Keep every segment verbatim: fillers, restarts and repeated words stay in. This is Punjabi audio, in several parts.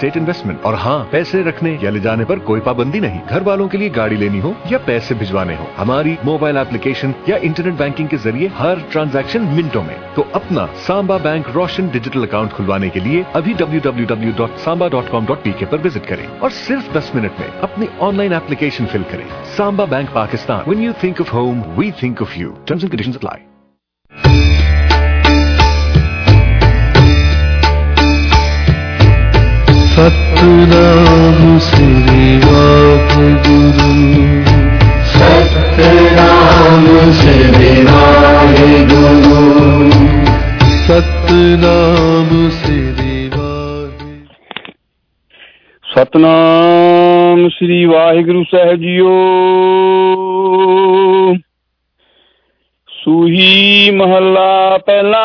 Estate investment. और हाँ, पैसे रखने या ले जाने पर कोई पाबंदी नहीं। घर वालों के लिए गाड़ी लेनी हो या पैसे भिजवाने हो, हमारी मोबाइल एप्लीकेशन या इंटरनेट बैंकिंग के जरिए हर ट्रांजैक्शन मिनटों में। तो अपना Samba bank Roshan digital account खुलवाने के लिए अभी W W W dot Samba dot com dot P K पर विजिट करें और सिर्फ दस मिनट में अपनी ऑनलाइन एप्लीकेशन फिल करें। Samba bank Pakistan, when you think of home we think of you. Terms and conditions apply. Satnam Shri Waheguru, Satnam Shri Waheguru, Satnam Shri Waheguru. Satnam Shri Waheguru साहिब जीओ। सूही महला पहला।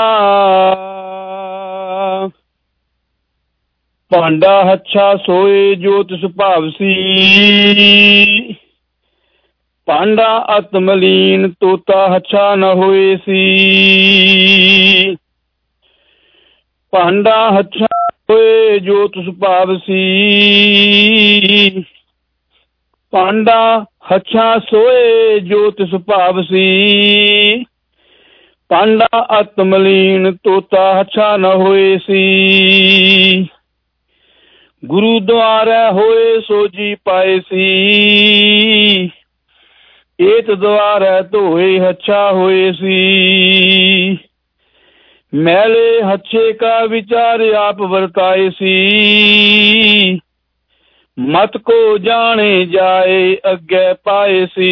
भांडा हच्छा सोए जोत सुभाव सी, भांडा आत्मलीन तोता हच्छा न होए सी। भांडा हच्छा सोए जोत सुभाव सी, भांडा हच्छा सोए जोत सुभाव सी। भांडा आत्मलीन तोता हच्छा न होए सी। गुरु द्वारा होए सो जी पाए सी, एत द्वारा धोए हच्छा होए सी। मैले हच्छे का विचार आप वर्ताए सी, मत को जाने जाए अग्गे पाए सी।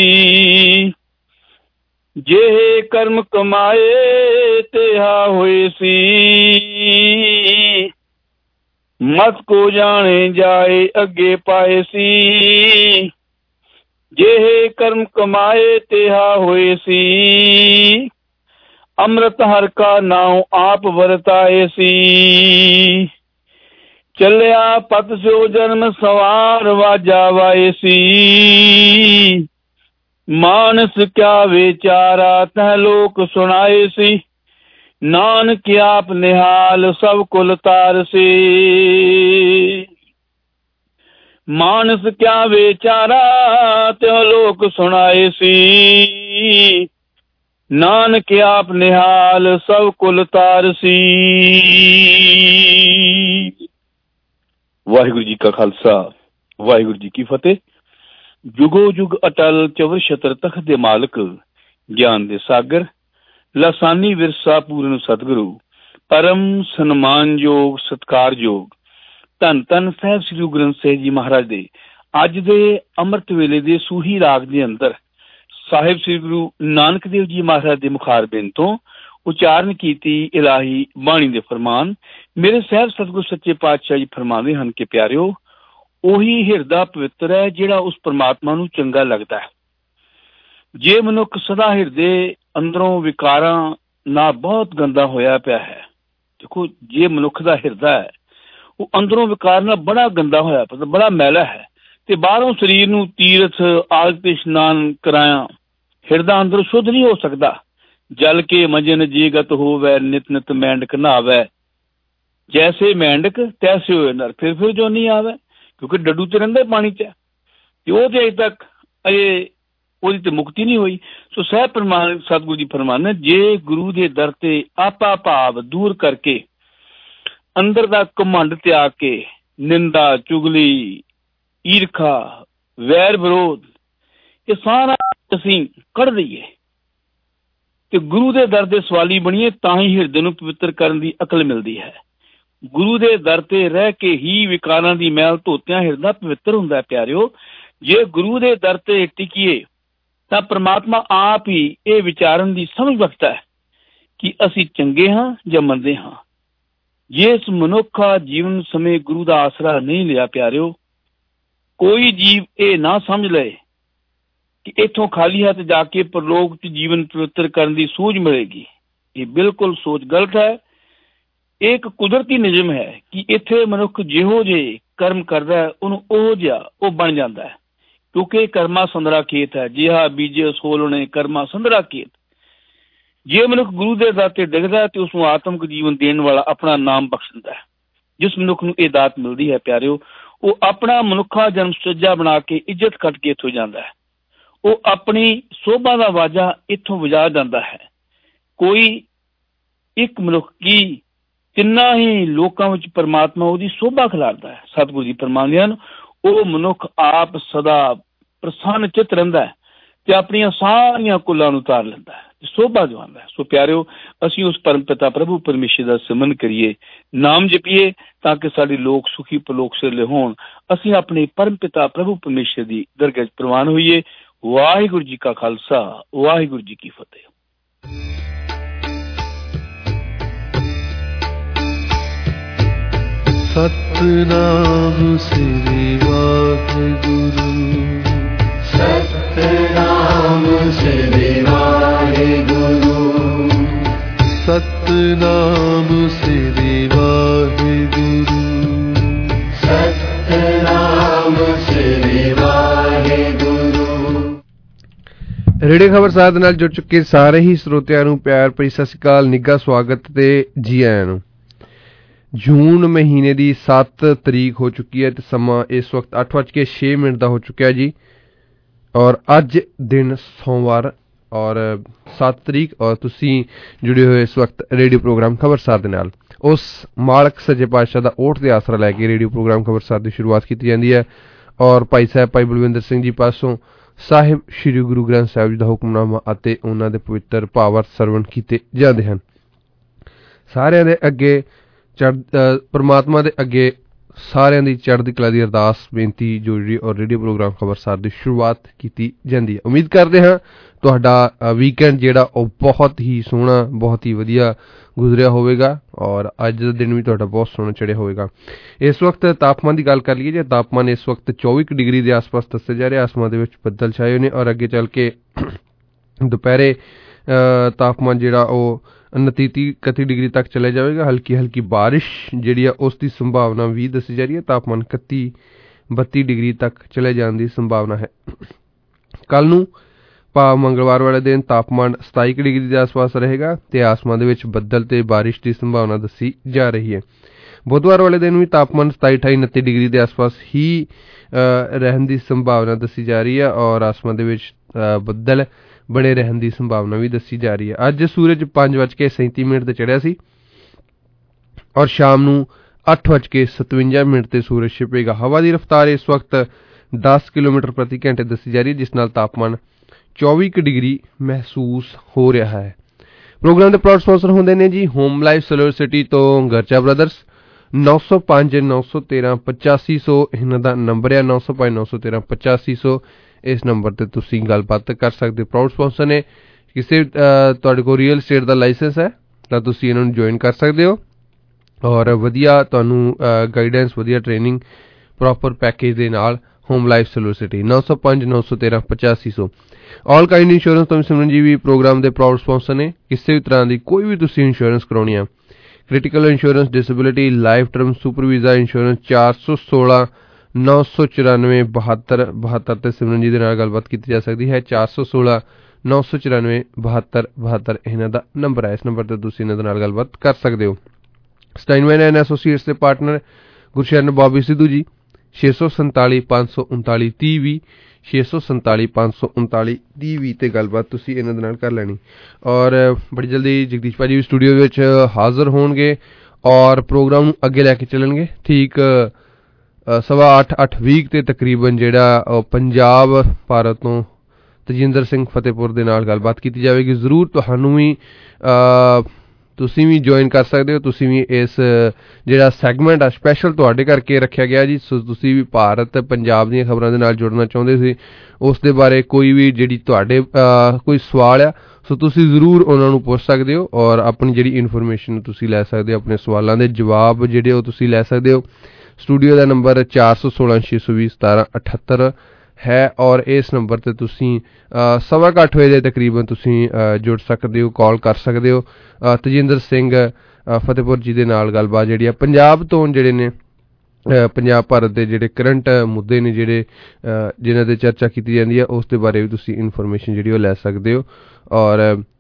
जेहे कर्म कमाए तेहा होए सी, मत को जाने जाए अगे पाए सी। जेहे कर्म कमाए तेहा होए सी, अमृत हर का नाम आप वरताए सी। चलिया पत सो जन्म सवार वाजा वाए सी, मानस क्या विचारा तह लोक सुनाए सी। नानक आप निहाल सब कुल तार से, मानस क्या बेचारा त्यो लोक सुनाए सी। नानक आप निहाल सब कुल तार सी। वाहिगुरु जी का खालसा, वाहिगुरु जी की फतेह। जुगो जुग अटल चवर छत्र तख्त दे मालक, ज्ञान दे सागर, लासानी विरसा पूर्ण सतगुरु, परम सन्मानयोग सत्कारयोग धन धन साहिब श्री गुरु ग्रंथ साहिब जी महाराज दे अज दे अमृत वेले दे सूही राग दे अंदर साहिब श्री गुरु नानक देव जी महाराज दे मुखार बिन तो उचारण कीती इलाही बाणी दे फरमान। मेरे साहिब सतगुरु सच्चे पातशाह जी फरमाते हैं कि प्यारिओ, ओही हिरदा पवित्र है जिहड़ा उस परमात्मा नूं चंगा लगदा है। जे मनुख सदा हिरदे अंदरों विकारां ना बहुत गंदा होया पिया है। देखो, जे मनुख दा हिरदा है वो अंदरों विकार नाल बड़ा गंदा होया पिया, बड़ा मैला है, ते बाहरों शरीर नूं तीरथ आग ते इशनान कराया हिरदा अंदर शुद्ध नहीं हो सकता। जल के मजन जीगत होवै नित नित मैंडक नहावै, जैसे मैंडक तैसे होए नर फिर फिर जो नहीं आवे, क्योंकि डड्डू ते रहिंदा पानी च, ते ओह ते अजे तक अजे ओहदी ते मुक्ति नहीं हुई। सो सह प्रमाण सतगुरु जी फरमाने, जे गुरु दे दर ते आपा भाव दूर करके अंदर दा घमंड त्याग के निंदा चुगली ईरखा वैर विरोध ये सारा असीं कढ़ दईए ते गुरु दे दर दे सवाली बणीए, तां ही हिरदे नूं पवित्र करन दी अकल मिलदी है। गुरु दे दर ते रह के ही विकारां दी मैल धोतियां हिरदा पवित्र हुंदा है। प्यारिओ, जे गुरु दे दर ते टिकीए तां परमात्मा आप ही ये विचारन दी समझ बख्शदा है कि असीं चंगे हां जां मंदे हां। जिस मनुखा जीवन समय गुरु दा आसरा नहीं लिया प्यारिओ, कोई जीव ये ना समझ ले कि इथों खाली हाथ जाके परलोक च जीवन पवित्र करने की सूझ मिलेगी। ये बिल्कुल सोच गलत है। एक कुदरती नियम है कि इत्थे मनुख जिहो जे कर्म करदा है उहनूं ओहो जिहा वो बन जाता है, क्योंकि कर्मा संदरा खेत है, जिहा बीजे सोलने कर्मा संदरा खेत। जे मनुख गुरु दे दर ते डिगदा है तो उसनूं आत्मक जीवन देने वाला अपना नाम बख्श दिंदा है। ਜਿਸ ਮਨੁੱਖ ਨੂੰ ਇਹ ਦਾਤ ਮਿਲਦੀ ਹੈ ਪਿਆਰਿਓ, ਉਹ ਆਪਣਾ ਮਨੁੱਖਾ ਜਨਮ ਸੁਚੱਜਾ ਬਣਾ ਕੇ ਇੱਜ਼ਤ ਕੱਟ ਕੇ ਇੱਥੋਂ ਜਾਂਦਾ ਹੈ। ਉਹ ਆਪਣੀ ਸੋਭਾ ਦਾ ਵਾਜਾ ਇੱਥੋਂ ਵਜਾ ਜਾਂਦਾ ਹੈ। ਕੋਈ ਇੱਕ ਮਨੁੱਖ ਕੀ ਕਿੰਨਾ ਹੀ ਲੋਕਾਂ ਵਿੱਚ ਪਰਮਾਤਮਾ ਉਹਦੀ ਸੋਭਾ ਖਿਲਾਰਦਾ ਹੈ। ਸਤਿਗੁਰੂ ਜੀ ਫਰਮਾਉਂਦੇ ਹਨ, ਉਹ ਮਨੁੱਖ ਆਪ ਸਦਾ ਪ੍ਰਸੰਨ ਚਿੱਤ ਰਹਿੰਦਾ ਹੈ ਤੇ ਆਪਣੀਆਂ ਸਾਰੀਆਂ ਕੁੱਲਾਂ ਨੂੰ ਉਤਾਰ ਲੈਂਦਾ ਹੈ, ਸੋਭਾ ਜਵਾਉਂਦਾ ਹੈ। ਸੋ ਪਿਆਰਿਓ, ਅਸੀਂ ਉਸ ਪਰਮ ਪਿਤਾ ਪ੍ਰਭੂ ਪਰਮੇਸ਼ਰ ਦਾ ਸਿਮਰਨ ਕਰੀਏ, ਨਾਮ ਜਪੀਏ, ਤਾਂ ਕਿ ਸਾਡੇ ਲੋਕ ਸੁਖੀ ਪਰਲੋਕ ਸਿਰਲੇ ਹੋਣ। ਅਸੀਂ ਆਪਣੇ ਪਰਮ ਪਿਤਾ ਪ੍ਰਭੂ ਪਰਮੇਸ਼ਰ ਦੀ ਦਰਗਾਹ 'ਚ ਪ੍ਰਵਾਨ ਹੋਈਏ। ਵਾਹਿਗੁਰੂ ਜੀ ਕਾ ਖਾਲਸਾ, ਵਾਹਿਗੁਰੂ ਜੀ ਕੀ ਫਤਿਹ। ਸਤਿਨਾਮ ਸ੍ਰੀ ਵਾਹਿਗੁਰੂ, ਸਤਿਨਾਮ ਸ੍ਰੀ ਵਾਹਿਗੁਰੂ, ਸਤਿਨਾਮ ਸ੍ਰੀ ਵਾਹਿਗੁਰੂ, ਸਤਿਨਾਮ ਸ੍ਰੀ ਵਾਹਿਗੁਰੂ। ਰੇਡੀਓ ਖਬਰਸਾਰ ਦੇ ਨਾਲ ਜੁੜ ਚੁੱਕੇ ਸਾਰੇ ਹੀ ਸਰੋਤਿਆਂ ਨੂੰ ਪਿਆਰ ਭਰੀ ਸਤਿ ਸ਼੍ਰੀ ਅਕਾਲ, ਨਿੱਘਾ ਸਵਾਗਤ ਤੇ ਜੀ ਆਇਆਂ ਨੂੰ। ਜੂਨ ਮਹੀਨੇ ਦੀ ਸੱਤ ਤਰੀਕ ਹੋ ਚੁੱਕੀ ਹੈ ਤੇ ਸਮਾਂ ਇਸ ਵਕਤ ਅੱਠ ਵੱਜ ਕੇ ਛੇ ਮਿੰਟ ਦਾ ਹੋ ਚੁੱਕਿਆ ਜੀ। ਔਰ ਅੱਜ ਦਿਨ ਸੋਮਵਾਰ ਔਰ ਸੱਤ ਤਰੀਕ, ਔਰ ਤੁਸੀਂ ਜੁੜੇ ਹੋਏ ਇਸ ਵਕਤ ਰੇਡੀਓ ਪ੍ਰੋਗਰਾਮ ਖਬਰਸਾਰ ਦੇ ਨਾਲ। ਉਸ ਮਾਲਕ ਸੱਚੇ ਪਾਤਸ਼ਾਹ ਦਾ ਓਟ ਦੇ ਆਸਰਾ ਲੈ ਕੇ ਰੇਡੀਓ ਪ੍ਰੋਗਰਾਮ ਖਬਰਸਾਰ ਦੀ ਸ਼ੁਰੂਆਤ ਕੀਤੀ ਜਾਂਦੀ ਹੈ। ਔਰ ਭਾਈ ਸਾਹਿਬ ਭਾਈ ਬਲਵਿੰਦਰ ਸਿੰਘ ਜੀ ਪਾਸੋਂ ਸਾਹਿਬ ਸ਼੍ਰੀ ਗੁਰੂ ਗ੍ਰੰਥ ਸਾਹਿਬ ਜੀ ਦਾ ਹੁਕਮਨਾਮਾ ਅਤੇ ਉਹਨਾਂ ਦੇ ਪਵਿੱਤਰ ਭਾਵਾਰਥ ਸਰਵਣ ਕੀਤੇ ਜਾਂਦੇ ਹਨ। ਸਾਰਿਆਂ ਦੇ ਅੱਗੇ ਚੜ੍ਹ ਪਰਮਾਤਮਾ ਦੇ ਅੱਗੇ ਸਾਰਿਆਂ ਦੀ ਚੜ੍ਹਦੀ ਕਲਾ ਦੀ ਅਰਦਾਸ ਬੇਨਤੀ ਜੋ ਜੀ ਔਰ ਰੇਡੀਓ ਪ੍ਰੋਗਰਾਮ ਖਬਰਸਾਰ ਦੀ ਸ਼ੁਰੂਆਤ ਕੀਤੀ ਜਾਂਦੀ ਹੈ। ਉਮੀਦ ਕਰਦੇ ਹਾਂ ਤੁਹਾਡਾ ਵੀਕਐਂਡ ਜਿਹੜਾ ਉਹ ਬਹੁਤ ਹੀ ਸੋਹਣਾ, ਬਹੁਤ ਹੀ ਵਧੀਆ ਗੁਜ਼ਰਿਆ ਹੋਵੇਗਾ ਔਰ ਅੱਜ ਦਾ ਦਿਨ ਵੀ ਤੁਹਾਡਾ ਬਹੁਤ ਸੋਹਣਾ ਚੜ੍ਹਿਆ ਹੋਵੇਗਾ। ਇਸ ਵਕਤ ਤਾਪਮਾਨ ਦੀ ਗੱਲ ਕਰ ਲਈਏ ਜੇ ਤਾਪਮਾਨ ਇਸ ਵਕਤ ਚੌਵੀ ਕੁ ਡਿਗਰੀ ਦੇ ਆਸ-ਪਾਸ ਦੱਸਿਆ ਜਾ ਰਿਹਾ। ਆਸਮਾਨ ਦੇ ਵਿੱਚ ਬੱਦਲ ਛਾਏ ਹੋਏ ਨੇ ਔਰ ਅੱਗੇ ਚੱਲ ਕੇ ਦੁਪਹਿਰੇ ਤਾਪਮਾਨ ਜਿਹੜਾ ਉਹ ਉਨੱਤੀ ਤੀਹ ਇਕੱਤੀ ਡਿਗਰੀ ਤੱਕ ਚਲੇ ਜਾਵੇਗਾ। ਹਲਕੀ ਹਲਕੀ ਬਾਰਿਸ਼ ਜਿਹੜੀ ਆ ਉਸ ਦੀ ਸੰਭਾਵਨਾ ਵੀ ਦੱਸੀ ਜਾ ਰਹੀ ਹੈ। ਤਾਪਮਾਨ ਇਕੱਤੀ ਬੱਤੀ ਡਿਗਰੀ ਤੱਕ ਚਲੇ ਜਾਣ ਦੀ ਸੰਭਾਵਨਾ ਹੈ। ਕੱਲ ਨੂੰ ਭਾਵ ਮੰਗਲਵਾਰ ਵਾਲੇ ਦਿਨ ਤਾਪਮਾਨ ਸਤਾਈ ਡਿਗਰੀ ਦੇ ਆਸ-ਪਾਸ ਰਹੇਗਾ ਤੇ ਆਸਮਾਨ ਦੇ ਵਿੱਚ ਬੱਦਲ ਤੇ ਬਾਰਿਸ਼ ਦੀ ਸੰਭਾਵਨਾ ਦੱਸੀ ਜਾ ਰਹੀ ਹੈ। ਬੁੱਧਵਾਰ ਵਾਲੇ ਦਿਨ ਵੀ ਤਾਪਮਾਨ ਸਤਾਈ ਅਠਾਈ ਉਨੱਤੀ ਡਿਗਰੀ ਦੇ ਆਸ-ਪਾਸ ਹੀ ਰਹਿਣ ਦੀ ਸੰਭਾਵਨਾ ਦੱਸੀ ਜਾ ਰਹੀ ਹੈ ਔਰ ਆਸਮਾਨ ਦੇ ਵਿੱਚ ਬੱਦਲ ਬਣੇ ਰਹਿਣ ਦੀ ਸੰਭਾਵਨਾ ਵੀ ਦੱਸੀ ਜਾ ਰਹੀ ਹੈ। ਅੱਜ ਸੂਰਜ ਪੰਜ ਵੱਜ ਕੇ ਸੈਂਤੀ ਮਿੰਟ ਤੇ ਚੜ੍ਹਿਆ ਸੀ ਔਰ ਸ਼ਾਮ ਨੂੰ ਅੱਠ ਵੱਜ ਕੇ ਸਤਵੰਜਾ ਮਿੰਟ ਤੇ ਸੂਰਜ ਛਿਪੇਗਾ। ਹਵਾ ਦੀ ਰਫ਼ਤਾਰ ਇਸ ਵਕਤ ਦਸ ਕਿਲੋਮੀਟਰ ਪ੍ਰਤੀ ਘੰਟੇ ਦੱਸੀ ਜਾ ਰਹੀ ਹੈ, ਜਿਸ ਨਾਲ ਤਾਪਮਾਨ ਚੌਵੀ ਕੁ ਡਿਗਰੀ ਮਹਿਸੂਸ ਹੋ ਰਿਹਾ ਹੈ। ਪ੍ਰੋਗਰਾਮ ਦੇ ਪ੍ਰਾਊਡ ਸਪਾਂਸਰ ਹੁੰਦੇ ਨੇ ਜੀ ਹੋਮ ਲਾਈਫ ਸੋਲਰ ਸਿਟੀ ਤੋਂ ਗਰਚਾ ਬ੍ਰਦਰਸ। ਨੌ ਸੌ ਪੰਜ ਨੌ ਸੌ ਤੇਰਾਂ ਪਚਾਸੀ ਸੌ ਇਹਨਾਂ ਦਾ ਨੰਬਰ ਹੈ। ਨੌ ਸੌ ਪੰਜ ਨੌ ਸੌ ਤੇਰਾਂ ਪਚਾਸੀ ਸੌ ਇਸ ਨੰਬਰ ਤੇ ਤੁਸੀਂ ਗੱਲਬਾਤ ਕਰ ਸਕਦੇ। ਪ੍ਰਾਊਡ ਸਪਾਂਸਰ ਨੇ। ਕਿਸੇ ਤੁਹਾਡੇ ਕੋਲ ਰੀਅਲ ਸਟੇਟ ਦਾ ਲਾਇਸੈਂਸ ਹੈ ਤਾਂ ਤੁਸੀਂ ਇਹਨਾਂ ਨੂੰ ਜੁਆਇਨ ਕਰ ਸਕਦੇ ਹੋ ਔਰ ਵਧੀਆ ਤੁਹਾਨੂੰ ਗਾਈਡੈਂਸ, ਵਧੀਆ ਟ੍ਰੇਨਿੰਗ, ਪ੍ਰੋਪਰ ਪੈਕੇਜ ਦੇ ਨਾਲ ਹੋਮ ਲਾਈਫ ਸੋਲਰ ਸਿਟੀ। ਨੌ ਸੌ ਪੰਜ ਨੌ ਸੌ ਤੇਰਾਂ ਪਚਾਸੀ ਸੌ। ਆਲ ਕਾਈਂਡ ਇੰਸ਼ੋਰੈਂਸ ਤੋਂ ਸਿਮਰਨ ਜੀ ਵੀ ਪ੍ਰੋਗਰਾਮ ਦੇ ਪ੍ਰਾਊਡ ਸਪਾਂਸਰ ਨੇ। ਕਿਸੇ ਵੀ ਤਰ੍ਹਾਂ ਦੀ ਕੋਈ ਵੀ ਤੁਸੀਂ ਇੰਸ਼ੋਰੈਂਸ ਕਰਾਉਣੀ ਆ, critical insurance, disability, life term, super visa insurance, ਚਾਰ ਸੌ ਸੋਲਾਂ ਨੌ ਸੌ ਚੁਰਾਨਵੇਂ ਬਹੱਤਰ ਬਹੱਤਰ ਤੇ ਸਿਮਰਨ ਜੀ ਦੇ ਨਾਲ ਗੱਲਬਾਤ ਕੀਤੀ ਜਾ ਸਕਦੀ ਹੈ। ਚਾਰ ਸੌ ਸੋਲਾਂ ਨੌ ਸੌ ਚੁਰਾਨਵੇਂ ਬਹੱਤਰ ਬਹੱਤਰ ਇਹਨਾਂ ਦਾ ਨੰਬਰ ਹੈ। ਇਸ ਨੰਬਰ ਤੇ ਤੁਸੀਂ ਇਹਨਾਂ ਦੇ ਨਾਲ ਗੱਲਬਾਤ ਕਰ ਸਕਦੇ ਹੋ। ਸਟਾਈਨਮੈਨ ਐਂਡ ਐਸੋਸੀਏਟਸ ਦੇ ਪਾਰਟਨਰ ਗੁਰਸ਼ਰਨ ਬੌਬੀ ਸਿੱਧੂ ਜੀ। ਛੇ ਸੌ ਸੰਤਾਲੀ ਪੰਜ ਸੌ ਉਨਤਾਲੀ ਤੀਹ ਵੀਹ ਛੇ ਸੌ ਸੰਤਾਲੀ ਪੰਜ ਸੌ ਉਨਤਾਲੀ ਤੀਹ ਵੀਹ ਤੇ ਗੱਲਬਾਤ ਤੁਸੀਂ ਇਹਨਾਂ ਦੇ ਨਾਲ ਕਰ ਲੈਣੀ। ਔਰ ਬੜੀ ਜਲਦੀ ਜਗਦੀਸ਼ ਭਾਜੀ ਵੀ ਸਟੂਡੀਓ ਵਿੱਚ ਹਾਜ਼ਰ ਹੋਣਗੇ ਔਰ ਪ੍ਰੋਗਰਾਮ ਨੂੰ ਅੱਗੇ ਲੈ ਕੇ ਚੱਲਣਗੇ। ਠੀਕ ਸਵਾ ਅੱਠ ਅੱਠ ਵੀਕ ਤੇ ਤਕਰੀਬਨ ਜਿਹੜਾ ਪੰਜਾਬ ਭਾਰਤ ਤੋਂ ਤਜਿੰਦਰ ਸਿੰਘ ਫਤਿਹਪੁਰ ਦੇ ਨਾਲ ਗੱਲਬਾਤ ਕੀਤੀ ਜਾਵੇਗੀ। ਜ਼ਰੂਰ ਤੁਹਾਨੂੰ ਵੀ ਤੁਸੀਂ ਵੀ ਜੁਆਇਨ ਕਰ ਸਕਦੇ ਹੋ। ਤੁਸੀਂ ਵੀ ਇਸ ਜਿਹੜਾ ਸੈਗਮੈਂਟ ਆ ਸਪੈਸ਼ਲ ਤੁਹਾਡੇ ਕਰਕੇ ਰੱਖਿਆ ਗਿਆ ਜੀ। ਸੋ ਤੁਸੀਂ ਵੀ ਭਾਰਤ ਪੰਜਾਬ ਦੀਆਂ ਖਬਰਾਂ ਦੇ ਨਾਲ ਜੁੜਨਾ ਚਾਹੁੰਦੇ ਸੀ, ਉਸ ਦੇ ਬਾਰੇ ਕੋਈ ਵੀ ਜਿਹੜੀ ਤੁਹਾਡੇ ਕੋਈ ਸਵਾਲ ਆ ਸੋ ਤੁਸੀਂ ਜ਼ਰੂਰ ਉਹਨਾਂ ਨੂੰ ਪੁੱਛ ਸਕਦੇ ਹੋ ਔਰ ਆਪਣੀ ਜਿਹੜੀ ਇਨਫੋਰਮੇਸ਼ਨ ਤੁਸੀਂ ਲੈ ਸਕਦੇ ਹੋ, ਆਪਣੇ ਸਵਾਲਾਂ ਦੇ ਜਵਾਬ ਜਿਹੜੇ ਉਹ ਤੁਸੀਂ ਲੈ ਸਕਦੇ ਹੋ। ਸਟੂਡੀਓ ਦਾ ਨੰਬਰ ਚਾਰ ਸੌ ਸੋਲਾਂ ਛੇ ਸੌ ਵੀਹ ਸਤਾਰਾਂ ਅਠੱਤਰ ਹੈ ਔਰ ਇਸ ਨੰਬਰ ਤੇ ਤੁਸੀਂ ਸਵਾ ਕੁ ਅੱਠ ਵਜੇ ਦੇ ਤਕਰੀਬਨ ਤੁਸੀਂ ਜੁੜ ਸਕਦੇ ਹੋ, ਕਾਲ ਕਰ ਸਕਦੇ ਹੋ। ਤਜਿੰਦਰ ਸਿੰਘ ਫਤਿਹਪੁਰ ਜੀ ਦੇ ਨਾਲ ਗੱਲਬਾਤ ਜਿਹੜੀ ਆ ਪੰਜਾਬ ਤੋਂ ਜਿਹੜੇ ਨੇ ਪੰਜਾਬ ਭਾਰਤ ਦੇ ਜਿਹੜੇ ਕਰੰਟ ਮੁੱਦੇ ਨੇ ਜਿਹੜੇ ਜਿਨ੍ਹਾਂ 'ਤੇ ਚਰਚਾ ਕੀਤੀ ਜਾਂਦੀ ਹੈ ਉਸ ਦੇ ਬਾਰੇ ਵੀ ਤੁਸੀਂ ਇਨਫੋਰਮੇਸ਼ਨ ਜਿਹੜੀ ਉਹ ਲੈ ਸਕਦੇ ਹੋ। ਔਰ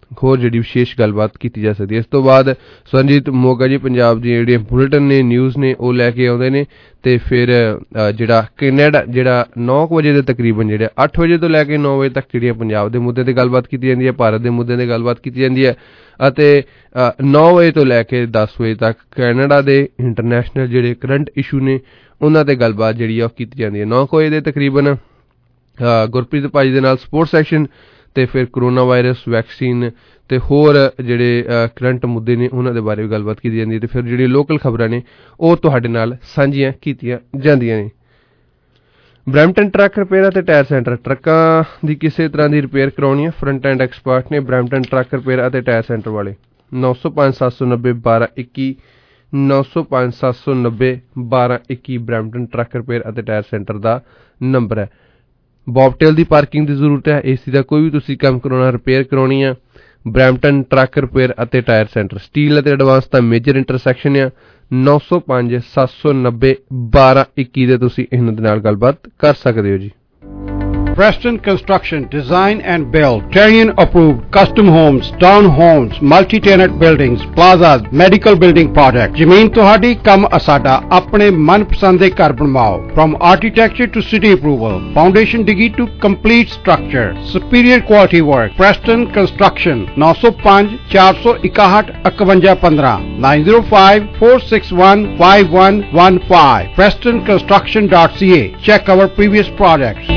ਹੋਰ ਜਿਹੜੀ ਵਿਸ਼ੇਸ਼ ਗੱਲਬਾਤ ਕੀਤੀ ਜਾ ਸਕਦੀ ਹੈ। ਇਸ ਤੋਂ ਬਾਅਦ ਸੰਜੀਤ ਮੋਗਾ ਜੀ ਪੰਜਾਬ ਦੀਆਂ ਜਿਹੜੀਆਂ ਬੁਲੇਟਿਨ ਨੇ ਨਿਊਜ਼ ਨੇ ਉਹ ਲੈ ਕੇ ਆਉਂਦੇ ਨੇ ਤੇ ਫਿਰ ਜਿਹੜਾ ਕੈਨੇਡਾ ਜਿਹੜਾ ਨੌ ਕੁ ਵਜੇ ਦੇ ਤਕਰੀਬਨ ਜਿਹੜੇ ਅੱਠ ਵਜੇ ਤੋਂ ਲੈ ਕੇ ਨੌ ਵਜੇ ਤੱਕ ਜਿਹੜੀਆਂ ਪੰਜਾਬ ਦੇ ਮੁੱਦੇ ਤੇ ਗੱਲਬਾਤ ਕੀਤੀ ਜਾਂਦੀ ਹੈ, ਭਾਰਤ ਦੇ ਮੁੱਦਿਆਂ ਤੇ ਗੱਲਬਾਤ ਕੀਤੀ ਜਾਂਦੀ ਹੈ ਅਤੇ ਨੌ ਵਜੇ ਤੋਂ ਲੈ ਕੇ ਦਸ ਵਜੇ ਤੱਕ ਕੈਨੇਡਾ ਦੇ ਇੰਟਰਨੈਸ਼ਨਲ ਜਿਹੜੇ ਕਰੰਟ ਇਸ਼ੂ ਨੇ ਉਹਨਾਂ ਤੇ ਗੱਲਬਾਤ ਜਿਹੜੀ ਆ ਉਹ ਕੀਤੀ ਜਾਂਦੀ ਹੈ। ਨੌ ਕੁ ਵਜੇ ਦੇ ਤਕਰੀਬਨ ਗੁਰਪ੍ਰੀਤ ਭਾਜੀ ਦੇ ਨਾਲ ਸਪੋਰਟਸ ਸੈਸ਼ਨ ਤੇ ਫਿਰ ਕਰੋਨਾ ਵਾਇਰਸ ਵੈਕਸੀਨ ਤੇ ਹੋਰ ਜਿਹੜੇ ਕਰੰਟ ਮੁੱਦੇ ਨੇ ਉਹਨਾਂ ਦੇ ਬਾਰੇ ਵੀ ਗੱਲਬਾਤ ਕੀਤੀ ਜਾਂਦੀ ਹੈ ਤੇ ਫਿਰ ਜਿਹੜੀਆਂ ਲੋਕਲ ਖਬਰਾਂ ਨੇ ਉਹ ਤੁਹਾਡੇ ਨਾਲ ਸਾਂਝੀਆਂ ਕੀਤੀਆਂ ਜਾਂਦੀਆਂ ਨੇ। ਬਰੈਂਪਟਨ ਟਰੱਕ ਰਿਪੇਅਰ ਅਤੇ ਟਾਇਰ ਸੈਂਟਰ, ਟਰੱਕਾਂ ਦੀ ਕਿਸੇ ਤਰ੍ਹਾਂ ਦੀ ਰਿਪੇਅਰ ਕਰਾਉਣੀ ਹੈ, ਫਰੰਟ ਐਂਡ ਐਕਸਪਰਟ ਨੇ ਬਰੈਂਪਟਨ ਟਰੱਕ ਰਿਪੇਅਰ ਅਤੇ ਟਾਇਰ ਸੈਂਟਰ ਵਾਲੇ। ਨੌ ਸੌ ਪੰਜ ਸੱਤ ਸੌ ਨੱਬੇ ਬਾਰਾਂ ਇੱਕੀ ਨੌ ਸੌ ਪੰਜ ਸੱਤ ਸੌ ਨੱਬੇ ਬਾਰਾਂ ਇੱਕੀ ਬਰੈਂਪਟਨ ਟਰੱਕ ਰਿਪੇਅਰ ਅਤੇ ਟਾਇਰ ਸੈਂਟਰ ਦਾ ਨੰਬਰ ਹੈ। ਬੌਬਟੇਲ ਦੀ ਪਾਰਕਿੰਗ ਦੀ ਜ਼ਰੂਰਤ ਹੈ, ਏਸੀ ਦਾ ਕੋਈ ਵੀ ਤੁਸੀਂ ਕੰਮ ਕਰਾਉਣਾ, ਰਿਪੇਅਰ ਕਰਾਉਣੀ ਆ, ਬਰੈਂਪਟਨ ਟਰੱਕ ਰਿਪੇਅਰ ਅਤੇ ਟਾਇਰ ਸੈਂਟਰ। ਸਟੀਲ ਅਤੇ ਐਡਵਾਂਸ ਦਾ ਮੇਜਰ ਇੰਟਰਸੈਕਸ਼ਨ ਆ। ਨੌ ਸੌ ਪੰਜ ਸੱਤ ਸੌ ਨੱਬੇ ਬਾਰਾਂ ਇੱਕੀ ਦੇ ਤੁਸੀਂ ਇਹਨਾਂ ਦੇ ਨਾਲ ਗੱਲਬਾਤ ਕਰ ਸਕਦੇ ਹੋ ਜੀ। Preston Construction, design and build, Terrian approved, custom homes, town homes, multi-tenant buildings, plazas, medical building projects. ਜ਼ਮੀਨ ਤੁਹਾਡੀ ਕੰਮ ਅਸਾਡਾ, ਆਪਣੇ ਮਨਪਸੰਦ ਦੇ ਘਰ ਬਣਵਾਓ। From architecture to city approval, foundation digi to complete structure, superior quality work. Preston Construction, nine oh five four one one one one one five nine oh five four six one five one one five preston construction dot c a. Check our previous projects.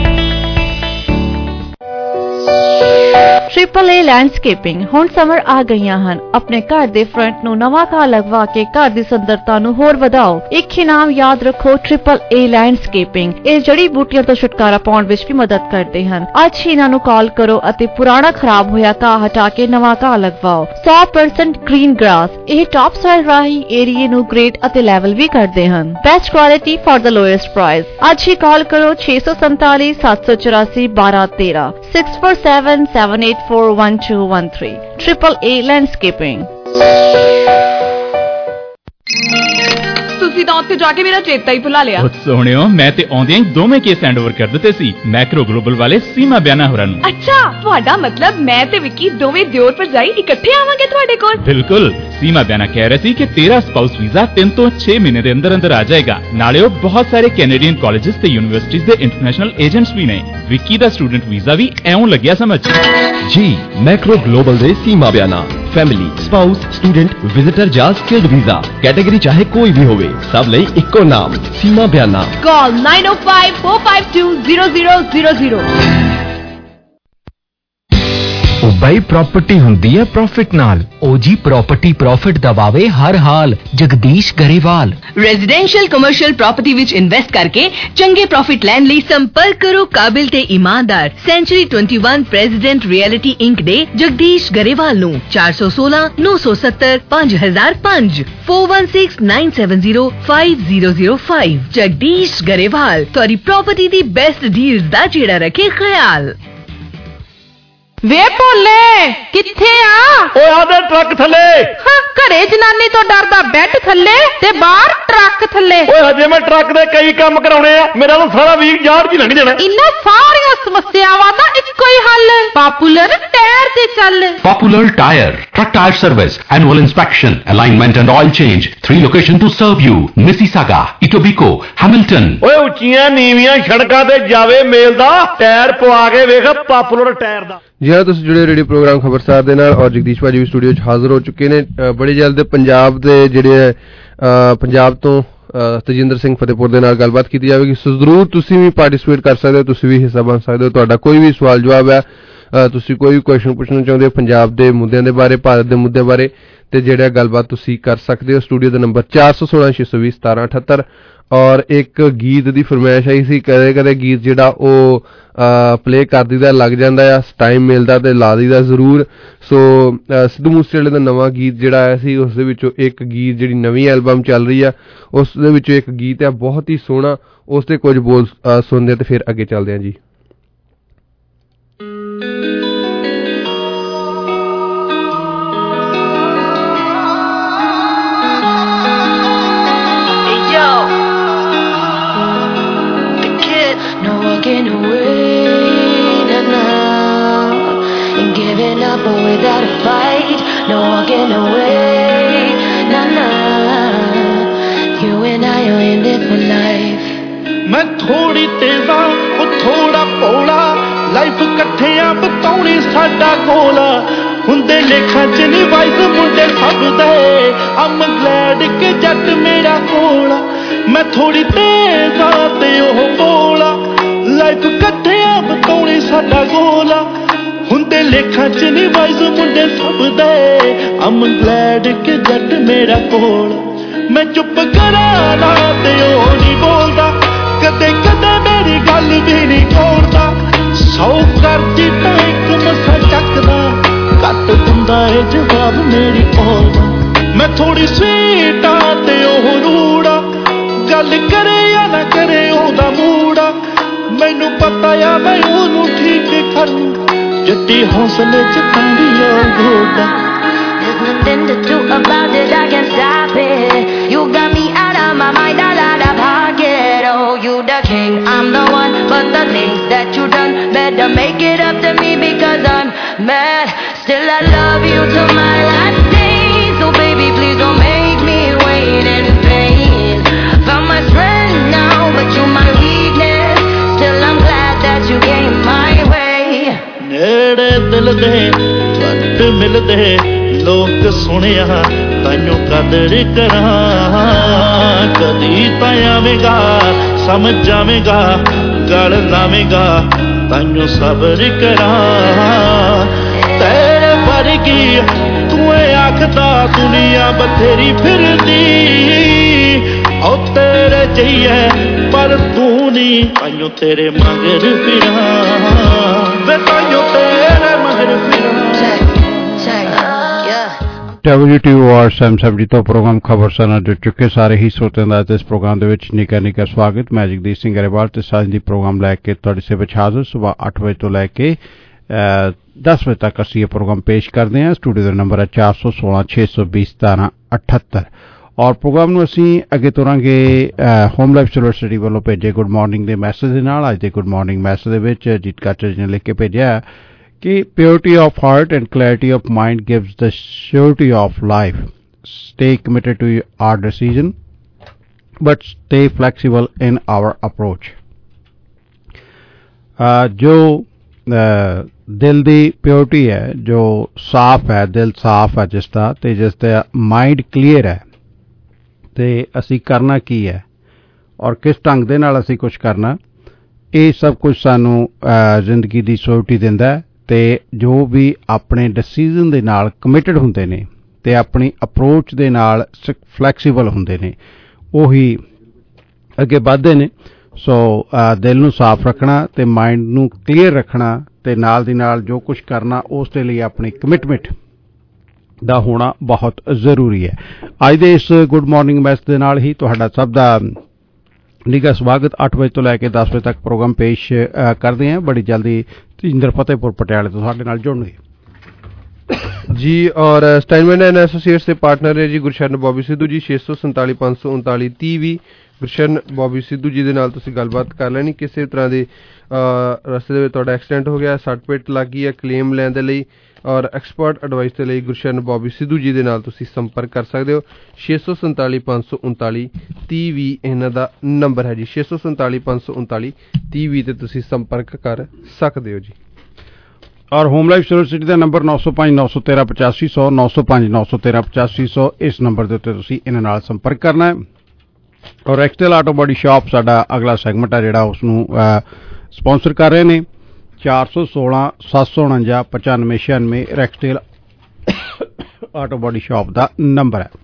Triple A landscaping ਹੁਣ ਸਮਰ ਆ ਗਈਆਂ ਹਨ। ਆਪਣੇ ਘਰ ਦੇ ਫਰੰਟ ਨੂੰ ਨਵਾਂ ਘਾਹ ਲਗਵਾ ਕੇ ਘਰ ਦੀ ਸੁੰਦਰਤਾ ਨੂੰ ਹੋਰ ਵਧਾਓ। ਇੱਕ ਇਨਾਮ ਯਾਦ ਰੱਖੋ, ਟ੍ਰਿਪਲ ਏ ਲੈਂਡਸਕੇਪਿੰਗ। ਇਹ ਜੜੀ ਬੂਟੀਆਂ ਤੋਂ ਛੁਟਕਾਰਾ ਪਾਉਣ ਵਿੱਚ ਵੀ ਮਦਦ ਕਰਦੇ ਹਨ। ਅੱਜ ਹੀ ਇਹਨਾਂ ਨੂੰ ਕਾਲ ਕਰੋ ਅਤੇ ਪੁਰਾਣਾ ਖਰਾਬ ਹੋਇਆ ਘਾਹ ਹਟਾ ਕੇ ਨਵਾਂ ਘਾਹ ਲਗਵਾਓ। ਸੌ ਪਰਸੈਂਟ ਗ੍ਰੀਨ ਗ੍ਰਾਸ। ਇਹ ਟਾਪ ਸਾਈਲ ਰਾਹੀਂ ਏਰੀਏ ਨੂੰ ਗ੍ਰੇਡ ਅਤੇ ਲੈਵਲ ਵੀ ਕਰਦੇ ਹਨ। Best quality for the lowest price. ਅੱਜ ਹੀ ਕਾਲ ਕਰੋ ਛੇ ਸੌ ਸੰਤਾਲੀ ਸੱਤ ਸੌ ਚੁਰਾਸੀ ਬਾਰਾਂ ਤੇਰਾਂ six four seven seven eight four one two one three Triple A Landscaping। ਤੁਸੀਂ ਤਾਂ ਉੱਥੇ ਜਾ ਕੇ ਮੇਰਾ ਚੇਤਾ ਹੀ ਭੁਲਾ ਲਿਆ। ਉਹ ਸੋਹਣਿਓ, ਮੈਂ ਤੇ ਆਉਂਦਿਆਂ ਹੀ ਦੋਵੇਂ ਕੇਸ ਹੈਂਡਓਵਰ ਕਰ ਦਿੱਤੇ ਸੀ ਮੈਕਰੋ ਗਲੋਬਲ ਵਾਲੇ ਸੀਮਾ ਬਿਆਨਾ ਹੋਰਾਂ ਨੂੰ। ਅੱਛਾ, ਤੁਹਾਡਾ ਮਤਲਬ ਮੈਂ ਤੇ ਵਿੱਕੀ ਦੋਵੇਂ ਦਿਓਰ ਭਰਜਾਈ ਇਕੱਠੇ ਆਵਾਂਗੇ ਤੁਹਾਡੇ ਕੋਲ? ਬਿਲਕੁਲ। ਸੀਮਾ ਬਿਆਨਾ ਕਹਿ ਰਹੀ ਸੀ ਕਿ ਤੇਰਾ ਸਪਾਊਸ ਵੀਜ਼ਾ ਤਿੰਨ ਤੋਂ ਛੇ ਮਹੀਨੇ ਦੇ ਅੰਦਰ ਅੰਦਰ ਆ ਜਾਏਗਾ। ਨਾਲੇ ਉਹ ਬਹੁਤ ਸਾਰੇ ਕੈਨੇਡੀਅਨ ਕਾਲਜਸ ਤੇ ਯੂਨੀਵਰਸਿਟੀਜ਼ ਦੇ ਇੰਟਰਨੈਸ਼ਨਲ ਏਜੰਟਸ ਵੀ ਨੇ। ਵਿੱਕੀ ਦਾ ਸਟੂਡੈਂਟ ਵੀਜ਼ਾ ਵੀ ਐਉਂ ਲੱਗਿਆ ਸਮਝ। ਜੀ ਮੈਕਰੋ ਗਲੋਬਲ ਦੇ Seema Biana family, spouse, student, visitor ਜਾਂ ਸਕਿਲਡ ਵੀਜ਼ਾ ਕੈਟੇਗਰੀ ਚਾਹੇ ਕੋਈ ਵੀ ਹੋਵੇ, ਸਭ ਲਈ ਇੱਕੋ ਨਾਮ ਸੀਮਾ ਬਿਆਨਾ। ਕਾਲ nine oh five four five two zero zero zero zero। ਉਹ ਬਾਈ ਪ੍ਰਾਪਰਟੀ ਹੁੰਦੀ ਹੈ ਪ੍ਰੋਫਿਟ ਨਾਲ। ਉਹ ਜੀ ਪ੍ਰਾਪਰਟੀ ਪ੍ਰੋਫਿਟ ਦਬਾਵੇ ਹਰ ਹਾਲ। Jagdish Grewal. Residential commercial property ਵਿੱਚ ਇਨਵੈਸਟ ਕਰਕੇ ਚੰਗੇ ਪ੍ਰੋਫਿਟ ਲੈਣ ਲਈ ਸੰਪਰਕ ਕਰੋ ਕਾਬਿਲ ਤੇ ਇਮਾਨਦਾਰ ਸੈਂਚੁਰੀ ਇਕੱਤੀ ਪ੍ਰੈਜ਼ੀਡੈਂਟ ਰਿਐਲਿਟੀ ਇੰਕ ਦੇ ਜਗਦੀਸ਼ ਗਰੇਵਾਲ ਨੂੰ ਚਾਰ ਸੌ ਸੋਲਾਂ ਨੌ ਸੌ ਸੱਤਰ ਪੰਜ ਹਜ਼ਾਰ ਪੰਜ four one six nine seven zero five zero zero five। Jagdish Grewal ਤੁਹਾਡੀ ਪ੍ਰਾਪਰਟੀ ਦੀ ਬੈਸਟ ਡੀਲਸ ਦਾ ਜਿਹੜਾ ਰੱਖੇ ਖਿਆਲ। ਵੇ ਭੋਲੇ ਕਿੱਥੇ ਆ? ਓਏ ਆਦੇ ਟਰੱਕ ਥੱਲੇ। ਹਾਂ, ਘਰੇ ਜਨਾਨੀ ਤੋਂ ਡਰਦਾ ਬੈੱਡ ਥੱਲੇ ਤੇ ਬਾਹਰ ਟਰੱਕ ਥੱਲੇ। ਓਏ ਹਜੇ ਮੈਂ ਟਰੱਕ ਦੇ ਕਈ ਕੰਮ ਕਰਾਉਣੇ ਆ, ਮੇਰਾ ਤਾਂ ਸਾਰਾ ਵੀਕ ਯਾਰ ਜੀ ਲੰਘ ਜਾਣਾ। ਇਹਨਾਂ ਸਾਰੀਆਂ ਸਮੱਸਿਆਵਾਂ ਦਾ ਇੱਕੋ ਹੀ ਹੱਲ, ਪਾਪੂਲਰ ਟਾਇਰ ਤੇ ਚੱਲ। Popular Tire, truck tire service, annual inspection, alignment and oil change. Three locations to serve you: Mississauga, Etobicoke, Hamilton. ਓਏ ਉੱਚੀਆਂ ਨੀਵੀਆਂ ਸੜਕਾਂ ਤੇ ਜਾਵੇ ਮੇਲ ਦਾ ਟਾਇਰ ਪਵਾ ਕੇ ਵੇਖ ਪਾਪੂਲਰ ਟਾਇਰ ਦਾ। ਜੀ ਹਾਂ, ਤੁਸੀਂ ਜੁੜੇ ਰੇਡੀਓ ਪ੍ਰੋਗਰਾਮ ਖਬਰਸਾਰ ਦੇ ਨਾਲ ਔਰ ਜਗਦੀਸ਼ ਭਾਜੀ ਵੀ ਸਟੂਡੀਓ 'ਚ ਹਾਜ਼ਰ ਹੋ ਚੁੱਕੇ ਨੇ। ਬੜੀ ਜਲਦ ਪੰਜਾਬ ਦੇ ਜਿਹੜੇ ਪੰਜਾਬ ਤੋਂ ਤਜਿੰਦਰ ਸਿੰਘ ਫਤਿਹਪੁਰ ਦੇ ਨਾਲ ਗੱਲਬਾਤ ਕੀਤੀ ਜਾਵੇਗੀ। ਸੋ ਜ਼ਰੂਰ ਤੁਸੀਂ ਵੀ ਪਾਰਟਿਸਿਪੇਟ ਕਰ ਸਕਦੇ ਹੋ, ਤੁਸੀਂ ਵੀ ਹਿੱਸਾ ਬਣ ਸਕਦੇ ਹੋ। ਤੁਹਾਡਾ ਕੋਈ ਵੀ ਸਵਾਲ ਜਵਾਬ ਹੈ, ਤੁਸੀਂ ਕੋਈ ਵੀ ਕੁਐਸਚਨ ਪੁੱਛਣਾ ਚਾਹੁੰਦੇ ਹੋ ਪੰਜਾਬ ਦੇ ਮੁੱਦਿਆਂ ਦੇ ਬਾਰੇ, ਭਾਰਤ ਦੇ ਮੁੱਦਿਆਂ ਬਾਰੇ, ਤੇ ਜਿਹੜਾ ਗੱਲਬਾਤ ਤੁਸੀਂ ਕਰ ਸਕਦੇ ਹੋ। ਸਟੂਡੀਓ ਦਾ ਨੰਬਰ ਚਾਰ ਸੌ ਸੋਲਾਂ ਛੇ ਸੌ ਵੀਹ ਸਤਾਰਾਂ ਅਠੱਤਰ। ਔਰ ਇੱਕ ਗੀਤ ਦੀ ਫਰਮਾਇਸ਼ ਆਈ ਸੀ, ਕਦੇ ਕਦੇ ਗੀਤ ਜਿਹੜਾ ਉਹ ਪਲੇ ਕਰ ਦਈਦਾ, ਲੱਗ ਜਾਂਦਾ ਆ, ਟਾਈਮ ਮਿਲਦਾ ਤੇ ਲਾ ਦਈਦਾ ਜ਼ਰੂਰ। ਸੋ ਸਿੱਧੂ ਮੂਸੇਵਾਲੇ ਦਾ ਨਵਾਂ ਗੀਤ ਜਿਹੜਾ ਆਇਆ ਸੀ, ਉਸ ਦੇ ਵਿੱਚੋਂ ਇੱਕ ਗੀਤ ਜਿਹੜੀ ਨਵੀਂ ਐਲਬਮ ਚੱਲ ਰਹੀ ਆ ਉਸ ਦੇ ਵਿੱਚੋਂ ਇੱਕ ਗੀਤ ਆ ਬਹੁਤ ਹੀ ਸੋਹਣਾ, ਉਸ ਦੇ ਕੁਝ ਬੋਲ ਸੁਣਦੇ ਤੇ ਫਿਰ ਅੱਗੇ ਚੱਲਦੇ ਹਾਂ ਜੀ। Walking away now and giving up away. without a fight, no walking away. Nah, nah, you and I are in it for life. मैं थोड़ी तेजा वो थोड़ा पौड़ा लाइफ इकट्ठियां बताउणी साडा गोला हुंदे लेखां च नी वाइस मुंडे सब दे I'm glad कि जट मेरा कोला मैं थोड़ी तेजा ते ओह बोला लाइफ इकट्ठियां बताउणी साडा गोला हुंदे लेखां च नी वाइस मुंडे सब दे I'm glad कि जट मेरा कोला मैं चुप करा ना ते ओह नी बोलदा कदे कदे मेरी गल भी नहीं खोलदा सौ करदी तां इक मसा चकदा घट हुंदा है जवाब मेरी ओर दा मैं थोड़ी स्वीट आ ते ओह रूड़ा गल करे या ना करे ओहदा मूड़ा मैनू पता आ मैं ओनू ठीक करूं जट्टी हौसले च तंदी ओ घोड़ा There's nothing to do about it, I can't stop it. You got me out of my mind, out of pocket. Oh, you the king, I'm the one. But the things that you done, better make it up to me because I'm mad. Still I love you till my last day. So baby, please don't make me wait in vain. Found my strength now, but you my weakness. Still I'm glad that you came my way. Nede dil de, vat mil de. ਲੋਕ ਸੁਣਿਆ ਤਾਈਓ ਕਦਰ ਕਰਾਂ ਕਦੀ ਤਾਂ ਆਵੇਂਗਾ ਸਮਝ ਜਾਵੇਂਗਾ ਗਲ ਲਾਵੇਂਗਾ ਤਾਈਓ ਸਬਰ ਕਰਾਂ ਤੇਰੇ ਵਰਗੀ ਤੂੰ ਆਖਦਾ ਦੁਨੀਆ ਬਥੇਰੀ ਫਿਰਦੀ ਓ ਤੇਰੇ ਜਈਏ ਪਰ ਤੂੰ ਨਹੀਂ ਤਾਈਓ ਤੇਰੇ ਮਗਰ ਫਿਰਾਂ ਵੇ ਤਾਈਓ ਤੇਰੇ ਮਗਰ ਫਿਰਾਂ W T O R seven seventy ਤੋਂ ਪ੍ਰੋਗਰਾਮ ਖਬਰ ਸਨਾ ਜੁੜ ਚੁੱਕੇ ਸਾਰੇ ਹੀ ਸਰੋਤਿਆਂ ਦਾ ਇਸ ਪ੍ਰੋਗਰਾਮ ਦੇ ਵਿੱਚ ਨਿੱਘਾ ਨਿੱਘਾ ਸਵਾਗਤ ਮੈਂ ਜਗਦੀਸ਼ ਸਿੰਘ ਗਰੇਵਾਲ ਤੇ ਸਾਂਝ ਦੀ ਪ੍ਰੋਗਰਾਮ ਲੈ ਕੇ ਤੁਹਾਡੇ ਸੇਵਾ ਵਿੱਚ ਹਾਜ਼ਰ ਸਵੇਰ ਅੱਠ ਵਜੇ ਤੋਂ ਲੈ ਕੇ ਦਸ ਵਜੇ ਤੱਕ ਅਸੀਂ ਇਹ ਪ੍ਰੋਗਰਾਮ ਪੇਸ਼ ਕਰਦੇ ਹਾਂ ਸਟੂਡੀਓ ਦਾ ਨੰਬਰ ਹੈ ਚਾਰ ਸੌ ਸੋਲਾਂ ਛੇ ਸੌ ਵੀਹ ਸਤਾਰਾਂ ਅਠੱਤਰ ਔਰ ਪ੍ਰੋਗਰਾਮ ਨੂੰ ਅਸੀਂ ਅੱਗੇ ਤੋਰਾਂਗੇ ਹੋਮ ਲਾਈਫ ਯੂਨੀਵਰਸਿਟੀ ਵੱਲੋਂ ਭੇਜੇ ਗੁੱਡ ਮਾਰਨਿੰਗ ਦੇ ਮੈਸੇਜ ਦੇ ਨਾਲ ਅੱਜ ਦੇ ਗੁੱਡ ਮਾਰਨਿੰਗ ਮੈਸੇਜ ਦੇ ਵਿੱਚ ਜੀਤ ਕਾਚਰ ਜੀ ਨੇ ਲਿਖ ਕੇ ਭੇਜਿਆ कि purity of heart and clarity of mind gives the surety of life. Stay committed to our decision, but stay flexible in our approach. uh, जो uh, दिल दी प्योरिटी है जो साफ है दिल साफ है जिसका ते जिसका माइंड क्लीयर है ते असी करना की है और किस ढंग दे नाल असी कुछ करना ये सब कुछ सानू uh, जिंदगी दी surety दिंदा है ਤੇ ਜੋ ਵੀ ਆਪਣੇ ਡਿਸੀਜਨ ਦੇ ਨਾਲ ਕਮਿਟਡ ਹੁੰਦੇ ਨੇ ਤੇ ਆਪਣੀ ਅਪਰੋਚ ਦੇ ਨਾਲ ਫਲੈਕਸੀਬਲ ਹੁੰਦੇ ਨੇ ਉਹੀ ਅੱਗੇ ਵਧਦੇ ਨੇ ਸੋ ਦਿਲ ਨੂੰ ਸਾਫ਼ ਰੱਖਣਾ ਤੇ ਮਾਈਂਡ ਨੂੰ ਕਲੀਅਰ ਰੱਖਣਾ ਤੇ ਨਾਲ ਦੀ ਨਾਲ ਜੋ ਕੁਝ ਕਰਨਾ ਉਸ ਦੇ ਲਈ ਆਪਣੀ ਕਮਿਟਮੈਂਟ ਦਾ ਹੋਣਾ ਬਹੁਤ ਜ਼ਰੂਰੀ ਹੈ ਅੱਜ ਦੇ ਇਸ ਗੁੱਡ ਮਾਰਨਿੰਗ ਮੈਸੇਜ ਦੇ ਨਾਲ ਹੀ ਤੁਹਾਡਾ ਸਭ ਦਾ ਨਿੱਘਾ ਸਵਾਗਤ ਅੱਠ ਵਜੇ ਤੋਂ ਲੈ ਕੇ ਦਸ ਵਜੇ ਤੱਕ ਪ੍ਰੋਗਰਾਮ ਪੇਸ਼ ਕਰਦੇ ਹਾਂ ਬੜੀ ਜਲਦੀ ਇੰਦਰ ਫਤਿਹਪੁਰ ਪਟਿਆਲੇ ਤੋਂ ਸਾਡੇ ਨਾਲ ਜੁੜਨਗੇ ਜੀ ਔਰ ਸਟਾਈਨਮੈਨ ਐਂਡ ਐਸੋਸੀਏਟਸ ਦੇ ਪਾਰਟਨਰ ਹੈ ਜੀ ਗੁਰਸ਼ਰਨ ਬੋਬੀ ਸਿੱਧੂ ਜੀ ਛੇ ਸੌ ਸੰਤਾਲੀ ਪੰਜ ਸੌ ਉਨਤਾਲੀ ਤੀਹ ਵੀਹ ਗੁਰਸ਼ਰਨ ਬੋਬੀ ਸਿੱਧੂ ਜੀ ਦੇ ਨਾਲ ਤੁਸੀਂ ਗੱਲਬਾਤ ਕਰ ਲੈਣੀ ਕਿਸੇ ਤਰ੍ਹਾਂ ਦੇ ਰਸਤੇ ਦੇ ਵਿੱਚ ਤੁਹਾਡਾ ਐਕਸੀਡੈਂਟ ਹੋ ਗਿਆ ਸੱਟ ਪੇਟ ਲੱਗ ਗਈ ਹੈ ਕਲੇਮ ਲੈਣ ਦੇ ਲਈ ਔਰ ਐਕਸਪਰਟ ਐਡਵਾਈਸ ਦੇ ਲਈ ਗੁਰਸ਼ਰਨ ਬੋਬੀ ਸਿੱਧੂ ਜੀ ਦੇ ਨਾਲ ਤੁਸੀਂ ਸੰਪਰਕ ਕਰ ਸਕਦੇ ਹੋ ਛੇ ਸੌ ਸੰਤਾਲੀ ਪੰਜ ਸੌ ਉਨਤਾਲੀ ਤੀਹ ਵੀਹ ਇਹਨਾਂ ਦਾ ਨੰਬਰ ਹੈ ਜੀ ਛੇ ਸੌ ਸੰਤਾਲੀ ਪੰਜ ਸੌ ਉਨਤਾਲੀ ਤੀਹ ਵੀਹ ਤੇ ਤੁਸੀਂ ਸੰਪਰਕ ਕਰ ਸਕਦੇ ਹੋ ਜੀ ਔਰ ਹੋਮ ਲਾਈਫ ਯੂਨੀਵਰਸਿਟੀ ਦਾ ਨੰਬਰ ਨੌ ਸੌ ਪੰਜ ਨੌ ਸੌ ਤੇਰਾਂ ਪਚਾਸੀ ਸੌ ਨੌ ਸੌ ਪੰਜ ਨੌ ਸੌ ਤੇਰਾਂ ਪਚਾਸੀ ਸੌ ਇਸ ਨੰਬਰ ਦੇ ਉੱਤੇ ਤੁਸੀਂ ਇਹਨਾਂ ਨਾਲ ਸੰਪਰਕ ਕਰਨਾ ਹੈ ਔਰ ਐਕਸਟਲ ਆਟੋ ਬਾਡੀ ਸ਼ਾਪ ਸਾਡਾ ਅਗਲਾ ਸੈਗਮੈਂਟ ਹੈ ਜਿਹੜਾ ਉਸ ਨੂੰ ਸਪਾਂਸਰ ਕਰ ਰਹੇ ਨੇ ਚਾਰ ਸੌ ਸੋਲਾਂ ਸੱਤ ਸੌ ਉਣੰਜਾ ਪਚਾਨਵੇਂ ਛਿਆਨਵੇਂ ਰੈਕਸਟੇਲ ਆਟੋ ਬਾਡੀ ਸ਼ਾਪ ਦਾ ਨੰਬਰ ਹੈ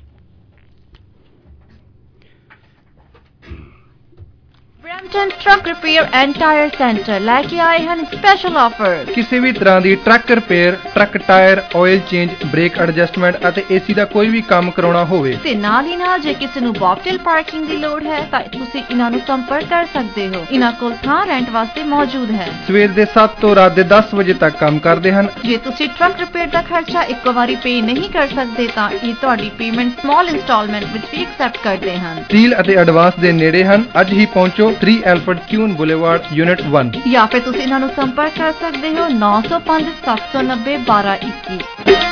Brampton truck repair and tyre centre ਲੈ ਕੇ ਆਏ ਹਨ ਸਪੈਸ਼ਲ ਆਫਰ ਕਿਸੇ ਵੀ ਤਰ੍ਹਾਂ ਦੀ truck repair truck tyre oil change brake adjustment ਅਤੇ ਏਸੀ ਦਾ ਕੋਈ ਵੀ ਕੰਮ ਕਰਾਉਣਾ ਹੋਵੇ ਤੇ ਨਾਲ ਹੀ ਨਾਲ ਜੇ ਕਿਸੇ ਨੂੰ ਬੌਕਟੇਲ ਪਾਰਕਿੰਗ ਦੀ ਲੋੜ ਹੈ ਤਾਂ ਤੁਸੀਂ ਇਹਨਾਂ ਨੂੰ ਸੰਪਰਕ ਕਰ ਸਕਦੇ ਹੋ ਇਹਨਾਂ ਕੋਲ ਥਾਂ ਰੈਂਟ ਵਾਸਤੇ ਮੌਜੂਦ ਹੈ ਸਵੇਰ ਦੇ ਸੱਤ ਤੋਂ ਰਾਤ ਦੇ ਦਸ ਵਜੇ ਤੱਕ ਕੰਮ ਕਰਦੇ ਹਨ ਜੇ ਤੁਸੀਂ ਟਰੱਕ ਰਿਪੇਅਰ ਦਾ ਖਰਚਾ ਇੱਕੋ ਵਾਰੀ ਪੇ ਨਹੀਂ ਕਰ ਸਕਦੇ ਤਾਂ ਇਹ ਤੁਹਾਡੀ ਪੇਮੈਂਟ ਸਮਾਲ ਇੰਸਟਾਲਮੈਂਟ ਵਿੱਚ ਵੀ ਐਕਸੈਪਟ ਕਰਦੇ ਹਨ ਸੀਲ ਅਤੇ ਐਡਵਾਂਸ ਦੇ ਨੇੜੇ ਹਨ ਅੱਜ ਹੀ ਪਹੁੰਚੋ three Alfred Kuehne boulevard unit one. ਜਾਂ ਫਿਰ ਤੁਸੀਂ ਇਹਨਾਂ ਨੂੰ ਸੰਪਰਕ ਕਰ ਸਕਦੇ ਹੋ ਨੌ ਸੌ ਪੰਜ ਸੱਤ ਸੌ ਨੱਬੇ ਬਾਰਾਂ ਇੱਕੀ।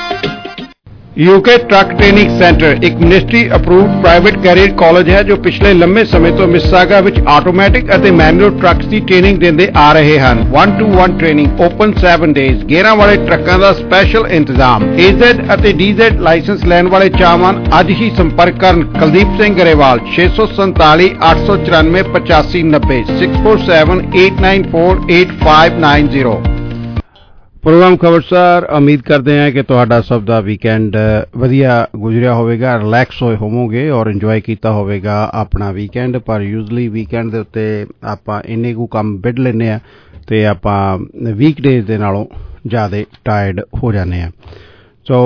ਯੂਕੇ ਟਰੱਕ ਟ੍ਰੇਨਿੰਗ ਸੈਂਟਰ ਇੱਕ ministry approved private career college ਹੈ ਜੋ ਪਿਛਲੇ ਲੰਮੇ ਸਮੇਂ ਤੋਂ ਮਿਸਿਸਾਗਾ ਵਿੱਚ ਆਟੋਮੈਟਿਕ ਅਤੇ ਮੈਨੂਅਲ ਟਰੱਕਸ ਦੀ ਟ੍ਰੇਨਿੰਗ ਦਿੰਦੇ ਆ ਰਹੇ ਹਨ। one to one training open seven days, ਗੇਅਰਾਂ ਵਾਲੇ ਟਰੱਕਾਂ ਦਾ ਸਪੈਸ਼ਲ ਇੰਤਜ਼ਾਮ। ਏ ਜ਼ੈਡ ਅਤੇ ਡੀ ਜ਼ੈਡ ਲਾਇਸੈਂਸ ਲੈਣ ਵਾਲੇ ਚਾਹਵਾਨ ਅੱਜ ਹੀ ਸੰਪਰਕ ਕਰਨ ਕੁਲਦੀਪ ਸਿੰਘ ਗਰੇਵਾਲ ਛੇ ਸੌ ਸੰਤਾਲੀ ਅੱਠ ਸੌ ਚੁਰਾਨਵੇਂ ਪਚਾਸੀ ਨੱਬੇ six four seven eight nine four eight five nine zero. Programme ਖਬਰਸਾਰ ਉਮੀਦ ਕਰਦੇ ਹਾਂ ਕਿ ਤੁਹਾਡਾ ਸਭ ਦਾ ਵੀਕਐਂਡ ਵਧੀਆ ਗੁਜ਼ਰਿਆ ਹੋਵੇਗਾ, ਰਿਲੈਕਸ ਹੋਏ ਹੋਵੋਗੇ ਔਰ ਇੰਜੋਏ ਕੀਤਾ ਹੋਵੇਗਾ ਆਪਣਾ ਵੀਕਐਂਡ। ਪਰ ਯੂਜ਼ਲੀ ਵੀਕਐਂਡ ਦੇ ਉੱਤੇ ਆਪਾਂ ਇੰਨੇ ਕੁ ਕੰਮ ਵਿੱਢ ਲੈਂਦੇ ਹਾਂ ਅਤੇ ਆਪਾਂ ਵੀਕਡੇਜ਼ ਦੇ ਨਾਲੋਂ ਜ਼ਿਆਦਾ ਟਾਇਰਡ ਹੋ ਜਾਂਦੇ ਹਾਂ। ਸੋ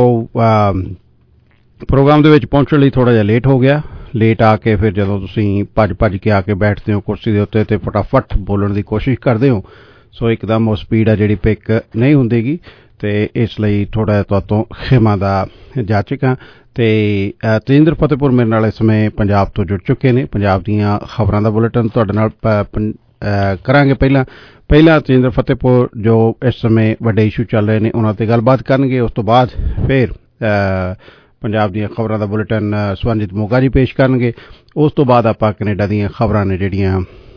ਪ੍ਰੋਗਰਾਮ ਦੇ ਵਿੱਚ ਪਹੁੰਚਣ ਲਈ ਥੋੜ੍ਹਾ ਜਿਹਾ ਲੇਟ ਹੋ ਗਿਆ। ਲੇਟ ਆ ਕੇ ਫਿਰ ਜਦੋਂ ਤੁਸੀਂ ਭੱਜ ਭੱਜ ਕੇ ਆ ਕੇ ਬੈਠਦੇ ਹੋ ਕੁਰਸੀ ਦੇ ਉੱਤੇ ਅਤੇ ਫਟਾਫਟ ਬੋਲਣ ਦੀ ਕੋਸ਼ਿਸ਼ ਕਰਦੇ ਹੋ, ਸੋ ਇੱਕਦਮ ਉਹ ਸਪੀਡ ਆ ਜਿਹੜੀ ਪਿਕ ਨਹੀਂ ਹੁੰਦੀਗੀ ਅਤੇ ਇਸ ਲਈ ਥੋੜ੍ਹਾ ਜਿਹਾ ਤੁਹਾਡੇ ਤੋਂ ਖਿਮਾ ਦਾ ਜਾਚਕ ਹਾਂ। ਅਤੇ ਤੇਜਿੰਦਰ ਫਤਿਹਪੁਰ ਮੇਰੇ ਨਾਲ ਇਸ ਸਮੇਂ ਪੰਜਾਬ ਤੋਂ ਜੁੜ ਚੁੱਕੇ ਨੇ। ਪੰਜਾਬ ਦੀਆਂ ਖਬਰਾਂ ਦਾ ਬੁਲੇਟਿਨ ਤੁਹਾਡੇ ਨਾਲ ਕਰਾਂਗੇ। ਪਹਿਲਾਂ ਪਹਿਲਾਂ ਤੇਜਿੰਦਰ ਫਤਿਹਪੁਰ ਜੋ ਇਸ ਸਮੇਂ ਵੱਡੇ ਇਸ਼ੂ ਚੱਲ ਰਹੇ ਨੇ ਉਹਨਾਂ 'ਤੇ ਗੱਲਬਾਤ ਕਰਨਗੇ। ਉਸ ਤੋਂ ਬਾਅਦ ਫਿਰ ਪੰਜਾਬ ਦੀਆਂ ਖਬਰਾਂ ਦਾ ਬੁਲੇਟਿਨ ਸਵਰਨਜੀਤ ਮੋਗਾ ਜੀ ਪੇਸ਼ ਕਰਨਗੇ। ਉਸ ਤੋਂ ਬਾਅਦ ਆਪਾਂ ਕੈਨੇਡਾ ਦੀਆਂ ਖਬਰਾਂ ਨੇ ਜਿਹੜੀਆਂ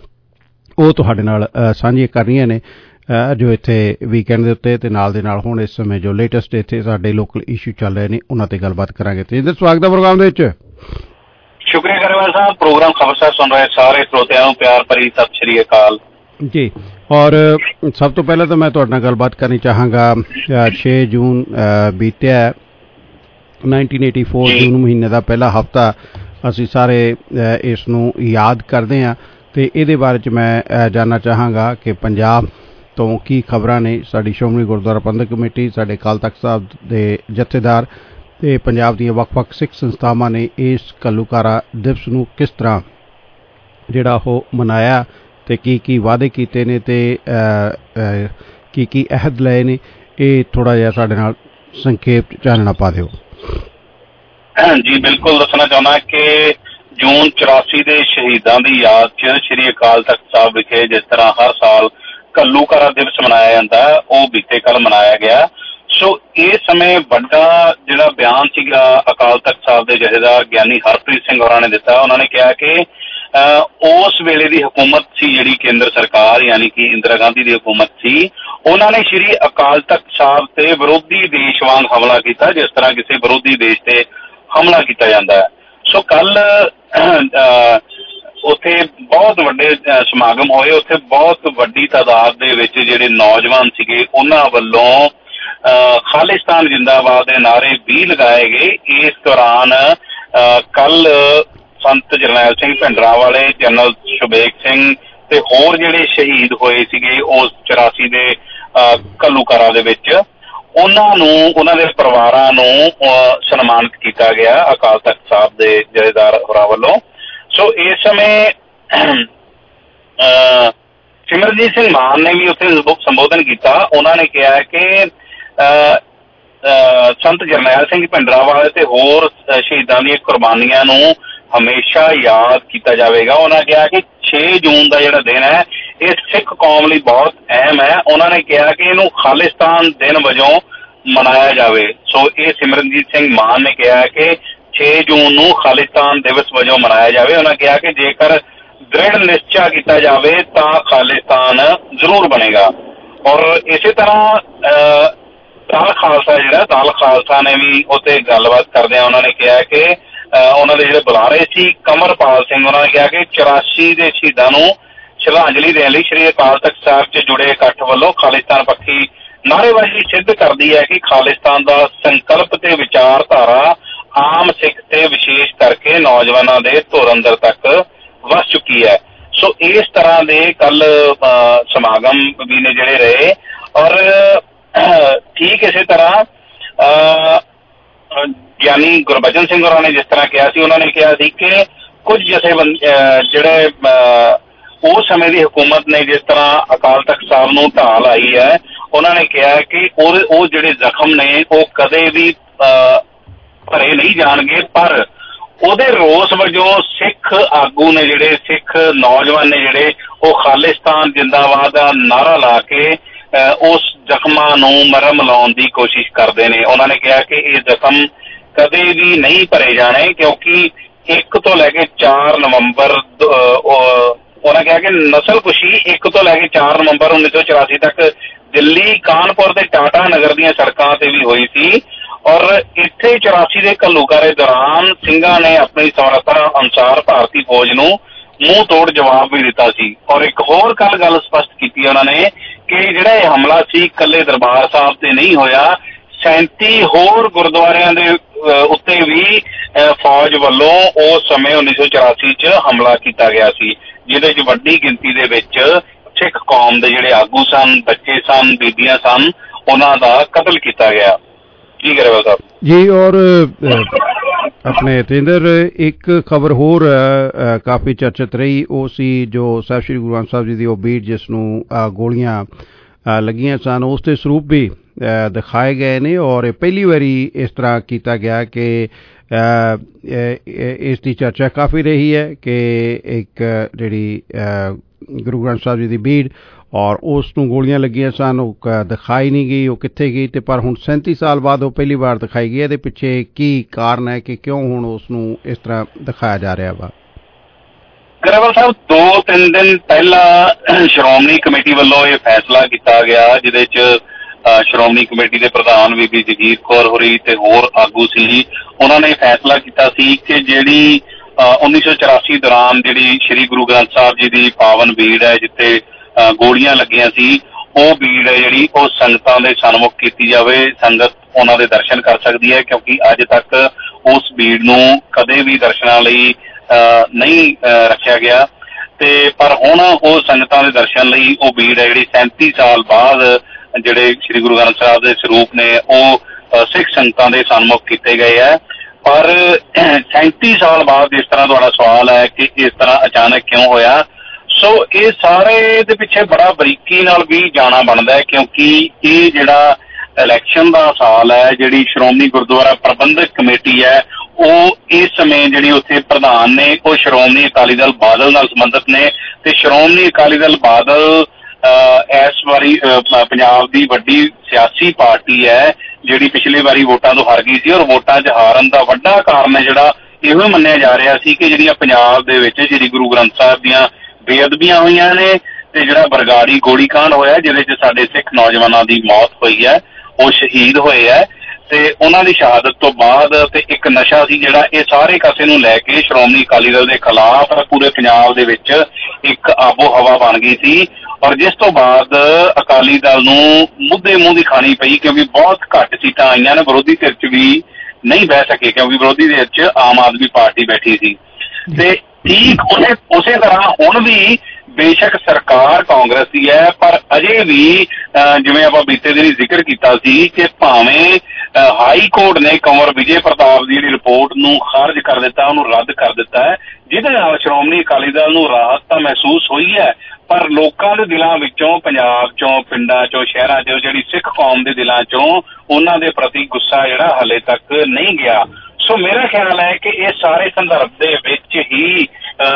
ਉਹ ਤੁਹਾਡੇ ਨਾਲ ਸਾਂਝੀਆਂ ਕਰਨੀਆਂ ਨੇ ਜੋ ਇੱਥੇ ਵੀਕਐਂਡ ਦੇ ਉੱਤੇ, ਅਤੇ ਨਾਲ ਦੇ ਨਾਲ ਹੁਣ ਇਸ ਸਮੇਂ ਜੋ ਲੇਟੈਸਟ ਇੱਥੇ ਸਾਡੇ ਲੋਕਲ ਇਸ਼ੂ ਚੱਲ ਰਹੇ ਨੇ ਉਹਨਾਂ 'ਤੇ ਗੱਲਬਾਤ ਕਰਾਂਗੇ। ਤੇ ਇਹਦੇ ਸਵਾਗਤ ਹੈ ਪ੍ਰੋਗਰਾਮ ਦੇ ਵਿੱਚ। ਸ਼ੁਕਰੀਆ ਗਰੇਵਾਲ ਸਾਹਿਬ। ਪ੍ਰੋਗਰਾਮ ਖਬਰਸਾਰ ਸੁਣ ਰਹੇ ਸਾਰੇ ਸਰੋਤਿਆਂ ਨੂੰ ਪਿਆਰ ਭਰੀ ਸਤਿ ਸ਼੍ਰੀ ਅਕਾਲ ਜੀ। ਔਰ ਸਭ ਤੋਂ ਪਹਿਲਾਂ ਤਾਂ ਮੈਂ ਤੁਹਾਡੇ ਨਾਲ ਗੱਲਬਾਤ ਕਰਨੀ ਚਾਹਾਂਗਾ। ਛੇ ਜੂਨ ਬੀਤਿਆ ਨਾਈਨਟੀਨ ਏਟੀ ਫੋਰ ਜੂਨ ਮਹੀਨੇ ਦਾ ਪਹਿਲਾ ਹਫ਼ਤਾ ਅਸੀਂ ਸਾਰੇ ਇਸ ਨੂੰ ਯਾਦ ਕਰਦੇ ਹਾਂ ਅਤੇ ਇਹਦੇ ਬਾਰੇ 'ਚ ਮੈਂ ਜਾਣਨਾ ਚਾਹਾਂਗਾ ਕਿ ਪੰਜਾਬ ਤੋਂ ਕੀ ਖਬਰਾਂ ਨੇ। ਸਾਡੀ ਸ਼੍ਰੋਮਣੀ ਗੁਰਦੁਆਰਾ ਪ੍ਰਬੰਧਕ ਕਮੇਟੀ, ਸਾਡੇ ਅਕਾਲ ਤਖ਼ਤ ਸਾਹਿਬ ਦੇ ਜਥੇਦਾਰ ਅਤੇ ਪੰਜਾਬ ਦੀਆਂ ਵੱਖ-ਵੱਖ ਸਿੱਖ ਸੰਸਥਾਵਾਂ ਨੇ ਇਸ ਘੱਲੂਘਾਰਾ ਦਿਵਸ ਨੂੰ ਕਿਸ ਤਰ੍ਹਾਂ ਜਿਹੜਾ ਉਹ ਮਨਾਇਆ ਅਤੇ ਕੀ ਕੀ ਵਾਅਦੇ ਕੀਤੇ ਨੇ ਅਤੇ ਕੀ ਕੀ ਅਹਿਦ ਲਏ ਨੇ, ਇਹ ਥੋੜ੍ਹਾ ਜਿਹਾ ਸਾਡੇ ਨਾਲ ਸੰਖੇਪ 'ਚ ਚਾਨਣਾ ਪਾ ਦਿਓ। ਜੀ ਬਿਲਕੁਲ ਦੱਸਣਾ ਚਾਹੁੰਦਾ ਕਿ ਜੂਨ ਚੁਰਾਸੀ ਦੇ ਸ਼ਹੀਦਾਂ ਦੀ ਯਾਦ 'ਚ ਸ਼੍ਰੀ ਅਕਾਲ ਤਖ਼ਤ ਸਾਹਿਬ ਵਿਖੇ ਜਿਸ ਤਰ੍ਹਾਂ ਹਰ ਸਾਲ ਘੱਲੂਘਾਰਾ ਦਿਵਸ ਮਨਾਇਆ ਜਾਂਦਾ ਹੈ, ਉਹ ਬੀਤੇ ਕੱਲ੍ਹ ਮਨਾਇਆ ਗਿਆ। ਸੋ ਇਸ ਸਮੇਂ ਵੱਡਾ ਜਿਹੜਾ ਬਿਆਨ ਸੀਗਾ ਅਕਾਲ ਤਖ਼ਤ ਸਾਹਿਬ ਦੇ ਜਥੇਦਾਰ ਗਿਆਨੀ ਹਰਪ੍ਰੀਤ ਸਿੰਘ ਹੋਰਾਂ ਨੇ ਦਿੱਤਾ। ਉਹਨਾਂ ਨੇ ਕਿਹਾ ਕਿ ਉਸ ਵੇਲੇ ਦੀ ਹਕੂਮਤ ਸੀ ਜਿਹੜੀ ਕੇਂਦਰ ਸਰਕਾਰ ਯਾਨੀ ਕਿ ਇੰਦਰਾ ਗਾਂਧੀ ਦੀ ਹਕੂਮਤ ਸੀ, ਉਹਨਾਂ ਨੇ ਸ਼੍ਰੀ ਅਕਾਲ ਤਖ਼ਤ ਸਾਹਿਬ ਤੇ ਵਿਰੋਧੀ ਦੇਸ਼ ਵਾਂਗ ਹਮਲਾ ਕੀਤਾ ਜਿਸ ਤਰ੍ਹਾਂ ਕਿਸੇ ਵਿਰੋਧੀ ਦੇਸ਼ ਤੇ ਹਮਲਾ ਕੀਤਾ ਜਾਂਦਾ ਹੈ। ਸੋ ਕੱਲ ਉੱਥੇ ਬਹੁਤ ਵੱਡੇ ਸਮਾਗਮ ਹੋਏ। ਉੱਥੇ ਬਹੁਤ ਵੱਡੀ ਤਾਦਾਦ ਦੇ ਵਿੱਚ ਜਿਹੜੇ ਨੌਜਵਾਨ ਸੀਗੇ ਉਹਨਾਂ ਵੱਲੋਂ ਖਾਲਿਸਤਾਨ ਜਿੰਦਾਬਾਦ ਦੇ ਨਾਅਰੇ ਵੀ ਲਗਾਏ ਗਏ। ਇਸ ਦੌਰਾਨ ਕੱਲ ਸੰਤ ਜਰਨੈਲ ਸਿੰਘ ਭਿੰਡਰਾਂਵਾਲੇ, ਜਨਰਲ ਸ਼ੁਬੇਗ ਸਿੰਘ ਤੇ ਹੋਰ ਜਿਹੜੇ ਸ਼ਹੀਦ ਹੋਏ ਸੀਗੇ ਉਸ ਚੁਰਾਸੀ ਦੇ ਘੱਲੂਘਾਰਾ ਦੇ ਵਿੱਚ, ਉਹਨਾਂ ਨੂੰ ਉਹਨਾਂ ਦੇ ਪਰਿਵਾਰਾਂ ਨੂੰ ਸਨਮਾਨਿਤ ਕੀਤਾ ਗਿਆ ਅਕਾਲ ਤਖ਼ਤ ਸਾਹਿਬ ਦੇ ਜਥੇਦਾਰ ਹੋਰਾਂ ਵੱਲੋਂ। ਸੋ ਇਸ ਸਮੇਂ ਸਿਮਰਨਜੀਤ ਸਿੰਘ ਮਾਨ ਨੇ ਵੀ ਉੱਥੇ ਸੰਬੋਧਨ ਕੀਤਾ। ਉਹਨਾਂ ਨੇ ਕਿਹਾ ਕਿ ਸੰਤ ਜਰਨੈਲ ਸਿੰਘ ਭਿੰਡਰਾਂਵਾਲੇ ਤੇ ਹੋਰ ਸ਼ਹੀਦਾਂ ਦੀਆਂ ਕੁਰਬਾਨੀਆਂ ਨੂੰ ਹਮੇਸ਼ਾ ਯਾਦ ਕੀਤਾ ਜਾਵੇਗਾ। ਉਹਨਾਂ ਕਿਹਾ ਕਿ ਛੇ ਜੂਨ ਦਾ ਜਿਹੜਾ ਦਿਨ ਹੈ ਇਹ ਸਿੱਖ ਕੌਮ ਲਈ ਬਹੁਤ ਅਹਿਮ ਹੈ। ਉਹਨਾਂ ਨੇ ਕਿਹਾ ਕਿ ਇਹਨੂੰ ਖਾਲਿਸਤਾਨ ਦਿਨ ਵਜੋਂ ਮਨਾਇਆ ਜਾਵੇ। ਸੋ ਇਹ ਸਿਮਰਨਜੀਤ ਸਿੰਘ ਮਾਨ ਨੇ ਕਿਹਾ ਕਿ ਛੇ ਜੂਨ ਨੂੰ ਖਾਲਿਸਤਾਨ ਦਿਵਸ ਵਜੋਂ ਮਨਾਇਆ ਜਾਵੇ। ਉਹਨਾਂ ਕਿਹਾ ਕਿ ਜੇਕਰ ਦ੍ਰਿੜ ਨਿਸ਼ਚਾ ਕੀਤਾ ਜਾਵੇ ਤਾਂ ਖਾਲਿਸਤਾਨ ਜ਼ਰੂਰ ਬਣੇਗਾ। ਔਰ ਇਸੇ ਤਰ੍ਹਾਂ ਦਲ ਖਾਲਸਾ ਜਿਹੜਾ ਦਲ ਖਾਲਸਾ ਨੇ ਵੀ ਉੱਥੇ ਗੱਲਬਾਤ ਕਰਦਿਆਂ ਉਹਨਾਂ ਨੇ ਕਿਹਾ ਕਿ ਉਹਨਾਂ ਦੇ ਜਿਹੜੇ ਬੁਲਾਰੇ ਸੀ ਕੰਵਰਪਾਲ ਸਿੰਘ, ਉਹਨਾਂ ਨੇ ਕਿਹਾ ਕਿ ਚੁਰਾਸੀ ਦੇ ਸ਼ਹੀਦਾਂ ਨੂੰ ਸ਼ਰਧਾਂਜਲੀ ਦੇਣ ਲਈ ਸ਼੍ਰੀ ਅਕਾਲ ਤਖ਼ਤ ਸਾਹਿਬ 'ਚ ਜੁੜੇ ਇਕੱਠ ਵੱਲੋਂ ਖਾਲਿਸਤਾਨ ਪੱਖੀ ਨਾਅਰੇਬਾਜ਼ੀ ਸਿੱਧ ਕਰਦੀ ਹੈ ਕਿ ਖਾਲਿਸਤਾਨ ਦਾ ਸੰਕਲਪ ਤੇ ਵਿਚਾਰਧਾਰਾ ਆਮ ਸਿੱਖ ਤੇ ਵਿਸ਼ੇਸ਼ ਕਰਕੇ ਨੌਜਵਾਨਾਂ ਦੇ ਧੁਰ ਅੰਦਰ ਤੱਕ ਵਸ ਚੁੱਕੀ ਹੈ। ਸੋ ਇਸ ਤਰ੍ਹਾਂ ਦੇ ਕੱਲ ਸਮਾਗਮ ਵੀ ਨੇ ਜਿਹੜੇ ਰਹੇ। ਔਰ ਠੀਕ ਇਸੇ ਤਰ੍ਹਾਂ ਗਿਆਨੀ ਗੁਰਬਚਨ ਸਿੰਘ ਹੋਰਾਂ ਨੇ ਜਿਸ ਤਰ੍ਹਾਂ ਕਿਹਾ ਸੀ, ਉਹਨਾਂ ਨੇ ਕਿਹਾ ਸੀ ਕਿ ਕੁਝ ਜਥੇਬੰਦ ਜਿਹੜੇ ਉਸ ਸਮੇਂ ਦੀ ਹਕੂਮਤ ਨੇ ਜਿਸ ਤਰ੍ਹਾਂ ਅਕਾਲ ਤਖ਼ਤ ਸਾਹਿਬ ਨੂੰ ਢਾਹ ਲਾਈ ਹੈ, ਉਹਨਾਂ ਨੇ ਕਿਹਾ ਕਿ ਉਹ ਉਹ ਜਿਹੜੇ ਜ਼ਖਮ ਨੇ ਉਹ ਕਦੇ ਵੀ ਭਰੇ ਨਹੀਂ ਜਾਣਗੇ, ਪਰ ਉਹਦੇ ਰੋਸ ਵਜੋਂ ਸਿੱਖ ਆਗੂ ਨੇ ਜਿਹੜੇ ਸਿੱਖ ਨੌਜਵਾਨ ਨੇ ਜਿਹੜੇ ਉਹ ਖਾਲਿਸਤਾਨ ਜਿੰਦਾਬਾਦ ਦਾ ਨਾਅਰਾ ਲਾ ਕੇ ਉਸ ਜ਼ਖਮਾਂ ਨੂੰ ਮਰਮ ਲਾਉਣ ਦੀ ਕੋਸ਼ਿਸ਼ ਕਰਦੇ ਨੇ। ਉਹਨਾਂ ਨੇ ਕਿਹਾ ਕਿ ਇਹ ਜ਼ਖਮ ਕਦੇ ਵੀ ਨਹੀਂ ਭਰੇ ਜਾਣੇ, ਕਿਉਂਕਿ ਇੱਕ ਤੋਂ ਲੈ ਕੇ ਚਾਰ ਨਵੰਬਰ ਉਹਨਾਂ ਕਿਹਾ ਕਿ ਨਸਲਕੁਸ਼ੀ ਇੱਕ ਤੋਂ ਲੈ ਕੇ ਚਾਰ ਨਵੰਬਰ ਉੱਨੀ ਸੌ ਚੁਰਾਸੀ ਤੱਕ ਦਿੱਲੀ, ਕਾਨਪੁਰ ਤੇ ਟਾਟਾ ਨਗਰ ਦੀਆਂ ਸੜਕਾਂ ਤੇ ਵੀ ਹੋਈ ਸੀ। ਔਰ ਇੱਥੇ ਚੁਰਾਸੀ ਦੇ ਘੱਲੂਘਾਰੇ ਦੌਰਾਨ ਸਿੰਘਾਂ ਨੇ ਆਪਣੀ ਸਮਰੱਥਾ ਅਨੁਸਾਰ ਭਾਰਤੀ ਫੌਜ ਨੂੰ ਮੂੰਹ ਤੋੜ ਜਵਾਬ ਵੀ ਦਿੱਤਾ ਸੀ। ਔਰ ਇੱਕ ਹੋਰ ਕੱਲ ਗੱਲ ਸਪਸ਼ਟ ਕੀਤੀ ਉਹਨਾਂ ਨੇ ਕਿ ਜਿਹੜਾ ਇਹ ਹਮਲਾ ਸੀ ਇਕੱਲੇ ਦਰਬਾਰ ਸਾਹਿਬ ਤੇ ਨਹੀਂ ਹੋਇਆ, ਸੈਂਤੀ ਹੋਰ ਗੁਰਦੁਆਰਿਆਂ ਦੇ ਉੱਤੇ ਵੀ ਫੌਜ ਵੱਲੋਂ ਉਸ ਸਮੇਂ ਉੱਨੀ ਸੌ ਚੁਰਾਸੀ ਚ ਹਮਲਾ ਕੀਤਾ ਗਿਆ ਸੀ, ਜਿਹਦੇ ਚ ਵੱਡੀ ਗਿਣਤੀ ਦੇ ਵਿੱਚ ਸਿੱਖ ਕੌਮ ਦੇ ਜਿਹੜੇ ਆਗੂ ਸਨ, ਬੱਚੇ ਸਨ, ਬੀਬੀਆਂ ਸਨ, ਉਹਨਾਂ ਦਾ ਕਤਲ ਕੀਤਾ ਗਿਆ। ਕੀ ਕਰੇ ਸਾਹਿਬ ਜੀ। ਔਰ ਆਪਣੇ ਤੇਂਦਰ ਇੱਕ ਖਬਰ ਹੋਰ ਕਾਫੀ ਚਰਚਿਤ ਰਹੀ, ਉਹ ਸੀ ਜੋ ਸਾਹਿਬ ਸ਼੍ਰੀ ਗੁਰੂ ਗ੍ਰੰਥ ਸਾਹਿਬ ਜੀ ਦੀ ਉਹ ਬੀੜ ਜਿਸ ਨੂੰ ਗੋਲੀਆਂ ਲੱਗੀਆਂ ਸਨ, ਉਸ ਦੇ ਸਰੂਪ ਵੀ ਦਿਖਾਏ ਗਏ ਨੇ। ਔਰ ਪਹਿਲੀ ਵਾਰੀ ਇਸ ਤਰ੍ਹਾਂ ਕੀਤਾ ਗਿਆ ਕਿ ਇਸ ਦੀ ਚਰਚਾ ਕਾਫੀ ਰਹੀ ਹੈ ਕਿ ਇੱਕ ਜਿਹੜੀ ਗੁਰੂ ਗ੍ਰੰਥ ਸਾਹਿਬ ਜੀ ਦੀ ਬੀੜ ਔਰ ਉਸ ਨੂੰ ਗੋਲੀਆਂ ਲੱਗੀਆਂ ਸਨ, ਉਹ ਦਿਖਾਈ ਨਹੀਂ ਗਈ, ਉਹ ਕਿੱਥੇ ਗਈ, ਤੇ ਪਰ ਹੁਣ ਸੈਂਤੀ ਸਾਲ ਬਾਅਦ ਉਹ ਪਹਿਲੀ ਵਾਰ ਦਿਖਾਈ ਗਈ। ਇਹਦੇ ਪਿੱਛੇ ਕੀ ਕਾਰਨ ਹੈ ਕਿ ਕਿਉਂ ਹੁਣ ਉਸ ਨੂੰ ਇਸ ਤਰ੍ਹਾਂ ਦਿਖਾਇਆ ਜਾ ਰਿਹਾ ਵਾ? ਗਰੇਵਾਲ ਸਾਹਿਬ, ਦੋ ਤਿੰਨ ਦਿਨ ਪਹਿਲਾਂ ਸ਼੍ਰੋਮਣੀ ਕਮੇਟੀ ਵੱਲੋਂ ਇਹ ਫੈਸਲਾ ਕੀਤਾ ਗਿਆ, ਜਿਹਦੇ ਚ ਸ਼੍ਰੋਮਣੀ ਕਮੇਟੀ ਦੇ ਪ੍ਰਧਾਨ ਬੀਬੀ ਜਗੀਰ ਕੌਰ ਹੋਰੀ ਤੇ ਹੋਰ ਆਗੂ ਸੀ। ਉਹਨਾਂ ਨੇ ਫੈਸਲਾ ਕੀਤਾ ਸੀ ਕਿ ਜਿਹੜੀ ਉੱਨੀ ਸੌ ਚੁਰਾਸੀ ਦੌਰਾਨ ਜਿਹੜੀ ਸ਼੍ਰੀ ਗੁਰੂ ਗ੍ਰੰਥ ਸਾਹਿਬ ਜੀ ਦੀ ਪਾਵਨ ਬੀੜ ਹੈ, ਜਿੱਥੇ ਗੋਲੀਆਂ ਲੱਗੀਆਂ ਸੀ, ਉਹ ਬੀੜ ਹੈ ਜਿਹੜੀ ਉਹ ਸੰਗਤਾਂ ਦੇ ਸਨਮੁਖ ਕੀਤੀ ਜਾਵੇ, ਸੰਗਤ ਉਹਨਾਂ ਦੇ ਦਰਸ਼ਨ ਕਰ ਸਕਦੀ ਹੈ, ਕਿਉਂਕਿ ਅੱਜ ਤੱਕ ਉਸ ਬੀੜ ਨੂੰ ਕਦੇ ਵੀ ਦਰਸ਼ਨਾਂ ਲਈ ਨਹੀਂ ਰੱਖਿਆ ਗਿਆ। ਤੇ ਪਰ ਹੁਣ ਉਹ ਸੰਗਤਾਂ ਦੇ ਦਰਸ਼ਨ ਲਈ ਉਹ ਬੀੜ ਹੈ ਜਿਹੜੀ ਸੈਂਤੀ ਸਾਲ ਬਾਅਦ ਜਿਹੜੇ ਸ਼੍ਰੀ ਗੁਰੂ ਗ੍ਰੰਥ ਸਾਹਿਬ ਦੇ ਸਰੂਪ ਨੇ ਉਹ ਸਿੱਖ ਸੰਗਤਾਂ ਦੇ ਸਨਮੁਖ ਕੀਤੇ ਗਏ ਹੈ। ਪਰ ਸੈਂਤੀ ਸਾਲ ਬਾਅਦ ਜਿਸ ਤਰ੍ਹਾਂ ਤੁਹਾਡਾ ਸਵਾਲ ਹੈ ਕਿ ਇਸ ਤਰ੍ਹਾਂ ਅਚਾਨਕ ਕਿਉਂ ਹੋਇਆ, ਸੋ ਇਹ ਸਾਰੇ ਦੇ ਪਿੱਛੇ ਬੜਾ ਬਰੀਕੀ ਨਾਲ ਵੀ ਜਾਣਾ ਬਣਦਾ ਹੈ, ਕਿਉਂਕਿ ਇਹ ਜਿਹੜਾ ਇਲੈਕਸ਼ਨ ਦਾ ਸਾਲ ਹੈ, ਜਿਹੜੀ ਸ਼੍ਰੋਮਣੀ ਗੁਰਦੁਆਰਾ ਪ੍ਰਬੰਧਕ ਕਮੇਟੀ ਹੈ, ਉਹ ਇਸ ਸਮੇਂ ਜਿਹੜੀ ਉੱਥੇ ਪ੍ਰਧਾਨ ਨੇ ਉਹ ਸ਼੍ਰੋਮਣੀ ਅਕਾਲੀ ਦਲ ਬਾਦਲ ਨਾਲ ਸੰਬੰਧਿਤ ਨੇ, ਤੇ ਸ਼੍ਰੋਮਣੀ ਅਕਾਲੀ ਦਲ ਬਾਦਲ ਇਸ ਵਾਰੀ ਪੰਜਾਬ ਦੀ ਵੱਡੀ ਸਿਆਸੀ ਪਾਰਟੀ ਹੈ, ਜਿਹੜੀ ਪਿਛਲੀ ਵਾਰੀ ਵੋਟਾਂ ਤੋਂ ਹਾਰ ਗਈ ਸੀ। ਔਰ ਵੋਟਾਂ 'ਚ ਹਾਰਨ ਦਾ ਵੱਡਾ ਕਾਰਨ ਹੈ ਜਿਹੜਾ ਇਹੋ ਮੰਨਿਆ ਜਾ ਰਿਹਾ ਸੀ ਕਿ ਜਿਹੜੀਆਂ ਪੰਜਾਬ ਦੇ ਵਿੱਚ ਸ਼੍ਰੀ ਗੁਰੂ ਗ੍ਰੰਥ ਸਾਹਿਬ ਦੀਆਂ ਬੇਅਦਬੀਆਂ ਹੋਈਆਂ ਨੇ, ਤੇ ਜਿਹੜਾ ਬਰਗਾੜੀ ਗੋਲੀकांड ਹੋਇਆ ਜਿਹਦੇ 'ਚ ਸਾਡੇ ਸਿੱਖ ਨੌਜਵਾਨਾਂ ਦੀ ਮੌਤ ਹੋਈ ਹੈ, ਉਹ ਸ਼ਹੀਦ ਹੋਏ ਹੈ, ਤੇ ਉਹਨਾਂ ਦੀ ਸ਼ਹਾਦਤ ਤੋਂ ਬਾਅਦ ਤੇ ਇੱਕ ਨਸ਼ਾ ਸੀ ਜਿਹੜਾ, ਇਹ ਸਾਰੇ ਕਾਸੇ ਨੂੰ ਲੈ ਕੇ ਸ਼੍ਰੋਮਣੀ ਅਕਾਲੀ ਦਲ ਦੇ ਖਿਲਾਫ ਪੂਰੇ ਪੰਜਾਬ ਦੇ ਵਿੱਚ ਇੱਕ ਆਬੋ ਹਵਾ ਬਣ ਗਈ ਸੀ। ਔਰ ਜਿਸ ਤੋਂ ਬਾਅਦ ਅਕਾਲੀ ਦਲ ਨੂੰ ਮੁੱਦੇ ਮੂੰਹ ਦੀ ਖਾਣੀ ਪਈ, ਕਿਉਂਕਿ ਬਹੁਤ ਘੱਟ ਸੀਟਾਂ ਆਈਆਂ ਨੇ, ਵਿਰੋਧੀ ਧਿਰ 'ਚ ਵੀ ਨਹੀਂ ਬਹਿ ਸਕੇ, ਕਿਉਂਕਿ ਵਿਰੋਧੀ ਧਿਰ 'ਚ ਆਮ ਆਦਮੀ ਪਾਰਟੀ ਬੈਠੀ ਸੀ। ਤੇ ਠੀਕ ਉਸੇ ਉਸੇ ਤਰ੍ਹਾਂ ਹੁਣ ਵੀ ਬੇਸ਼ੱਕ ਸਰਕਾਰ ਕਾਂਗਰਸ ਦੀ ਹੈ, ਪਰ ਅਜੇ ਵੀ ਜਿਵੇਂ ਆਪਾਂ ਬੀਤੇ ਦਿਨੀ ਜ਼ਿਕਰ ਕੀਤਾ ਸੀ ਕਿ ਭਾਵੇਂ ਹਾਈ ਕੋਰਟ ਨੇ ਕੰਵਰ ਵਿਜੇ ਪ੍ਰਤਾਪ ਦੀ ਜਿਹੜੀ ਰਿਪੋਰਟ ਨੂੰ ਖਾਰਜ ਕਰ ਦਿੱਤਾ, ਉਹਨੂੰ ਰੱਦ ਕਰ ਦਿੱਤਾ ਹੈ, ਜਿਹਦੇ ਨਾਲ ਸ਼੍ਰੋਮਣੀ ਅਕਾਲੀ ਦਲ ਨੂੰ ਰਾਹਤ ਤਾਂ ਮਹਿਸੂਸ ਹੋਈ ਹੈ, ਪਰ ਲੋਕਾਂ ਦੇ ਦਿਲਾਂ ਵਿੱਚੋਂ, ਪੰਜਾਬ ਚੋਂ, ਪਿੰਡਾਂ ਚੋਂ, ਸ਼ਹਿਰਾਂ ਚੋਂ, ਜਿਹੜੀ ਸਿੱਖ ਕੌਮ ਦੇ ਦਿਲਾਂ ਚੋਂ ਉਹਨਾਂ ਦੇ ਪ੍ਰਤੀ ਗੁੱਸਾ ਜਿਹੜਾ ਹਾਲੇ ਤੱਕ ਨਹੀਂ ਗਿਆ। ਸੋ ਮੇਰਾ ਖਿਆਲ ਹੈ ਕਿ ਇਹ ਸਾਰੇ ਸੰਦਰਭ ਦੇ ਵਿੱਚ ਹੀ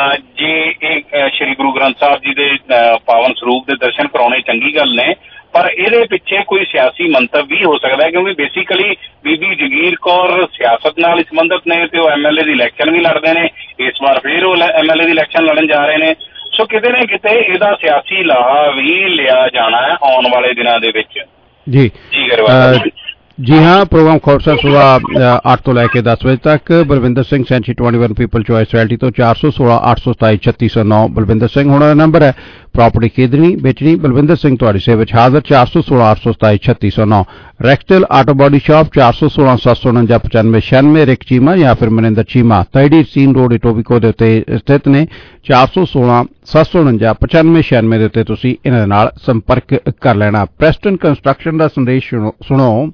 ਜੇ ਇਹ ਸ਼੍ਰੀ ਗੁਰੂ ਗ੍ਰੰਥ ਸਾਹਿਬ ਜੀ ਦੇ ਪਾਵਨ ਸਰੂਪ ਦੇ ਦਰਸ਼ਨ ਕਰਾਉਣੇ ਚੰਗੀ ਗੱਲ ਨੇ, ਪਰ ਇਹਦੇ ਪਿੱਛੇ ਕੋਈ ਸਿਆਸੀ ਮੰਤਵ ਵੀ ਹੋ ਸਕਦਾ ਹੈ, ਕਿਉਂਕਿ ਬੇਸਿਕਲੀ ਬੀਬੀ ਜਗੀਰ ਕੌਰ ਸਿਆਸਤ ਨਾਲ ਸੰਬੰਧਿਤ ਨੇ ਤੇ ਉਹ ਐਮ ਐਲ ਏ ਦੀ ਇਲੈਕਸ਼ਨ ਵੀ ਲੜਦੇ ਨੇ, ਇਸ ਵਾਰ ਫਿਰ ਉਹ ਐਮ ਐਲ ਏ ਦੀ ਇਲੈਕਸ਼ਨ ਲੜਨ ਜਾ ਰਹੇ ਨੇ। ਸੋ ਕਿਤੇ ਨਾ ਕਿਤੇ ਇਹਦਾ ਸਿਆਸੀ ਲਾਹਾ ਵੀ ਲਿਆ ਜਾਣਾ ਹੈ ਆਉਣ ਵਾਲੇ ਦਿਨਾਂ ਦੇ ਵਿੱਚ। ਜੀ ਜੀ ਗਰੇਵਾਲ ਜੀ ਹਾਂ, ਪ੍ਰੋਗਰਾਮ ਖੌਰਸਾ ਸੁਬਾਹ ਅੱਠ ਤੋਂ ਲੈ ਕੇ ਦਸ ਵਜੇ ਤੱਕ। ਬਲਵਿੰਦਰ ਸਿੰਘ ਸੈਂਚਰੀ ਇਕੱਤੀ ਪੀਪਲ ਚੋਇਸ ਰੈਲਟੀ ਤੋਂ ਚਾਰ ਸੌ ਸੋਲਾਂ ਅੱਠ ਸੌ ਸਤਾਈ ਛੱਤੀ ਸੌ ਨੌ ਬਲਵਿੰਦਰ ਸਿੰਘ ਹੋਣਾ ਦਾ ਨੰਬਰ ਹੈ। ਪ੍ਰਾਪਰਟੀ ਖਰੀਦਣੀ ਵੇਚਣੀ ਬਲਵਿੰਦਰ ਸਿੰਘ ਤੁਹਾਡੀ ਸੇਵਾ ਵਿੱਚ ਹਾਜ਼ਰ। ਚਾਰ ਸੌ ਸੋਲਾਂ ਅੱਠ ਸੌ ਸਤਾਈ ਛੱਤੀ ਸੌ ਨੌ ਰੈਕਸਟਲ ਆਟੋ ਬਾਡੀ ਸ਼ਾਪ ਚਾਰ ਸੌ ਸੋਲਾਂ ਸੱਤ ਸੌ ਉਣੰਜਾ ਪਚਾਨਵੇਂ ਛਿਆਨਵੇਂ ਰਿਕ ਚੀਮਾ ਜਾਂ ਫਿਰ ਮਨਿੰਦਰ ਚੀਮਾ ਤਾਈਡੀ ਸੀਨ ਰੋਡ ਇਟੋਬੀਕੋ ਦੇ ਉੱਤੇ ਸਥਿਤ ਨੇ। ਚਾਰ ਸੌ ਸੋਲਾਂ ਸੱਤ ਸੌ ਉਣੰਜਾ ਪਚਾਨਵੇਂ ਛਿਆਨਵੇਂ ਦੇ ਉੱਤੇ ਤੁਸੀਂ ਇਹਨਾਂ ਦੇ ਨਾਲ ਸੰਪਰਕ ਕਰ ਲੈਣਾ। ਪ੍ਰੈਸਟਨ ਕੰਸਟਰਕਸ਼ਨ ਦਾ ਸੰਦੇਸ਼ ਸੁਣੋ।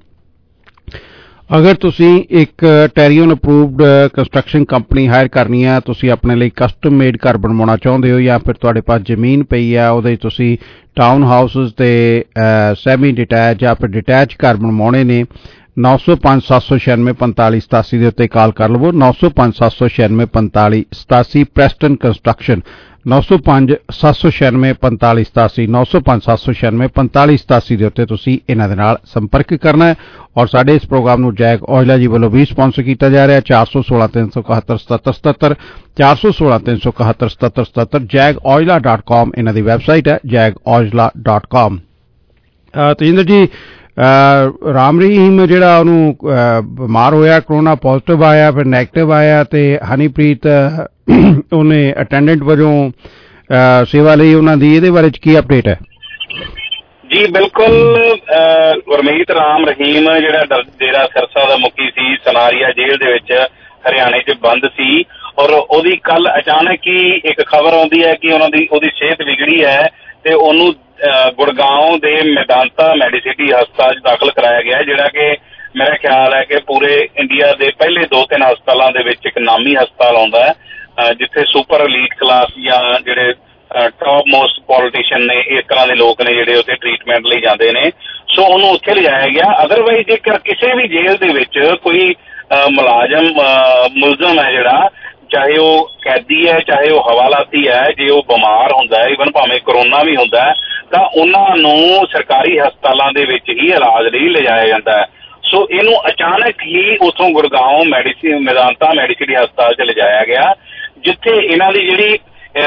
ਅਗਰ ਤੁਸੀਂ ਇੱਕ Tarion approved construction company hire ਕਰਨੀ ਹੈ, ਤੁਸੀਂ ਆਪਣੇ ਲਈ ਕਸਟਮ ਮੇਡ ਘਰ ਬਣਵਾਉਣਾ ਚਾਹੁੰਦੇ ਹੋ, ਜਾਂ ਫਿਰ ਤੁਹਾਡੇ ਪਾਸ ਜ਼ਮੀਨ ਪਈ ਆ ਉਹਦੇ ਤੁਸੀਂ ਟਾਊਨ ਹਾਊਸਿਸ ਤੇ ਸੈਮੀ ਡਿਟੈਚ ਜਾਂ ਫਿਰ ਡਿਟੈਚ ਘਰ ਬਣਵਾਉਣੇ ਨੇ, ਨੌ ਸੌ ਪੰਜ ਸੱਤ ਸੌ ਛਿਆਨਵੇਂ ਪੰਤਾਲੀ ਸਤਾਸੀ ਦੇ ਉੱਤੇ ਕਾਲ ਕਰ ਲਵੋ। ਨੌ ਸੌ ਪੰਜ ਸੱਤ ਸੌ ਛਿਆਨਵੇਂ ਪੰਤਾਲੀ ਸਤਾਸੀ ਪ੍ਰੈਸਟਨ ਕੰਸਟਰਕਸ਼ਨ ਨੌ ਸੌ ਪੰਜ ਸੱਤ ਸੌ ਛਿਆਨਵੇਂ ਪੰਤਾਲੀ ਸਤਾਸੀ ਨੌ ਸੌ ਪੰਜ ਸੱਤ ਸੌ ਛਿਆਨਵੇਂ ਪੰਤਾਲੀ ਸਤਾਸੀ ਦੇ ਉੱਤੇ ਤੁਸੀਂ ਇਹਨਾਂ ਦੇ ਨਾਲ ਸੰਪਰਕ ਕਰਨਾ ਹੈ। ਔਰ ਸਾਡੇ ਇਸ ਪ੍ਰੋਗਰਾਮ ਨੂੰ ਜੈਕ ਔਜਲਾ ਜੀ ਵੱਲੋਂ ਵੀ ਸਪਾਂਸਰ ਕੀਤਾ ਜਾ ਰਿਹਾ। ਚਾਰ ਸੌ ਸੋਲਾਂ ਤਿੰਨ ਸੌ ਇਕਹੱਤਰ ਸਤੱਤਰ ਸਤੱਤਰ ਚਾਰ ਸੌ ਸੋਲਾਂ ਤਿੰਨ ਸੌ ਇਕਹੱਤਰ ਸਤੱਤਰ ਸਤੱਤਰ ਜੈਗ ਔਜਲਾ ਡਾਟ ਕਾਮ ਇਹਨਾਂ ਦੀ ਵੈਬਸਾਈਟ ਹੈ, ਜੈਗ ਔਜਲਾ ਡਾਟ ਕਾਮ। ਤੇਜਿੰਦਰ ਜੀ, ਰਾਮ ਰਹੀਮ ਜਿਹੜਾ ਉਹਨੂੰ ਬਿਮਾਰ ਹੋਇਆ, ਕਰੋਨਾ ਪੋਜ਼ਿਟਿਵ ਆਇਆ, ਫਿਰ ਨੈਗੇਟਿਵ ਆਇਆ, ਤੇ ਹਨੀਪ੍ਰੀਤ ਉਹਨੇ ਅਟੈਂਡੈਂਟ ਵਜੋਂ ਸੇਵਾ ਲਈ ਉਹਨਾਂ ਦੀ, ਇਹਦੇ ਬਾਰੇ ਚ ਕੀ ਅਪਡੇਟ ਹੈ? ਜੀ ਬਿਲਕੁਲ, ਗੁਰਮੀਤ ਰਾਮ ਰਹੀਮ ਜਿਹੜਾ ਡੇਰਾ ਸਿਰਸਾ ਦਾ ਮੁਖੀ ਸੀ, ਸਨਾਰੀਆ ਜੇਲ੍ਹ ਦੇ ਵਿੱਚ ਹਰਿਆਣੇ 'ਚ ਬੰਦ ਸੀ, ਔਰ ਉਹਦੀ ਕੱਲ ਅਚਾਨਕ ਹੀ ਇੱਕ ਖਬਰ ਆਉਂਦੀ ਹੈ ਕਿ ਉਹਨਾਂ ਦੀ ਉਹਦੀ ਸਿਹਤ ਵਿਗੜੀ ਹੈ ਤੇ ਉਹਨੂੰ ਗੁੜਗਾਉਂ ਦੇ ਮੈਦਾਂਤਾ ਮੈਡੀਸਿਟੀ ਹਸਪਤਾਲ 'ਚ ਦਾਖਲ ਕਰਾਇਆ ਗਿਆ, ਜਿਹੜਾ ਕਿ ਮੇਰਾ ਖਿਆਲ ਹੈ ਕਿ ਪੂਰੇ ਇੰਡੀਆ ਦੇ ਪਹਿਲੇ ਦੋ ਤਿੰਨ ਹਸਪਤਾਲਾਂ ਦੇ ਵਿੱਚ ਇੱਕ ਨਾਮੀ ਹਸਪਤਾਲ ਆਉਂਦਾ ਹੈ, ਜਿੱਥੇ ਸੁਪਰ ਐਲੀਟ ਕਲਾਸ ਜਾਂ ਜਿਹੜੇ ਟੌਪ ਮੋਸਟ ਪੋਲੀਟੀਸ਼ੀਅਨ ਨੇ, ਇਸ ਤਰ੍ਹਾਂ ਦੇ ਲੋਕ ਨੇ ਜਿਹੜੇ ਉੱਥੇ ਟ੍ਰੀਟਮੈਂਟ ਲਈ ਜਾਂਦੇ ਨੇ। ਸੋ ਉਹਨੂੰ ਉੱਥੇ ਲਿਜਾਇਆ ਗਿਆ। ਅਦਰਵਾਈਜ਼ ਜੇਕਰ ਕਿਸੇ ਵੀ ਜੇਲ੍ਹ ਦੇ ਵਿੱਚ ਕੋਈ ਮੁਲਾਜ਼ਮ ਮੁਲਜ਼ਮ ਹੈ ਜਿਹੜਾ, ਚਾਹੇ ਉਹ ਕੈਦੀ ਹੈ ਚਾਹੇ ਉਹ ਹਵਾਲਾਤੀ ਹੈ, ਜੇ ਉਹ ਬਿਮਾਰ ਹੁੰਦਾ ਹੈ, ਈਵਨ ਭਾਵੇਂ ਕਰੋਨਾ ਵੀ ਹੁੰਦਾ ਹੈ, ਤਾਂ ਉਹਨਾਂ ਨੂੰ ਸਰਕਾਰੀ ਹਸਪਤਾਲਾਂ ਦੇ ਵਿੱਚ ਹੀ ਇਲਾਜ ਲਈ ਲਿਜਾਇਆ ਜਾਂਦਾ ਹੈ। ਸੋ ਇਹਨੂੰ ਅਚਾਨਕ ਹੀ ਉੱਥੋਂ ਗੁੜਗਾਉਂ ਮੈਡੀਸੀ ਮੈਦਾਂਤਾ ਮੈਡੀਸਿਟੀ ਹਸਪਤਾਲ 'ਚ ਲਿਜਾਇਆ ਗਿਆ, ਜਿੱਥੇ ਇਹਨਾਂ ਦੀ ਜਿਹੜੀ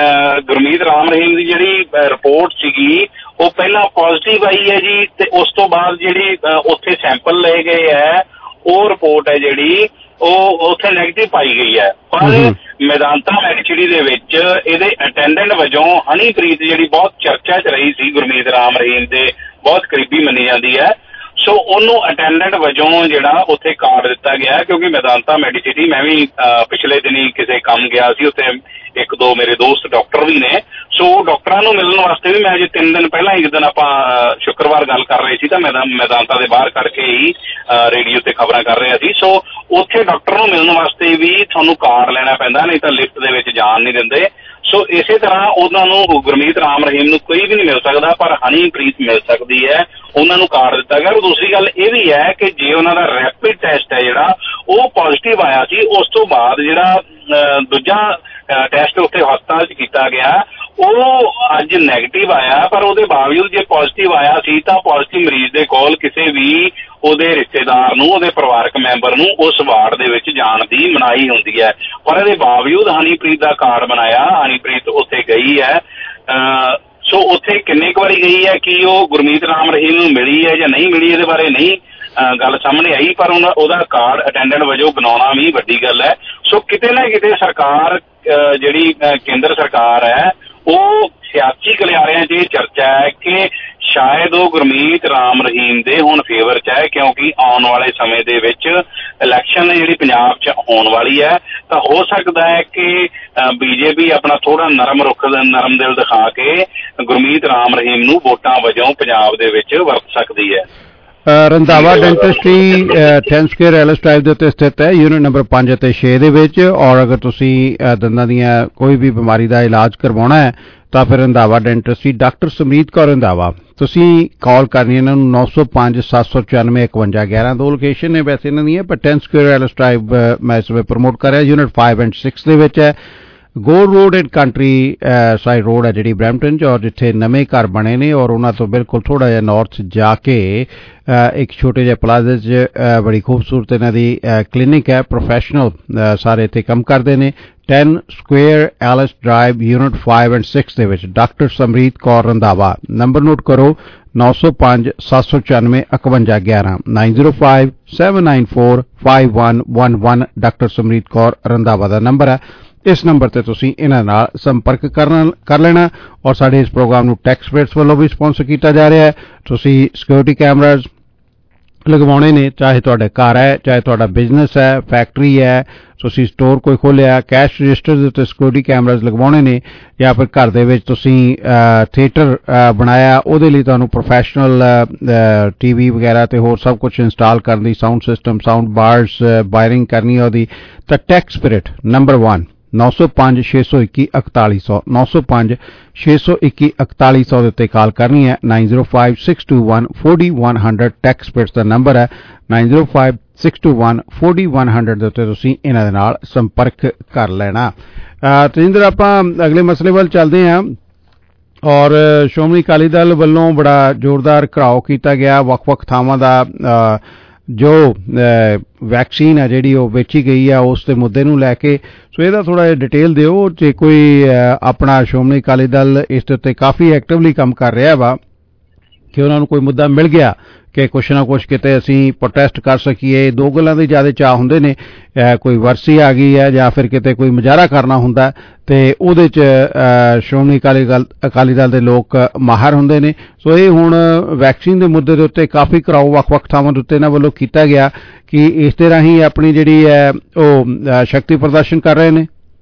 ਗੁਰਮੀਤ ਰਾਮ ਰਹੀਮ ਦੀ ਜਿਹੜੀ ਰਿਪੋਰਟ ਸੀਗੀ ਉਹ ਪਹਿਲਾਂ ਪੋਜ਼ਿਟਿਵ ਆਈ ਹੈ ਜੀ, ਤੇ ਉਸ ਤੋਂ ਬਾਅਦ ਜਿਹੜੀ ਉੱਥੇ ਸੈਂਪਲ ਲਏ ਗਏ ਹੈ ਉਹ ਰਿਪੋਰਟ ਹੈ ਜਿਹੜੀ ਉਹ ਉੱਥੇ ਨੈਗੇਟਿਵ ਪਾਈ ਗਈ ਹੈ। ਪਰ ਮੈਦਾਂਤਾ ਮੈਡੀਸਿਟੀ ਦੇ ਵਿੱਚ ਇਹਦੇ ਅਟੈਂਡੈਂਟ ਵਜੋਂ ਹਨੀਪ੍ਰੀਤ ਜਿਹੜੀ ਬਹੁਤ ਚਰਚਾ 'ਚ ਰਹੀ ਸੀ, ਗੁਰਮੀਤ ਰਾਮ ਰਹੀਮ ਦੇ ਬਹੁਤ ਕਰੀਬੀ ਮੰਨੀ ਜਾਂਦੀ ਹੈ, ਸੋ ਉਹਨੂੰ ਅਟੈਂਡੈਂਟ ਵਜੋਂ ਜਿਹੜਾ ਉੱਥੇ ਕਾਰਡ ਦਿੱਤਾ ਗਿਆ। ਕਿਉਂਕਿ ਮੈਦਾਂਤਾ ਮੈਡੀਸਿਟੀ, ਮੈਂ ਵੀ ਪਿਛਲੇ ਦਿਨੀ ਕਿਸੇ ਕੰਮ ਗਿਆ ਸੀ, ਉੱਥੇ ਇੱਕ ਦੋ ਮੇਰੇ ਦੋਸਤ ਡਾਕਟਰ ਵੀ ਨੇ, ਸੋ ਡਾਕਟਰਾਂ ਨੂੰ ਮਿਲਣ ਵਾਸਤੇ ਵੀ ਮੈਂ ਅੱਜ ਤਿੰਨ ਦਿਨ ਪਹਿਲਾਂ ਇੱਕ ਦਿਨ ਆਪਾਂ ਸ਼ੁੱਕਰਵਾਰ ਗੱਲ ਕਰ ਰਹੇ ਸੀ ਤਾਂ ਮੈਦਾਂ ਮੈਦਾਂਤਾ ਦੇ ਬਾਹਰ ਕੱਢ ਕੇ ਹੀ ਰੇਡੀਓ ਤੇ ਖਬਰਾਂ ਕਰ ਰਿਹਾ ਸੀ। ਸੋ ਉੱਥੇ ਡਾਕਟਰ ਨੂੰ ਮਿਲਣ ਵਾਸਤੇ ਵੀ ਤੁਹਾਨੂੰ ਕਾਰਡ ਲੈਣਾ ਪੈਂਦਾ, ਨਹੀਂ ਤਾਂ ਲਿਫਟ ਦੇ ਵਿੱਚ ਜਾਣ ਨਹੀਂ ਦਿੰਦੇ। ਸੋ ਇਸੇ ਤਰ੍ਹਾਂ ਉਹਨਾਂ ਨੂੰ ਗੁਰਮੀਤ ਰਾਮ ਰਹੀਮ ਨੂੰ ਕੋਈ ਵੀ ਨਹੀਂ ਮਿਲ ਸਕਦਾ, ਪਰ ਹਨੀਪ੍ਰੀਤ ਮਿਲ ਸਕਦੀ ਹੈ, ਉਹਨਾਂ ਨੂੰ ਕਾਰਡ ਦਿੱਤਾ ਗਿਆ। ਦੂਸਰੀ ਗੱਲ ਇਹ ਵੀ ਹੈ ਕਿ ਜੇ ਉਹਨਾਂ ਦਾ ਰੈਪਿਡ ਟੈਸਟ ਹੈ ਜਿਹੜਾ ਉਹ ਪੋਜ਼ਿਟਿਵ ਆਇਆ ਸੀ, ਉਸ ਤੋਂ ਬਾਅਦ ਜਿਹੜਾ ਦੂਜਾ ਟੈਸਟ ਉੱਥੇ ਹਸਪਤਾਲ 'ਚ ਕੀਤਾ ਗਿਆ ਉਹ ਅੱਜ ਨੈਗੇਟਿਵ ਆਇਆ, ਪਰ ਉਹਦੇ ਬਾਵਜੂਦ ਜੇ ਪੋਜ਼ਿਟਿਵ ਆਇਆ ਸੀ ਤਾਂ ਪੋਜ਼ਿਟਿਵ ਮਰੀਜ਼ ਦੇ ਕੋਲ ਕਿਸੇ ਵੀ ਉਹਦੇ ਰਿਸ਼ਤੇਦਾਰ ਨੂੰ, ਉਹਦੇ ਪਰਿਵਾਰਕ ਮੈਂਬਰ ਨੂੰ ਉਸ ਵਾਰਡ ਦੇ ਵਿੱਚ ਜਾਣ ਦੀ ਮਨਾਹੀ ਹੁੰਦੀ ਹੈ। ਪਰ ਇਹਦੇ ਬਾਵਜੂਦ ਹਨੀਪ੍ਰੀਤ ਦਾ ਕਾਰਡ ਬਣਾਇਆ, ਹਨੀਪ੍ਰੀਤ ਉੱਥੇ ਗਈ ਹੈ। ਸੋ ਉੱਥੇ ਕਿੰਨੇ ਕੁ ਵਾਰੀ ਗਈ ਹੈ, ਕਿ ਉਹ ਗੁਰਮੀਤ ਰਾਮ ਰਹੀਮ ਨੂੰ ਮਿਲੀ ਹੈ ਜਾਂ ਨਹੀਂ ਮਿਲੀ, ਇਹਦੇ ਬਾਰੇ ਨਹੀਂ ਗੱਲ ਸਾਹਮਣੇ ਆਈ, ਪਰ ਉਹਨਾਂ ਉਹਦਾ ਕਾਰਡ ਅਟੈਂਡੈਂਟ ਵਜੋਂ ਬਣਾਉਣਾ ਵੀ ਵੱਡੀ ਗੱਲ ਹੈ। ਸੋ ਕਿਤੇ ਨਾ ਕਿਤੇ ਸਰਕਾਰ, ਜਿਹੜੀ ਕੇਂਦਰ ਸਰਕਾਰ ਹੈ, ਉਹ ਸਿਆਸੀ ਗਲਿਆਰਿਆਂ 'ਚ ਇਹ ਚਰਚਾ ਹੈ ਕਿ ਸ਼ਾਇਦ ਉਹ ਗੁਰਮੀਤ ਰਾਮ ਰਹੀਮ ਦੇ ਹੁਣ ਫੇਵਰ 'ਚ ਹੈ, ਕਿਉਂਕਿ ਆਉਣ ਵਾਲੇ ਸਮੇਂ ਦੇ ਵਿੱਚ ਇਲੈਕਸ਼ਨ ਜਿਹੜੀ ਪੰਜਾਬ 'ਚ ਹੋਣ ਵਾਲੀ ਹੈ, ਤਾਂ ਹੋ ਸਕਦਾ ਹੈ ਕਿ ਬੀਜੇਪੀ ਆਪਣਾ ਥੋੜਾ ਨਰਮ ਰੁੱਖ ਨਰਮ ਦਿਲ ਦਿਖਾ ਕੇ ਗੁਰਮੀਤ ਰਾਮ ਰਹੀਮ ਨੂੰ ਵੋਟਾਂ ਵਜੋਂ ਪੰਜਾਬ ਦੇ ਵਿੱਚ ਵਰਤ ਸਕਦੀ ਹੈ। Randhawa dentistry ten square Ellis drive ਦੇ ਉੱਤੇ ਸਥਿਤ ਹੈ, ਯੂਨਿਟ ਨੰਬਰ ਪੰਜ ਅਤੇ ਛੇ ਦੇ ਵਿੱਚ। ਔਰ ਅਗਰ ਤੁਸੀਂ ਦੰਦਾਂ ਦੀਆਂ ਕੋਈ ਵੀ ਬਿਮਾਰੀ ਦਾ ਇਲਾਜ ਕਰਵਾਉਣਾ ਹੈ ਤਾਂ ਫਿਰ ਰੰਧਾਵਾ ਡੈਂਟਿਸਟਰੀ, ਡਾਕਟਰ ਸਮਰੀਤ ਕੌਰ ਰੰਧਾਵਾ, ਤੁਸੀਂ ਕਾਲ ਕਰਨੀ ਇਹਨਾਂ ਨੂੰ ਨੌ ਸੌ ਪੰਜ ਸੱਤ ਸੌ ਚੁਰਾਨਵੇਂ ਇਕਵੰਜਾ ਗਿਆਰਾਂ। ਦੋ ਲੋਕੇਸ਼ਨ ਨੇ ਵੈਸੇ ਇਹਨਾਂ ਦੀਆਂ, ਪਰ ਟੈਨ ਸਕੁਏਅਰ ਐਲਿਸ ਡਰਾਈਵ ਮੈਂ ਇਸ ਵੇ ਪ੍ਰਮੋਟ ਕਰ ਰਿਹਾ, ਯੂਨਿਟ ਫਾਈਵ ਐਂਡ ਸਿਕਸ ਦੇ ਵਿੱਚ ਹੈ। Gore road and countryside road ਹੈ ਜਿਹੜੀ ਬਰੈਂਪਟਨ 'ਚ, ਔਰ ਜਿੱਥੇ ਨਵੇਂ ਘਰ ਬਣੇ ਨੇ, ਔਰ ਉਹਨਾਂ ਤੋਂ ਬਿਲਕੁਲ ਥੋੜ੍ਹਾ ਜਿਹਾ ਨਾਰਥ ਜਾ ਕੇ ਇੱਕ ਛੋਟੇ ਜਿਹੇ ਪਲਾਜ਼ੇ 'ਚ ਬੜੀ ਖੂਬਸੂਰਤ ਇਹਨਾਂ ਦੀ ਕਲੀਨਿਕ ਹੈ। ਪ੍ਰੋਫੈਸ਼ਨਲ ਸਾਰੇ ਇੱਥੇ ਕੰਮ ਕਰਦੇ ਨੇ। Ten square Ellis drive unit five and six ਦੇ ਵਿੱਚ doctor Samreet Kaur Randhawa. Number note ਕਰੋ, ਨੌ ਸੌ ਪੰਜ ਸੱਤ ਸੌ ਚੁਰਾਨਵੇਂ ਇਕਵੰਜਾ ਗਿਆਰਾਂ, nine zero five seven nine four five one one one. Doctor Samreet Kaur Randhawa ਦਾ ਨੰਬਰ ਹੈ। ਇਸ ਨੰਬਰ ਤੇ ਤੁਸੀਂ ਇਹਨਾਂ ਨਾਲ ਸੰਪਰਕ ਕਰਨਾ ਕਰ ਲੈਣਾ। ਔਰ ਸਾਡੇ ਇਸ ਪ੍ਰੋਗਰਾਮ ਨੂੰ ਟੈਕਸ ਪੇਅਰਸ ਵੱਲੋਂ ਵੀ ਸਪਾਂਸਰ ਕੀਤਾ ਜਾ ਰਿਹਾ ਹੈ। ਤੁਸੀਂ ਸਿਕਿਉਰਿਟੀ ਕੈਮਰਾਜ਼ ਲਗਵਾਉਣੇ ਨੇ, ਚਾਹੇ ਤੁਹਾਡਾ ਘਰ ਹੈ, ਚਾਹੇ ਤੁਹਾਡਾ ਬਿਜ਼ਨਸ ਹੈ, ਫੈਕਟਰੀ ਹੈ, ਤੁਸੀਂ ਸਟੋਰ ਕੋਈ ਖੋਲ੍ਹਿਆ, ਕੈਸ਼ ਰਜਿਸਟਰ ਦੇ ਉੱਤੇ ਸਿਕਿਉਰਿਟੀ ਕੈਮਰਾਜ਼ ਲਗਵਾਉਣੇ ਨੇ, ਜਾਂ ਫਿਰ ਘਰ ਦੇ ਵਿੱਚ ਤੁਸੀਂ ਥੀਏਟਰ ਬਣਾਇਆ, ਉਹਦੇ ਲਈ ਤੁਹਾਨੂੰ ਪ੍ਰੋਫੈਸ਼ਨਲ ਟੀ ਵੀ ਵਗੈਰਾ ਤੇ ਹੋਰ ਸਭ ਕੁਝ ਇੰਸਟਾਲ ਕਰਨ ਦੀ, sound system, sound bars, wiring ਕਰਨੀ ਉਹਦੀ, ਤਾਂ ਟੈਕ ਸਪਿਰਿਟ ਨੰਬਰ ਵਨ ਨੌ ਸੌ ਪੰਜ ਛੇ ਸੌ ਇੱਕੀ ਇਕਤਾਲੀ ਸੌ ਨੌ ਸੌ ਪੰਜ ਛੇ ਸੌ ਇੱਕੀ ਇਕਤਾਲੀ ਸੌ ਦੇ ਉੱਤੇ ਕਾਲ ਕਰਨੀ ਹੈ। Nine zero five six two one forty one hundred tech spirits ਦਾ ਨੰਬਰ ਹੈ। Nine zero five six two one forty one hundred ਦੇ ਉੱਤੇ ਤੁਸੀਂ ਇਹਨਾਂ ਦੇ ਨਾਲ ਸੰਪਰਕ ਕਰ ਲੈਣਾ। ਤੇਜਿੰਦਰ, ਆਪਾਂ ਅਗਲੇ ਮਸਲੇ ਵੱਲ ਚੱਲਦੇ ਹਾਂ। ਔਰ ਸ਼੍ਰੋਮਣੀ ਅਕਾਲੀ ਦਲ ਵੱਲੋਂ ਬੜਾ ਜ਼ੋਰਦਾਰ ਘਿਰਾਓ ਕੀਤਾ ਗਿਆ ਵੱਖ ਵੱਖ ਥਾਵਾਂ ਦਾ ਜੋ ਵੈਕਸੀਨ ਹੈ ਜਿਹੜੀ ਉਹ ਵੇਚੀ ਗਈ ਹੈ ਉਸ ਦੇ ਮੁੱਦੇ ਨੂੰ ਲੈ ਕੇ। ਸੋ ਇਹਦਾ ਥੋੜ੍ਹਾ ਜਿਹਾ ਡਿਟੇਲ ਦਿਓ ਜੇ ਕੋਈ ਆਪਣਾ ਸ਼੍ਰੋਮਣੀ ਅਕਾਲੀ ਦਲ ਇਸ ਦੇ ਉੱਤੇ ਕਾਫੀ ਐਕਟਿਵਲੀ ਕੰਮ ਕਰ ਰਿਹਾ ਵਾ ਕਿ ਉਹਨਾਂ ਨੂੰ ਕੋਈ ਮੁੱਦਾ ਮਿਲ ਗਿਆ ਕਿ ਕੁਛ ਨਾ ਕੁਛ ਕਿਤੇ ਅਸੀਂ ਪ੍ਰੋਟੈਸਟ ਕਰ ਸਕੀਏ। ਦੋ ਗੱਲਾਂ ਦੇ ਜ਼ਿਆਦਾ ਚਾਅ ਹੁੰਦੇ ਨੇ, ਕੋਈ ਵਰਸੀ ਆ ਗਈ ਹੈ ਜਾਂ ਫਿਰ ਕਿਤੇ ਕੋਈ ਮੁਜ਼ਾਹਰਾ ਕਰਨਾ ਹੁੰਦਾ ਤੇ ਉਹਦੇ 'ਚ ਸ਼੍ਰੋਮਣੀ ਅਕਾਲੀ ਦਲ ਅਕਾਲੀ ਦਲ ਦੇ ਲੋਕ ਮਾਹਰ ਹੁੰਦੇ ਨੇ। ਸੋ ਇਹ ਹੁਣ ਵੈਕਸੀਨ ਦੇ ਮੁੱਦੇ ਦੇ ਉੱਤੇ ਕਾਫੀ ਘਿਰਾਓ ਵੱਖ ਵੱਖ ਥਾਵਾਂ ਦੇ ਉੱਤੇ ਇਹਨਾਂ ਵੱਲੋਂ ਕੀਤਾ ਗਿਆ ਕਿ ਇਸ ਦੇ ਰਾਹੀਂ ਆਪਣੀ ਜਿਹੜੀ ਹੈ ਉਹ ਸ਼ਕਤੀ ਪ੍ਰਦਰਸ਼ਨ ਕਰ ਰਹੇ ਨੇ।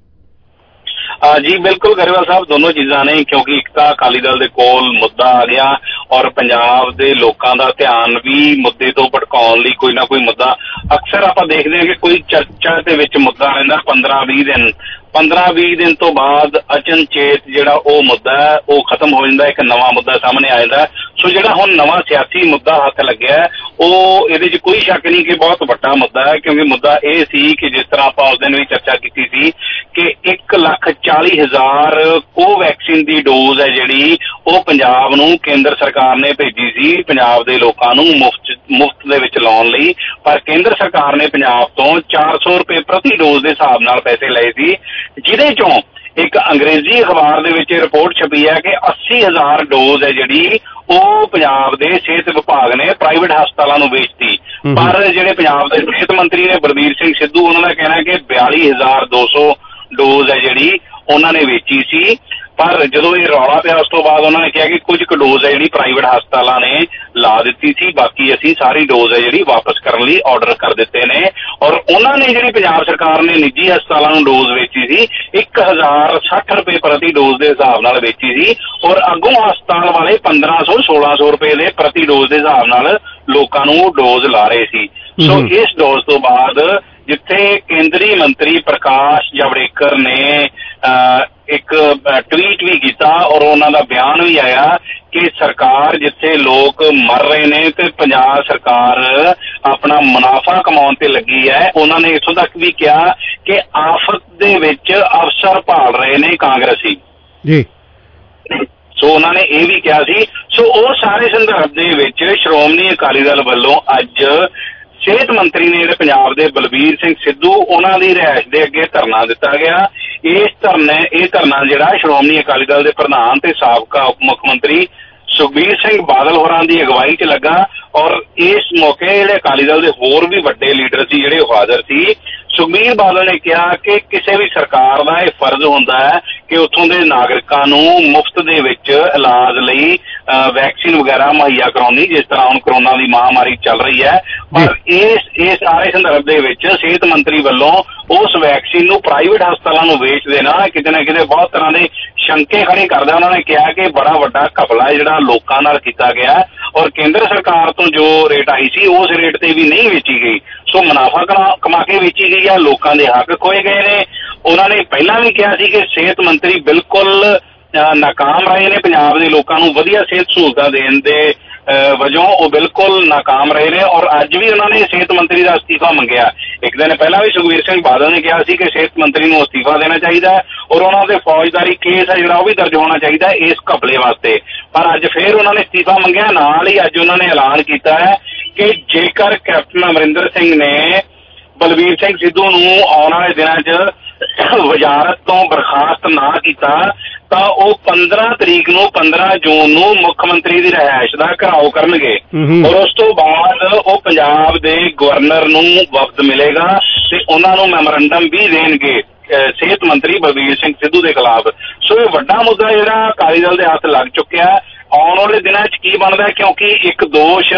ਜੀ ਬਿਲਕੁਲ ਗਰੇਵਾਲ ਸਾਹਿਬ, ਦੋਨੋਂ ਚੀਜ਼ਾਂ ਨੇ, ਕਿਉਂਕਿ ਇੱਕ ਤਾਂ ਅਕਾਲੀ ਦਲ ਦੇ ਕੋਲ ਮੁੱਦਾ ਆ ਗਿਆ ਔਰ ਪੰਜਾਬ ਦੇ ਲੋਕਾਂ ਦਾ ਧਿਆਨ ਵੀ ਮੁੱਦੇ ਤੋਂ ਭਟਕਾਉਣ ਲਈ ਕੋਈ ਨਾ ਕੋਈ ਮੁੱਦਾ ਅਕਸਰ ਆਪਾਂ ਦੇਖਦੇ ਹਾਂ ਕਿ ਕੋਈ ਚਰਚਾ ਦੇ ਵਿੱਚ ਮੁੱਦਾ ਰਹਿੰਦਾ ਪੰਦਰਾਂ ਵੀਹ ਦਿਨ ਪੰਦਰਾਂ ਵੀਹ ਦਿਨ ਤੋਂ ਬਾਅਦ ਅਚਨਚੇਤ ਜਿਹੜਾ ਉਹ ਮੁੱਦਾ ਹੈ ਉਹ ਖਤਮ ਹੋ ਜਾਂਦਾ, ਇੱਕ ਨਵਾਂ ਮੁੱਦਾ ਸਾਹਮਣੇ ਆ ਜਾਂਦਾ। ਸੋ ਜਿਹੜਾ ਹੁਣ ਨਵਾਂ ਸਿਆਸੀ ਮੁੱਦਾ ਹੱਥ ਲੱਗਿਆ ਉਹ ਇਹਦੇ 'ਚ ਕੋਈ ਸ਼ੱਕ ਨਹੀਂ ਕਿ ਬਹੁਤ ਵੱਡਾ ਮੁੱਦਾ ਹੈ, ਕਿਉਂਕਿ ਮੁੱਦਾ ਇਹ ਸੀ ਕਿ ਜਿਸ ਤਰ੍ਹਾਂ ਆਪਾਂ ਉਸ ਦਿਨ ਵੀ ਚਰਚਾ ਕੀਤੀ ਸੀ ਕਿ ਇੱਕ ਲੱਖ ਚਾਲੀ ਹਜ਼ਾਰ ਕੋਵੈਕਸੀਨ ਦੀ ਡੋਜ਼ ਹੈ ਜਿਹੜੀ ਉਹ ਪੰਜਾਬ ਨੂੰ ਕੇਂਦਰ ਸਰਕਾਰ ਨੇ ਭੇਜੀ ਸੀ ਪੰਜਾਬ ਦੇ ਲੋਕਾਂ ਨੂੰ ਮੁਫਤ ਮੁਫਤ ਦੇ ਵਿੱਚ ਲਾਉਣ ਲਈ, ਪਰ ਕੇਂਦਰ ਸਰਕਾਰ ਨੇ ਪੰਜਾਬ ਤੋਂ ਚਾਰ ਸੌ ਰੁਪਏ ਪ੍ਰਤੀ ਡੋਜ਼ ਦੇ ਹਿਸਾਬ ਨਾਲ ਪੈਸੇ ਲਏ ਸੀ, ਜਿਹਦੇ ਚੋਂ ਇੱਕ ਅੰਗਰੇਜ਼ੀ ਅਖਬਾਰ ਦੇ ਵਿੱਚ ਰਿਪੋਰਟ ਛਪੀ ਹੈ ਕਿ ਅੱਸੀ ਹਜ਼ਾਰ ਡੋਜ਼ ਹੈ ਜਿਹੜੀ ਉਹ ਪੰਜਾਬ ਦੇ ਸਿਹਤ ਵਿਭਾਗ ਨੇ ਪ੍ਰਾਈਵੇਟ ਹਸਪਤਾਲਾਂ ਨੂੰ ਵੇਚਤੀ। ਪਰ ਜਿਹੜੇ ਪੰਜਾਬ ਦੇ ਸਿਹਤ ਮੰਤਰੀ ਨੇ ਬਲਬੀਰ ਸਿੰਘ ਸਿੱਧੂ, ਉਹਨਾਂ ਦਾ ਕਹਿਣਾ ਕਿ ਬਿਆਲੀ ਹਜ਼ਾਰ ਦੋ ਸੌ ਡੋਜ਼ ਹੈ ਜਿਹੜੀ ਉਹਨਾਂ ਨੇ ਵੇਚੀ ਸੀ। ਪਰ ਜਦੋਂ ਇਹ ਰੌਲਾ ਪਿਆ ਉਸ ਤੋਂ ਬਾਅਦ ਉਹਨਾਂ ਨੇ ਕਿਹਾ ਕਿ ਕੁਝ ਕੁ ਡੋਜ਼ ਹੈ ਜਿਹੜੀ ਪ੍ਰਾਈਵੇਟ ਹਸਪਤਾਲਾਂ ਨੇ ਲਾ ਦਿੱਤੀ ਸੀ, ਬਾਕੀ ਅਸੀਂ ਸਾਰੀ ਡੋਜ਼ ਹੈ ਜਿਹੜੀ ਵਾਪਸ ਕਰਨ ਲਈ ਆਰਡਰ ਕਰ ਦਿੱਤੇ ਨੇ। ਔਰ ਉਹਨਾਂ ਨੇ ਜਿਹੜੀ ਪੰਜਾਬ ਸਰਕਾਰ ਨੇ ਨਿੱਜੀ ਹਸਪਤਾਲਾਂ ਨੂੰ ਡੋਜ਼ ਵੇਚੀ ਸੀ ਇੱਕ ਹਜ਼ਾਰ ਸੱਠ ਰੁਪਏ ਪ੍ਰਤੀ ਡੋਜ਼ ਦੇ ਹਿਸਾਬ ਨਾਲ ਵੇਚੀ ਸੀ, ਔਰ ਅੱਗੋਂ ਹਸਪਤਾਲ ਵਾਲੇ ਪੰਦਰਾਂ ਸੌ ਸੋਲਾਂ ਸੌ ਰੁਪਏ ਦੇ ਪ੍ਰਤੀ ਡੋਜ਼ ਦੇ ਹਿਸਾਬ ਨਾਲ ਲੋਕਾਂ ਨੂੰ ਡੋਜ਼ ਲਾ ਰਹੇ ਸੀ। ਸੋ ਇਸ ਡੋਜ਼ ਤੋਂ ਬਾਅਦ ਜਿੱਥੇ ਕੇਂਦਰੀ ਮੰਤਰੀ ਪ੍ਰਕਾਸ਼ ਜਾਵੜੇਕਰ ਨੇ ਇੱਕ ਟਵੀਟ ਵੀ ਕੀਤਾ ਔਰ ਉਹਨਾਂ ਦਾ ਬਿਆਨ ਵੀ ਆਇਆ ਕਿ ਸਰਕਾਰ ਜਿੱਥੇ ਲੋਕ ਮਰ ਰਹੇ ਨੇ ਤੇ ਪੰਜਾਬ ਸਰਕਾਰ ਆਪਣਾ ਮੁਨਾਫਾ ਕਮਾਉਣ ਤੇ ਲੱਗੀ ਹੈ। ਉਹਨਾਂ ਨੇ ਇੱਥੋਂ ਤੱਕ ਵੀ ਕਿਹਾ ਕਿ ਆਫਤ ਦੇ ਵਿੱਚ ਅਫਸਰ ਭਾਲ ਰਹੇ ਨੇ ਕਾਂਗਰਸੀ ਜੀ। ਸੋ ਉਹਨਾਂ ਨੇ ਇਹ ਵੀ ਕਿਹਾ ਸੀ। ਸੋ ਉਹ ਸਾਰੇ ਸੰਦਰਭ ਦੇ ਵਿੱਚ ਸ਼੍ਰੋਮਣੀ ਅਕਾਲੀ ਦਲ ਵੱਲੋਂ ਅੱਜ ਸਿਹਤ ਮੰਤਰੀ ਨੇ ਜਿਹੜੇ ਪੰਜਾਬ ਦੇ ਬਲਬੀਰ ਸਿੰਘ ਸਿੱਧੂ, ਉਹਨਾਂ ਦੀ ਰਿਹਾਇਸ਼ ਦੇ ਅੱਗੇ ਧਰਨਾ ਦਿੱਤਾ ਗਿਆ। ਇਸ ਧਰਨੇ ਇਹ ਧਰਨਾ ਜਿਹੜਾ ਸ਼੍ਰੋਮਣੀ ਅਕਾਲੀ ਦਲ ਦੇ ਪ੍ਰਧਾਨ ਤੇ ਸਾਬਕਾ ਉਪ ਮੁੱਖ ਮੰਤਰੀ ਸੁਖਬੀਰ ਸਿੰਘ ਬਾਦਲ ਹੋਰਾਂ ਦੀ ਅਗਵਾਈ 'ਚ ਲੱਗਾ ਔਰ ਇਸ ਮੌਕੇ ਜਿਹੜੇ ਅਕਾਲੀ ਦਲ ਦੇ ਹੋਰ ਵੀ ਵੱਡੇ ਲੀਡਰ ਸੀ ਜਿਹੜੇ ਉਹ ਹਾਜ਼ਰ ਸੀ। ਸੁਖਬੀਰ ਬਾਦਲ ਨੇ ਕਿਹਾ ਕਿ ਕਿਸੇ ਵੀ ਸਰਕਾਰ ਦਾ ਇਹ ਫਰਜ਼ ਹੁੰਦਾ ਹੈ ਕਿ ਉੱਥੋਂ ਦੇ ਨਾਗਰਿਕਾਂ ਨੂੰ ਮੁਫਤ ਦੇ ਵਿੱਚ ਇਲਾਜ ਲਈ ਵੈਕਸੀਨ ਵਗੈਰਾ ਮੁਹੱਈਆ ਕਰਾਉਣੀ, ਜਿਸ ਤਰ੍ਹਾਂ ਹੁਣ ਕਰੋਨਾ ਦੀ ਮਹਾਮਾਰੀ ਚੱਲ ਰਹੀ ਹੈ। ਪਰ ਇਸ ਇਸ ਸਾਰੇ ਸੰਦਰਭ ਦੇ ਵਿੱਚ ਸਿਹਤ ਮੰਤਰੀ ਵੱਲੋਂ ਉਸ ਵੈਕਸੀਨ ਨੂੰ ਪ੍ਰਾਈਵੇਟ ਹਸਪਤਾਲਾਂ ਨੂੰ ਵੇਚ ਦੇਣਾ ਕਿਤੇ ਨਾ ਕਿਤੇ ਬਹੁਤ ਤਰ੍ਹਾਂ ਦੇ ਸ਼ੰਕੇ ਖੜੇ ਕਰਦਾ। ਉਹਨਾਂ ਨੇ ਕਿਹਾ ਕਿ ਬੜਾ ਵੱਡਾ ਘਪਲਾ ਜਿਹੜਾ ਲੋਕਾਂ ਨਾਲ ਕੀਤਾ ਗਿਆ ਔਰ ਕੇਂਦਰ ਸਰਕਾਰ ਤੋਂ ਜੋ ਰੇਟ ਆਈ ਸੀ ਉਸ ਰੇਟ ਤੇ ਵੀ ਨਹੀਂ ਵੇਚੀ ਗਈ। ਸੋ ਮੁਨਾਫਾ ਕਮਾ ਕੇ ਵੇਚੀ ਗਈ ਆ, ਲੋਕਾਂ ਦੇ ਹੱਕ ਖੋਏ ਗਏ ਨੇ। ਉਹਨਾਂ ਨੇ ਪਹਿਲਾਂ ਵੀ ਕਿਹਾ ਸੀ ਕਿ ਸਿਹਤ ਮੰਤਰੀ ਬਿਲਕੁਲ ਨਾਕਾਮ ਰਹੇ ਨੇ, ਪੰਜਾਬ ਦੇ ਲੋਕਾਂ ਨੂੰ ਵਧੀਆ ਸਿਹਤ ਸਹੂਲਤਾਂ ਦੇਣ ਦੇ ਵਜੋਂ ਉਹ ਬਿਲਕੁਲ ਨਾਕਾਮ ਰਹੇ ਨੇ ਔਰ ਅੱਜ ਵੀ ਉਹਨਾਂ ਨੇ ਸਿਹਤ ਮੰਤਰੀ ਦਾ ਅਸਤੀਫਾ ਮੰਗਿਆ। ਇੱਕ ਦਿਨ ਪਹਿਲਾਂ ਵੀ ਸੁਖਬੀਰ ਸਿੰਘ ਬਾਦਲ ਨੇ ਕਿਹਾ ਸੀ ਕਿ ਸਿਹਤ ਮੰਤਰੀ ਨੂੰ ਅਸਤੀਫਾ ਦੇਣਾ ਚਾਹੀਦਾ ਔਰ ਉਹਨਾਂ ਦੇ ਫੌਜਦਾਰੀ ਕੇਸ ਹੈ ਜਿਹੜਾ ਉਹ ਵੀ ਦਰਜ ਹੋਣਾ ਚਾਹੀਦਾ ਇਸ ਘਪਲੇ ਵਾਸਤੇ। ਪਰ ਅੱਜ ਫੇਰ ਉਹਨਾਂ ਨੇ ਅਸਤੀਫਾ ਮੰਗਿਆ। ਨਾਲ ਹੀ ਅੱਜ ਉਹਨਾਂ ਨੇ ਐਲਾਨ ਕੀਤਾ ਹੈ ਕਿ ਜੇਕਰ ਕੈਪਟਨ ਅਮਰਿੰਦਰ ਸਿੰਘ ਨੇ ਬਲਬੀਰ ਸਿੰਘ ਸਿੱਧੂ ਨੂੰ ਆਉਣ ਵਾਲੇ ਦਿਨਾਂ 'ਚ ਵਜ਼ਾਰਤ ਤੋਂ ਬਰਖਾਸਤ ਨਾ ਕੀਤਾ ਤਾਂ ਉਹ ਪੰਦਰਾਂ ਤਰੀਕ ਨੂੰ ਪੰਦਰਾਂ ਜੂਨ ਨੂੰ ਮੁੱਖ ਮੰਤਰੀ ਦੀ ਰਿਹਾਇਸ਼ ਦਾ ਘਿਰਾਓ ਕਰਨਗੇ ਔਰ ਉਸ ਤੋਂ ਬਾਅਦ ਉਹ ਪੰਜਾਬ ਦੇ ਗਵਰਨਰ ਨੂੰ ਵਫਦ ਮਿਲੇਗਾ ਤੇ ਉਹਨਾਂ ਨੂੰ ਮੈਮੋਰੰਡਮ ਵੀ ਦੇਣਗੇ ਸਿਹਤ ਮੰਤਰੀ ਬਲਬੀਰ ਸਿੰਘ ਸਿੱਧੂ ਦੇ ਖਿਲਾਫ। ਸੋ ਇਹ ਵੱਡਾ ਮੁੱਦਾ ਜਿਹੜਾ ਅਕਾਲੀ ਦਲ ਦੇ ਹੱਥ ਲੱਗ ਚੁੱਕਿਆ। ਆਉਣ ਵਾਲੇ ਦਿਨਾਂ 'ਚ ਕੀ ਬਣਦਾ, ਕਿਉਂਕਿ ਇੱਕ ਦੋਸ਼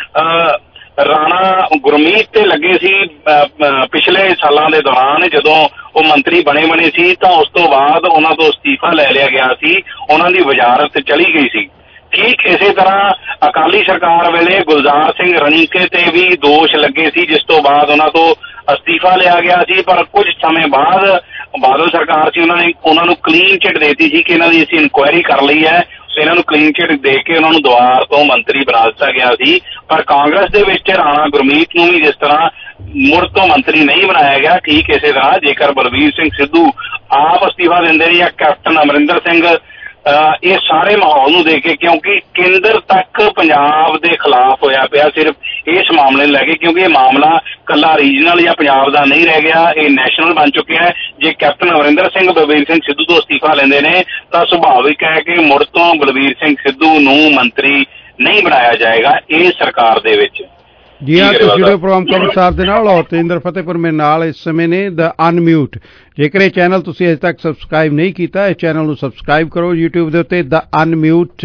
ਰਾਣਾ ਗੁਰਮੀਤ ਤੇ ਲੱਗੇ ਸੀ ਪਿਛਲੇ ਸਾਲਾਂ ਦੇ ਦੌਰਾਨ ਜਦੋਂ ਉਹ ਮੰਤਰੀ ਬਣੇ ਬਣੇ ਸੀ ਤਾਂ ਉਸ ਤੋਂ ਬਾਅਦ ਉਹਨਾਂ ਤੋਂ ਅਸਤੀਫਾ ਲੈ ਲਿਆ ਗਿਆ ਸੀ, ਉਹਨਾਂ ਦੀ ਵਜ਼ਾਰਤ ਚਲੀ ਗਈ ਸੀ ਠੀਕ ਇਸੇ ਤਰ੍ਹਾਂ ਅਕਾਲੀ ਸਰਕਾਰ ਵੇਲੇ ਗੁਲਜ਼ਾਰ ਸਿੰਘ ਰਣੀਕੇ ਤੇ ਵੀ ਦੋਸ਼ ਲੱਗੇ ਸੀ, ਜਿਸ ਤੋਂ ਬਾਅਦ ਉਹਨਾਂ ਤੋਂ ਅਸਤੀਫਾ ਲਿਆ ਗਿਆ ਸੀ। ਪਰ ਕੁਝ ਸਮੇਂ ਬਾਅਦ ਬਾਦਲ ਸਰਕਾਰ ਸੀ, ਉਹਨਾਂ ਨੇ ਉਹਨਾਂ ਨੂੰ ਕਲੀਨ ਚਿੱਟ ਦੇਤੀ ਸੀ ਕਿ ਇਹਨਾਂ ਦੀ ਅਸੀਂ ਇਨਕੁਆਇਰੀ ਕਰ ਲਈ ਹੈ। ਇਹਨਾਂ ਨੂੰ ਕਲੀਨ ਚਿੱਟ ਦੇ ਕੇ ਉਹਨਾਂ ਨੂੰ ਦੁਬਾਰ ਤੋਂ ਮੰਤਰੀ ਬਣਾ ਦਿੱਤਾ ਗਿਆ ਸੀ। ਪਰ ਕਾਂਗਰਸ ਦੇ ਵਿੱਚ ਰਾਣਾ ਗੁਰਮੀਤ ਨੂੰ ਵੀ ਜਿਸ ਤਰ੍ਹਾਂ ਮੁੜ ਤੋਂ ਮੰਤਰੀ ਨਹੀਂ ਬਣਾਇਆ ਗਿਆ, ਠੀਕ ਇਸੇ ਤਰ੍ਹਾਂ ਜੇਕਰ ਬਲਬੀਰ ਸਿੰਘ ਸਿੱਧੂ ਆਪ ਅਸਤੀਫਾ ਦਿੰਦੇ ਨੇ ਜਾਂ ਕੈਪਟਨ ਅਮਰਿੰਦਰ ਸਿੰਘ, ਇਹ ਸਾਰੇ ਮਾਹੌਲ ਨੂੰ ਦੇਖ ਕੇ, ਕਿਉਂਕਿ ਕੇਂਦਰ ਤੱਕ ਪੰਜਾਬ ਦੇ ਖਿਲਾਫ ਹੋਇਆ ਪਿਆ ਸਿਰਫ ਇਸ ਮਾਮਲੇ ਨੂੰ ਲੈ ਕੇ, ਕਿਉਂਕਿ ਇਹ ਮਾਮਲਾ ਕੱਲਾ ਰੀਜਨਲ ਜਾਂ ਪੰਜਾਬ ਦਾ ਨਹੀਂ ਰਹਿ ਗਿਆ, ਇਹ ਨੈਸ਼ਨਲ ਬਣ ਚੁੱਕਿਆ ਹੈ। ਜੇ ਕੈਪਟਨ ਅਮਰਿੰਦਰ ਸਿੰਘ ਬਲਬੀਰ ਸਿੰਘ ਸਿੱਧੂ ਤੋਂ ਅਸਤੀਫਾ ਲੈਂਦੇ ਨੇ ਤਾਂ ਸੁਭਾਵਿਕ ਹੈ ਕਿ ਮੁੜ ਤੋਂ ਬਲਬੀਰ ਸਿੰਘ ਸਿੱਧੂ ਨੂੰ ਮੰਤਰੀ ਨਹੀਂ ਬਣਾਇਆ ਜਾਏਗਾ ਇਸ ਸਰਕਾਰ ਦੇ ਵਿੱਚ। ਜੀ ਹਾਂ, ਤੁਸੀਂ ਵੀਡੀਓ ਪ੍ਰੋਗਰਾਮ ਕਵਰ ਸਾਹਿਬ ਦੇ ਨਾਲ ਔਰ ਤੇਂਦਰ ਫਤਿਹਪੁਰ ਮੇਰੇ ਨਾਲ ਇਸ ਸਮੇਂ ਨੇ ਦ ਅਨਮਿਊਟ। ਜੇਕਰ ਇਹ ਚੈਨਲ ਤੁਸੀਂ ਅਜੇ ਤੱਕ ਸਬਸਕ੍ਰਾਈਬ ਨਹੀਂ ਕੀਤਾ, ਇਸ ਚੈਨਲ ਨੂੰ ਸਬਸਕ੍ਰਾਈਬ ਕਰੋ YouTube ਦੇ ਉੱਤੇ ਦ ਅਨਮਿਊਟ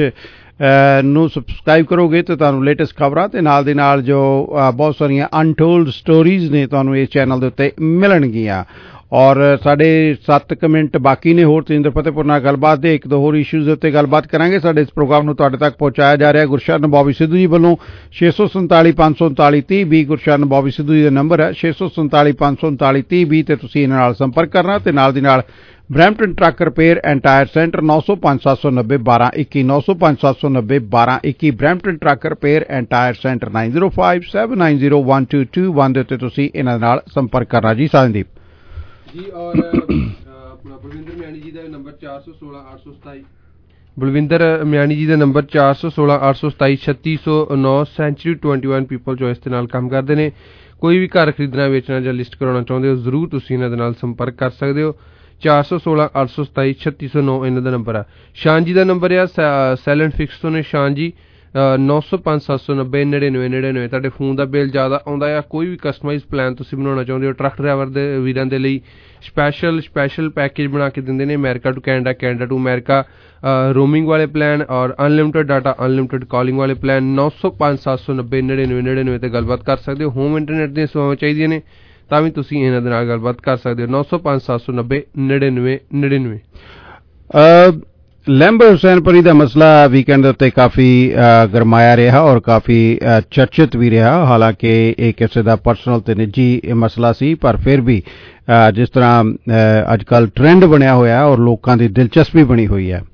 ਨੂੰ ਸਬਸਕ੍ਰਾਈਬ ਕਰੋਗੇ ਤਾਂ ਤੁਹਾਨੂੰ ਲੇਟੈਸਟ ਖਬਰਾਂ ਤੇ ਨਾਲ ਦੇ ਨਾਲ ਜੋ ਬਹੁਤ ਸਾਰੀਆਂ ਅਨਟੋਲਡ ਸਟੋਰੀਜ਼ ਨੇ ਤੁਹਾਨੂੰ ਇਸ ਚੈਨਲ ਦੇ ਉੱਤੇ ਮਿਲਣਗੀਆਂ। ਔਰ ਸਾਡੇ ਸੱਤ ਕੁ ਮਿੰਟ ਬਾਕੀ ਨੇ ਹੋਰ ਤੇਂਦਰ ਫਤਿਹਪੁਰ ਨਾਲ ਗੱਲਬਾਤ ਦੇ, ਇੱਕ ਦੋ ਹੋਰ ਇਸ਼ੂਜ਼ ਦੇ ਉੱਤੇ ਗੱਲਬਾਤ ਕਰਾਂਗੇ। ਸਾਡੇ ਇਸ ਪ੍ਰੋਗਰਾਮ ਨੂੰ ਤੁਹਾਡੇ ਤੱਕ ਪਹੁੰਚਾਇਆ ਜਾ ਰਿਹਾ ਗੁਰਸ਼ਰਨ ਬੋਬੀ ਸਿੱਧੂ ਜੀ ਵੱਲੋਂ। ਛੇ ਸੌ ਸੰਤਾਲੀ ਪੰਜ ਸੌ ਉਨਤਾਲੀ ਤੀਹ ਵੀਹ ਗੁਰਸ਼ਰਨ ਬੋਬੀ ਸਿੱਧੂ ਜੀ ਦਾ ਨੰਬਰ ਹੈ, ਛੇ ਸੌ ਸੰਤਾਲੀ ਪੰਜ ਸੌ ਉਨਤਾਲੀ ਤੀਹ ਵੀਹ ਤੇ ਤੁਸੀਂ ਇਹਨਾਂ ਨਾਲ ਸੰਪਰਕ ਕਰਨਾ। ਤੇ ਨਾਲ ਦੀ ਨਾਲ Brampton truck repair and tyre centre ਨੌ ਸੌ ਪੰਜ ਸੱਤ ਸੌ ਨੱਬੇ ਬਾਰਾਂ ਇੱਕੀ ਨੌ ਸੌ ਪੰਜ ਸੱਤ ਸੌ ਨੱਬੇ ਬਾਰਾਂ ਇੱਕੀ Brampton truck repair and tyre centre nine zero five seven nine zero one two two one ਦੇ ਉੱਤੇ ਤੁਸੀਂ ਇਹਨਾਂ ਨਾਲ ਸੰਪਰਕ ਕਰਨਾ। ਜੀ ਸਾਜਨਦੀਪ ਜੀ ਔਰ ਆਪਣਾ ਬਲਵਿੰਦਰ ਮਿਆਣੀ ਜੀ ਦਾ ਨੰਬਰ ਚਾਰ ਸੌ ਸੋਲਾਂ ਅੱਠ ਸੌ ਸਤਾਈ ਬਲਵਿੰਦਰ ਮਿਆਣੀ ਜੀ ਦਾ ਨੰਬਰ ਚਾਰ ਸੌ ਸੋਲਾਂ ਅੱਠ ਸੌ ਸਤਾਈ ਛੱਤੀ ਸੌ ਨੌ century twenty one people choice ਦੇ ਨਾਲ ਕੰਮ ਕਰਦੇ ਨੇ। ਕੋਈ ਵੀ ਘਰ ਖਰੀਦਣਾ ਵੇਚਣਾ ਜਾਂ ਲਿਸਟ ਕਰਾਉਣਾ ਚਾਹੁੰਦੇ ਹੋ ਜ਼ਰੂਰ ਤੁਸੀਂ ਇਹਨਾਂ ਦੇ ਨਾਲ ਸੰਪਰਕ ਕਰ ਸਕਦੇ ਹੋ। ਚਾਰ ਸੌ ਸੋਲਾਂ ਅੱਠ ਸੌ ਸਤਾਈ ਛੱਤੀ ਸੌ ਨੌ ਇਹਨਾਂ ਦਾ ਨੰਬਰ ਆ। ਸ਼ਾਨ ਜੀ ਦਾ ਨੰਬਰ ਆ ਸੈਲੈਂਟ ਫਿਕਸ ਤੋਂ ਨੇ ਸ਼ਾਨ ਜੀ ਨੌ ਸੌ ਪੰਜ ਸੱਤ ਸੌ ਨੱਬੇ ਨੜਿਨਵੇਂ ਨੜਿਨਵੇਂ। ਤੁਹਾਡੇ ਫੋਨ ਦਾ ਬਿੱਲ ਜ਼ਿਆਦਾ ਆਉਂਦਾ ਆ, ਕੋਈ ਵੀ ਕਸਟਮਾਈਜ਼ ਪਲਾਨ ਤੁਸੀਂ ਬਣਾਉਣਾ ਚਾਹੁੰਦੇ ਹੋ ਟਰੱਕ ਡਰਾਈਵਰ ਦੇ ਵੀਰਾਂ ਦੇ ਲਈ ਸਪੈਸ਼ਲ ਸਪੈਸ਼ਲ ਪੈਕੇਜ ਬਣਾ ਕੇ ਦਿੰਦੇ ਨੇ। America to Canada, Canada to America roaming ਵਾਲੇ ਪਲਾਨ ਔਰ ਅਨਲਿਮਟਿਡ ਡਾਟਾ ਅਨਲਿਮਟਿਡ ਕਾਲਿੰਗ ਵਾਲੇ ਪਲਾਨ ਨੌ ਸੌ ਪੰਜ ਸੱਤ ਸੌ ਨੱਬੇ ਨੜਿਨਵੇਂ ਨੜਿਨਵੇਂ ਤੇ ਗੱਲਬਾਤ ਕਰ ਸਕਦੇ ਹੋ। ਹੋਮ ਇੰਟਰਨੈਟ ਦੀਆਂ ਸੇਵਾਵਾਂ ਚਾਹੀਦੀਆਂ ਨੇ ਤਾਂ ਵੀ ਤੁਸੀਂ ਇਹਨਾਂ ਦੇ ਨਾਲ ਗੱਲਬਾਤ ਕਰ ਸਕਦੇ ਹੋ। ਨੌ ਸੌ ਪੰਜ ਸੱਤ ਸੌ ਨੱਬੇ ਨੜਿਨਵੇਂ ਨੜਿਨਵੇਂ। ਲੈਂਬਰ ਹੁਸੈਨਪੁਰੀ ਦਾ ਮਸਲਾ ਵੀਕਐਂਡ ਦੇ ਉੱਤੇ ਕਾਫੀ ਗਰਮਾਇਆ ਰਿਹਾ ਔਰ ਕਾਫੀ ਚਰਚਿਤ ਵੀ ਰਿਹਾ। ਹਾਲਾਂਕਿ ਇਹ ਕਿਸੇ ਦਾ ਪਰਸਨਲ ਤੇ ਨਿੱਜੀ ਮਸਲਾ ਸੀ, ਪਰ ਫਿਰ ਵੀ ਜਿਸ ਤਰ੍ਹਾਂ ਅੱਜ ਕੱਲ੍ਹ ਟ੍ਰੈਂਡ ਬਣਿਆ ਹੋਇਆ ਔਰ ਲੋਕਾਂ ਦੀ ਦਿਲਚਸਪੀ ਬਣੀ ਹੋਈ ਹੈ,